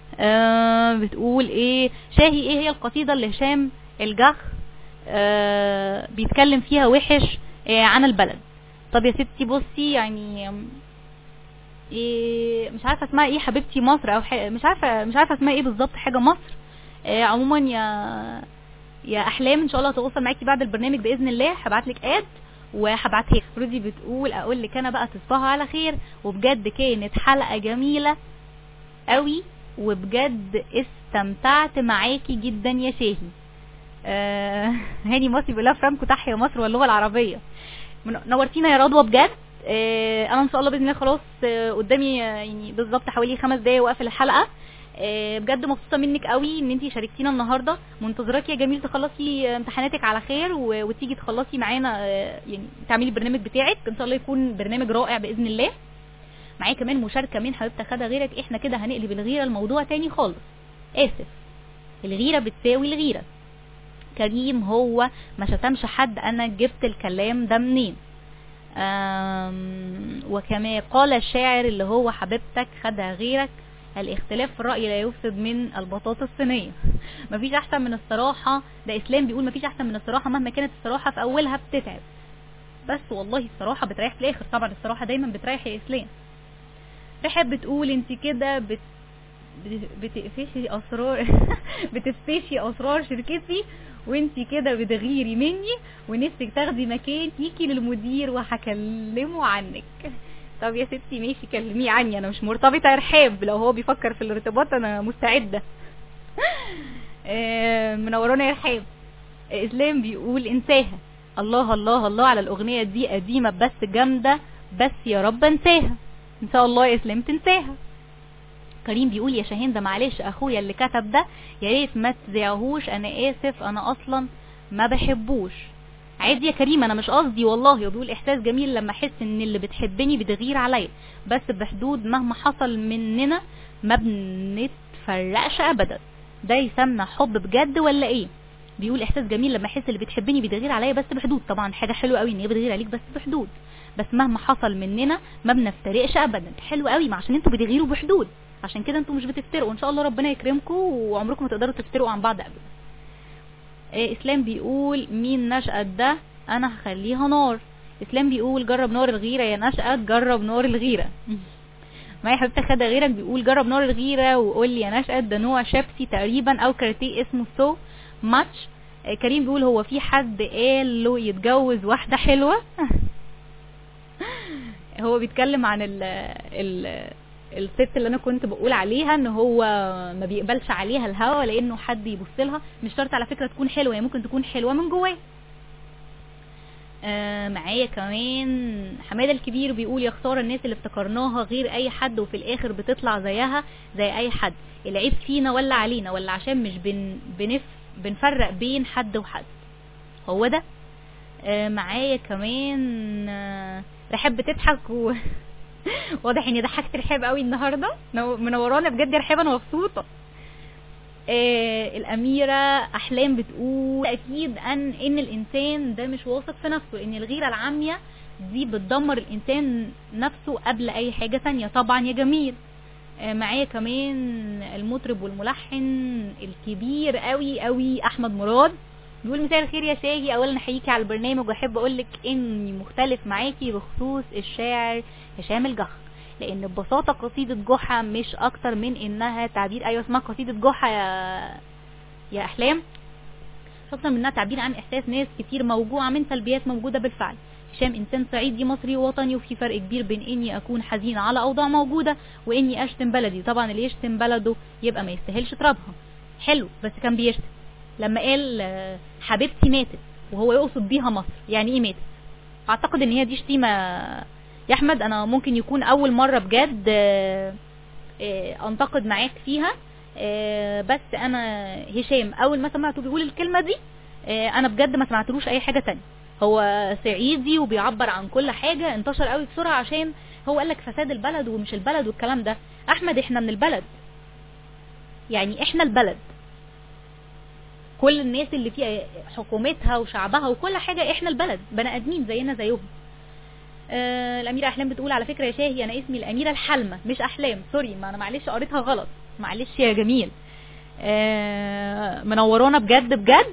ايه شاهي، ايه هي القصيدة اللي هشام الجخ بيتكلم فيها وحش عن البلد؟ طب يا ستي بصي، يعني إيه مش عارفه اسمها ايه حبيبتي مصر او مش عارفه اسمها ايه بالظبط، حاجه مصر. عموما يا احلام ان شاء الله هتوصل معاكي بعد البرنامج باذن الله، هبعت لك اد وهبعتها. رودي بتقول اقول لك انا بقى تصبحوا على خير، وبجد كانت حلقه جميله قوي وبجد استمتعت معاكي جدا يا شاهي. هاني مصري بيقول فرانكو تحيا مصر واللغه العربيه. نورتينا يا رضوى بجد. انا ان شاء الله باذن الله خلاص قدامي يعني بالظبط حوالي 5 دقايق واقفل الحلقه. بجد مبسوطه منك قوي ان انتي شاركتينا النهارده. منتظراكي يا جميل تخلصي امتحاناتك على خير وتيجي تخلصي معانا، يعني تعملي البرنامج بتاعك ان شاء الله يكون برنامج رائع باذن الله. معايا كمان مشاركه من حبيبتي خدها غيرك. احنا كده هنقلب الغيره الموضوع تاني خالص. اسف، الغيره بتساوي الغيره. كريم هو ما شتمش حد، انا جبت الكلام ده منين؟ وكما قال الشاعر اللي هو حبيبتك خدها غيرك، الاختلاف في الرأي لا يفسد من البطاطا الصينية. مفيش احسن من الصراحة، ده اسلام بيقول مفيش احسن من الصراحة مهما كانت الصراحة في اولها بتتعب، بس والله الصراحة بتريح في الاخر. طبعا الصراحة دايما بتريح يا اسلام. رحب بتقول انت كده بتقفشي اسرار بتفشي اسرار شركتي، وانتي كده بتغيري مني ونفسك تاخدي مكان تيجي للمدير وهكلمه عنك. طب يا ستي ماشي كلميه عني، انا مش مرتبطه يا رحاب، لو هو بيفكر في الارتباط انا مستعده. منورانا يا رحاب. اسلام بيقول انساها. الله الله الله على الاغنيه دي، قديمه بس جامده، بس يا رب انساها. ان شاء الله يا اسلام تنساها. كريم بيقول يا شاهين ده معلش اخويا اللي كتب ده يا ريت ما تذيعهوش، انا اسف انا اصلا ما بحبوش. عادي يا كريم انا مش قصدي والله. وبيقول احساس جميل لما احس ان اللي بتحبني بتغير عليا، بس بحدود مهما حصل مننا ما بنتفرقش ابدا. ده يسمى حب بجد ولا ايه؟ بيقول احساس جميل لما احس اللي بتحبني بتغير عليا بس بحدود. طبعا حاجه حلوه قوي ان هي بتغير عليك بس بحدود، بس مهما حصل مننا ما بنفترقش ابدا. حلو قوي، ما عشان انتوا بتغيروا بحدود، عشان كده انتوا مش بتفترقوا. ان شاء الله ربنا يكرمكم وعمركم ما تقدروا تفترقوا عن بعض ابدا. اسلام بيقول مين نشأت ده انا هخليها نار. اسلام بيقول جرب نار الغيره يا نشأت، جرب نار الغيره. معايا حبيبتي خدها غيرك بيقول جرب نار الغيره وقول لي يا نشأت ده نوع شيبسي تقريبا او كاراتيه اسمه سو ماتش. كريم بيقول هو في حد قال له يتجوز واحده حلوه؟ هو بيتكلم عن الست اللي انا كنت بقول عليها ان هو ما بيقبلش عليها الهوى لانه حد يبص لها. مش شرط على فكره تكون حلوه، هي ممكن تكون حلوه من جواه. معايا كمان حماده الكبير بيقول يا خساره الناس اللي افتكرناها غير اي حد وفي الاخر بتطلع زيها زي اي حد. العيب فينا ولا علينا ولا عشان مش بنفرق بين حد وحد؟ هو ده. معايا كمان رحاب بتضحك واضح اني ضحكت رحاب قوي النهارده، منورانا بجد يا رحاب، انا مبسوطه. الأميرة أحلام بتقول أكيد أن الإنسان ده مش واثق في نفسه، إن الغيرة العامية دي بتدمر الإنسان نفسه قبل أي حاجة تانية. طبعا يا جميل. معايا كمان المطرب والملحن الكبير قوي قوي أحمد مراد بيقول مساء الخير يا شاهي، أولا أحييكي على البرنامج وأحب أقولك إني مختلف معاكي بخصوص الشاعر هشام الجح، لان ببساطه قصيده جحا مش اكتر من انها تعبير. ايوه اسمها قصيده جحا يا احلام، مش اكتر من انها تعبير عن احساس ناس كتير موجوعه من سلبيات موجوده بالفعل. هشام انسان صعيدي مصري وطني، وفي فرق كبير بين اني اكون حزين على اوضاع موجوده واني اشتم بلدي. طبعا اللي يشتم بلده يبقى ما يستاهلش ترابها. حلو، بس كان بيشتم لما قال حبيبتي ماتت وهو يقصد بيها مصر. يعني ايه ماتت؟ اعتقد ان هي دي شتيمه يا احمد. انا ممكن يكون اول مرة بجد انتقد معاك فيها، بس انا هشام اول ما سمعته بيقول الكلمة دي انا بجد ما سمعتلوش اي حاجة تانية. هو صعيدي وبيعبر عن كل حاجة، انتشر قوي بسرعة عشان هو قالك فساد البلد ومش البلد والكلام ده. احمد احنا من البلد، يعني احنا البلد، كل الناس اللي فيها حكومتها وشعبها وكل حاجة احنا البلد، بني ادمين زينا زيهم. الأميرة أحلام بتقول على فكرة يا شاهي أنا اسمي الأميرة الحلمة مش أحلام، سوري، ما أنا معلش قريتها غلط، معلش يا جميل. منورانا بجد بجد.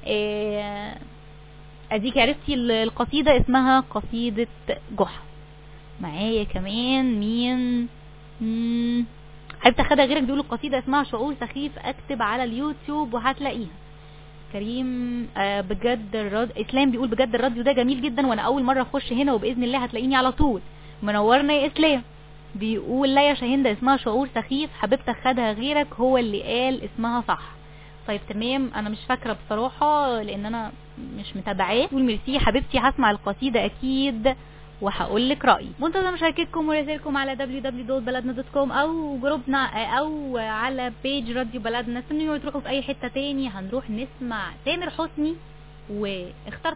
أديك عرفتي القصيدة اسمها قصيدة جحا. معايا كمان مين حبيت أخدها غيرك بيقول القصيدة اسمها شعور سخيف، أكتب على اليوتيوب وهتلاقيها. كريم بجد اسلام بيقول بجد الراديو ده جميل جدا وانا اول مره اخش هنا وباذن الله هتلاقيني على طول. منورنا يا اسلام. بيقول لا يا شاهندة اسمها شعور سخيف، حبيبتك خدها غيرك هو اللي قال اسمها صح. طيب تمام، انا مش فاكره بصراحه لان انا مش متابعاه. بيقول ميرسي حبيبتي، هسمع القصيده اكيد وهقول لك رايي. منتظر مشاركتكم ورسائلكم على www.baladna.com او جروبنا او على بيج راديو بلدنا. استنوا تروحوا في اي حته تاني، هنروح نسمع تامر حسني واخترت.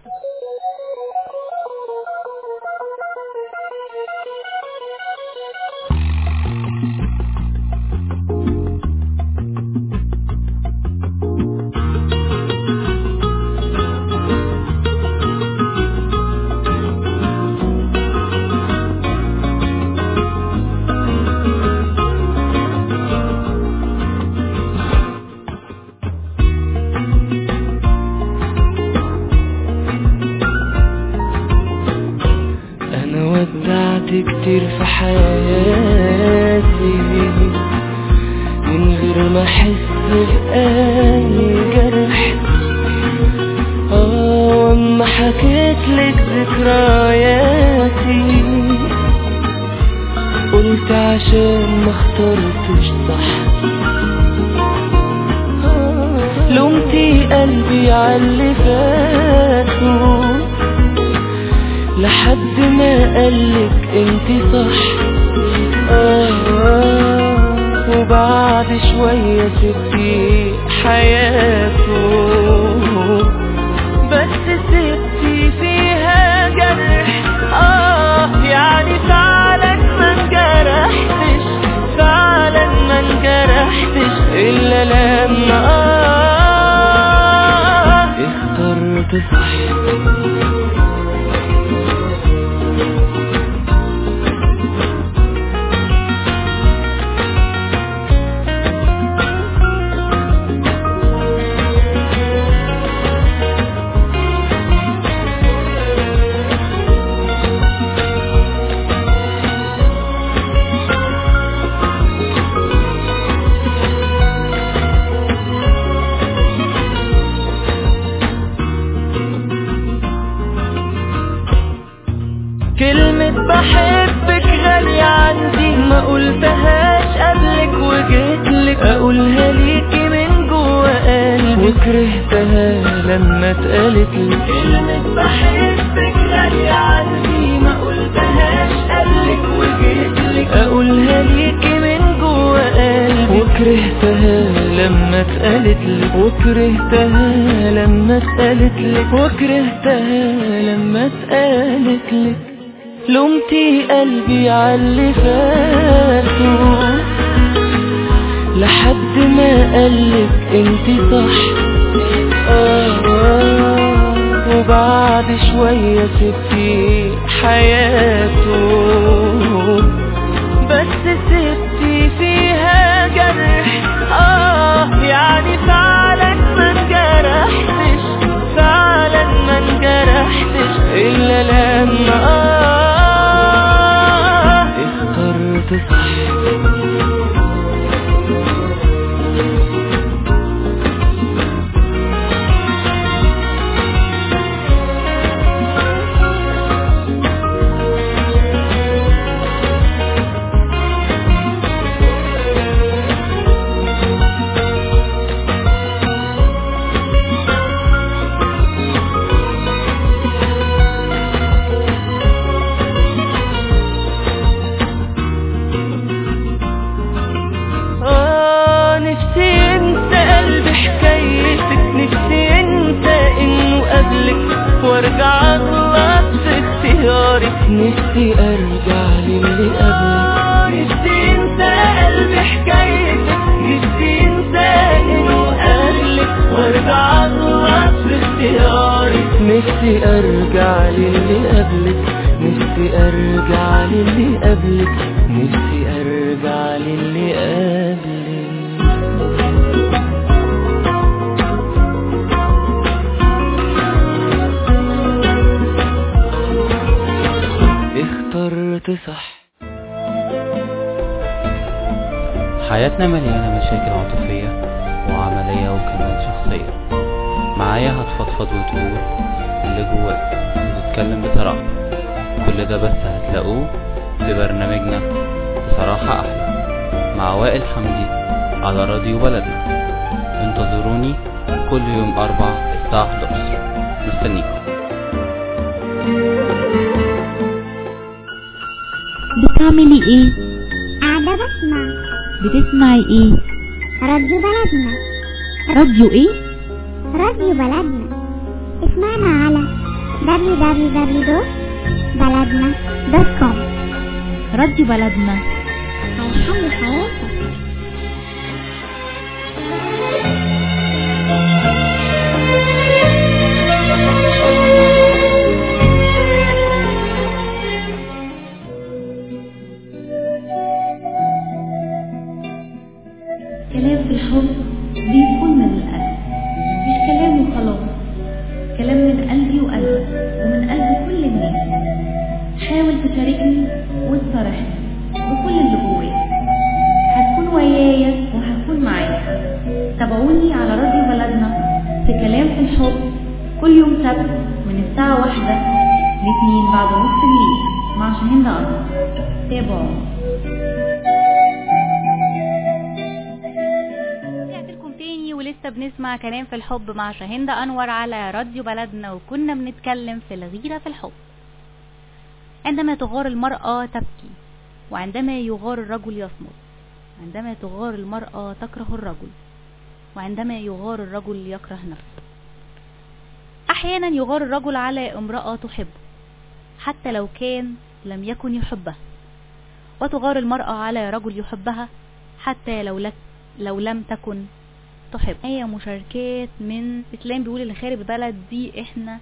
كتير في حياتي من غير ما احس بأي جرح. واما حكيت لك ذكرياتي قلت عشان ما اخترتش صح. لومتي قلبي عاللي فاتوا لحد ما قالك انتي صح. وبعد شوية سبتي حياته بس سبتي فيها جرح. يعني فعلا ما انجرحتش، فعلا ما انجرحتش إلا لما تصحي. كلمة بحبك غالية عندي، ما قلتهاش قبلك وجيتلك اقولها ليكي من جوا قلبي، وكرهتها لما اتقالت لي. كلمة بحبك غالية عندي، ما قلتهاش قبلك وجيتلك اقولها ليكي من جوا قلبي، وكرهتها لما اتقالت لي، وكرهتها لما اتقالت لك، وكرهتها لما اتقالت لك. لومتي قلبي عاللي فاتوا لحد ما قالك انتي صح. وبعد شوية سبتي حياته، بس سبتي فيها جرح. يعني فعلا ما انجرحتش، فعلا ما انجرحتش إلا لما تصحي. وارجع اغلط في اختياري، نفسي ارجع للي قبلك، نفسي انسى قلبي حكايتك، نفسي انسى انه قبلك، وارجع اغلط في اختياري، نفسي ارجع للي قبلك، نفسي ارجع للي قبلك، نفسي ارجع للي قبلك. اخترت صح. حياتنا مليانة مشاكل عاطفية وعملية وكمان شخصية. معايا هتفضفض وتقول اللي جواك وتتكلم بصراحة. كل ده بس هتلاقوه في برنامجنا بصراحة أحلى مع وائل حمدي على راديو بلدنا. انتظروني كل يوم 4 الساعة 11. مستنيكم. بتعملي ايه؟ قاعدة بسمع. بتسمعي ايه؟ راديو بلدنا. راديو ايه؟ راديو بلدنا. اسمعنا على www.baladna.com. راديو بلدنا هيحل حياتك. كلام في الحب بيكون من القلب، مش كلام وخلاص، كلام من قلبي وقلبك ومن قلب كل الناس. حاول تشاركني وتصارحني بكل اللي جواك، هتكون ويايا وهكون معاك. تابعوني على راديو بلدنا في كلام في الحب كل يوم سبت من الساعة 1 ل2 بعد نص الليل مع شاهين أنور. تابعوا. ولسه بنسمع كلام في الحب مع شاهين أنور على راديو بلدنا، وكنا بنتكلم في الغيرة في الحب. عندما تغار المرأة تبكي، وعندما يغار الرجل يصمت. عندما تغار المرأة تكره الرجل، وعندما يغار الرجل يكره نفسه. أحيانا يغار الرجل على امرأة تحبه حتى لو كان لم يكن يحبها، وتغار المرأة على رجل يحبها حتى لو لم تكن تحب. هي مشاركات من اسلام بيقول اللي خارب البلد دي احنا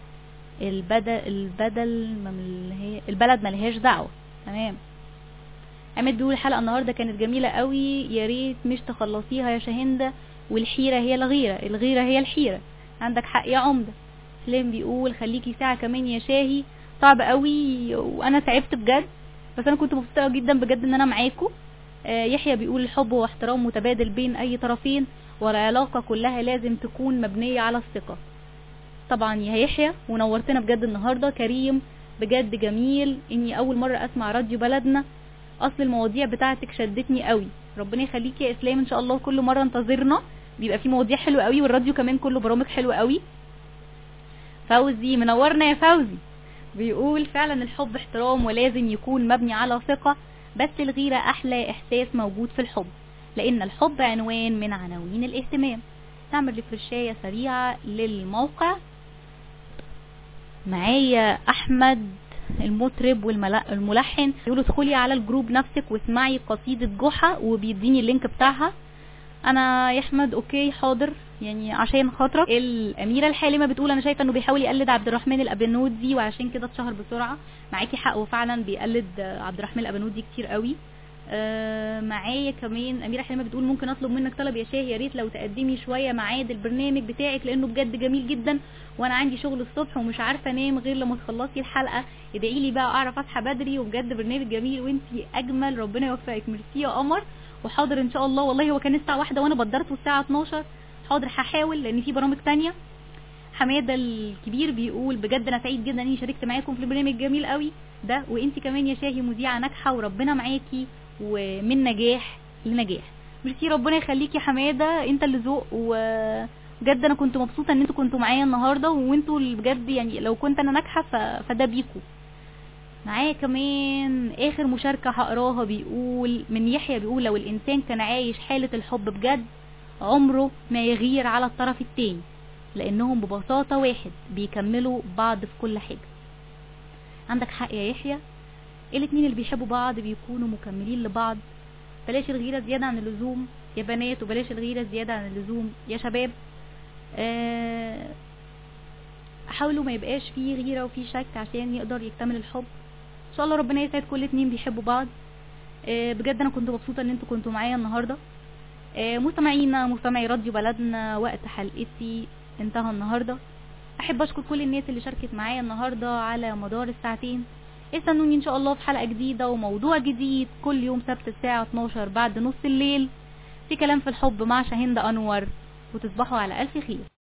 البلد ملهاش دعوة. تمام. عماد بيقول الحلقة النهاردة كانت جميلة قوي، يا ريت مش تخلصيها يا شاهندة، والحيرة هي الغيرة هي الحيرة. عندك حق يا عمدة. اسلام بيقول خليكي ساعة كمان يا شاهي، صعب قوي وانا تعبت بجد، بس انا كنت مبسوطة جدا بجد ان انا معاكم. يحيى بيقول الحب واحترام متبادل بين اي طرفين، والعلاقة كلها لازم تكون مبنية على الثقة. طبعا يا يحيى، ونورتنا بجد النهاردة. كريم بجد جميل، اني اول مرة اسمع راديو بلدنا، اصل المواضيع بتاعتك شدتني قوي. ربنا يخليك يا اسلام، ان شاء الله كل مرة انتظرنا، بيبقى فيه مواضيع حلوة قوي، والراديو كمان كله برامج حلوة قوي. فوزي منورنا يا فوزي، بيقول فعلا الحب احترام ولازم يكون مبني على ثقة، بس الغيرة احلى احساس موجود في الحب، لان الحب عنوان من عناوين الاهتمام. نعمل ريفرشاية سريعة للموقع. معايا احمد المطرب والملحن يقول ادخلي على الجروب نفسك واسمعي قصيدة جحا، وبيديني اللينك بتاعها. انا يا احمد اوكي حاضر، يعني عشان خاطرك. الاميرة الحالمة بتقول انا شايفة انه بيحاول يقلد عبد الرحمن الابنودي وعشان كده اتشهر بسرعة. معاكي حق، وفعلا بيقلد عبد الرحمن الابنودي كتير قوي. معايا كمان اميرة حلمة بتقول ممكن اطلب منك طلب يا شاه، يا ريت لو تقدمي شوية ميعاد البرنامج بتاعك لانه بجد جميل جدا، وانا عندي شغل الصبح ومش عارفة انام غير لما تخلصي الحلقة. ادعي لي بقى اعرف اصحى بدري، وبجد برنامج جميل وانتي اجمل، ربنا يوفقك. ميرسي يا قمر، وحاضر ان شاء الله. والله هو كان الساعة 1 وانا بدرته الساعة 12. حاضر هحاول لان في برامج تانية. حمادة الكبير بيقول بجد انا سعيد جدا اني شاركت معاكم في البرنامج الجميل قوي ده، وانتي كمان يا شاهي مذيعة ناجحة وربنا معاكي ومن نجاح لنجاح. ميرسي، ربنا يخليك يا حمادة، انت اللي ذوق، وبجد انا كنت مبسوطة ان انتوا كنتوا معايا النهاردة، وانتوا بجد يعني لو كنت انا ناجحة فده بيكوا. معايا كمان اخر مشاركة هقراها، بيقول من يحيى، بيقول لو الانسان كان عايش حالة الحب بجد عمره ما يغير على الطرف التاني، لانهم ببساطة واحد، بيكملوا بعض في كل حاجة. عندك حق يا يحيى، الاتنين اللي بيحبوا بعض بيكونوا مكملين لبعض. بلاش الغيرة زيادة عن اللزوم يا بنات، وبلاش الغيرة زيادة عن اللزوم يا شباب. حاولوا ما يبقاش فيه غيرة وفيه شك عشان يقدر يكتمل الحب. ان شاء الله ربنا يسعد كل اتنين بيحبوا بعض. بجد انا كنت مبسوطة ان انتوا كنتوا معايا النهاردة. مستمعي راديو بلدنا، وقت حلقتي انتهى النهاردة. احب اشكر كل الناس اللي شاركت معايا النهاردة على مدار الساعتين. استنوني ان شاء الله في حلقة جديدة وموضوع جديد كل يوم سبت الساعة 12 بعد نص الليل في كلام في الحب مع شاهندة انور، وتصبحوا على الف خير.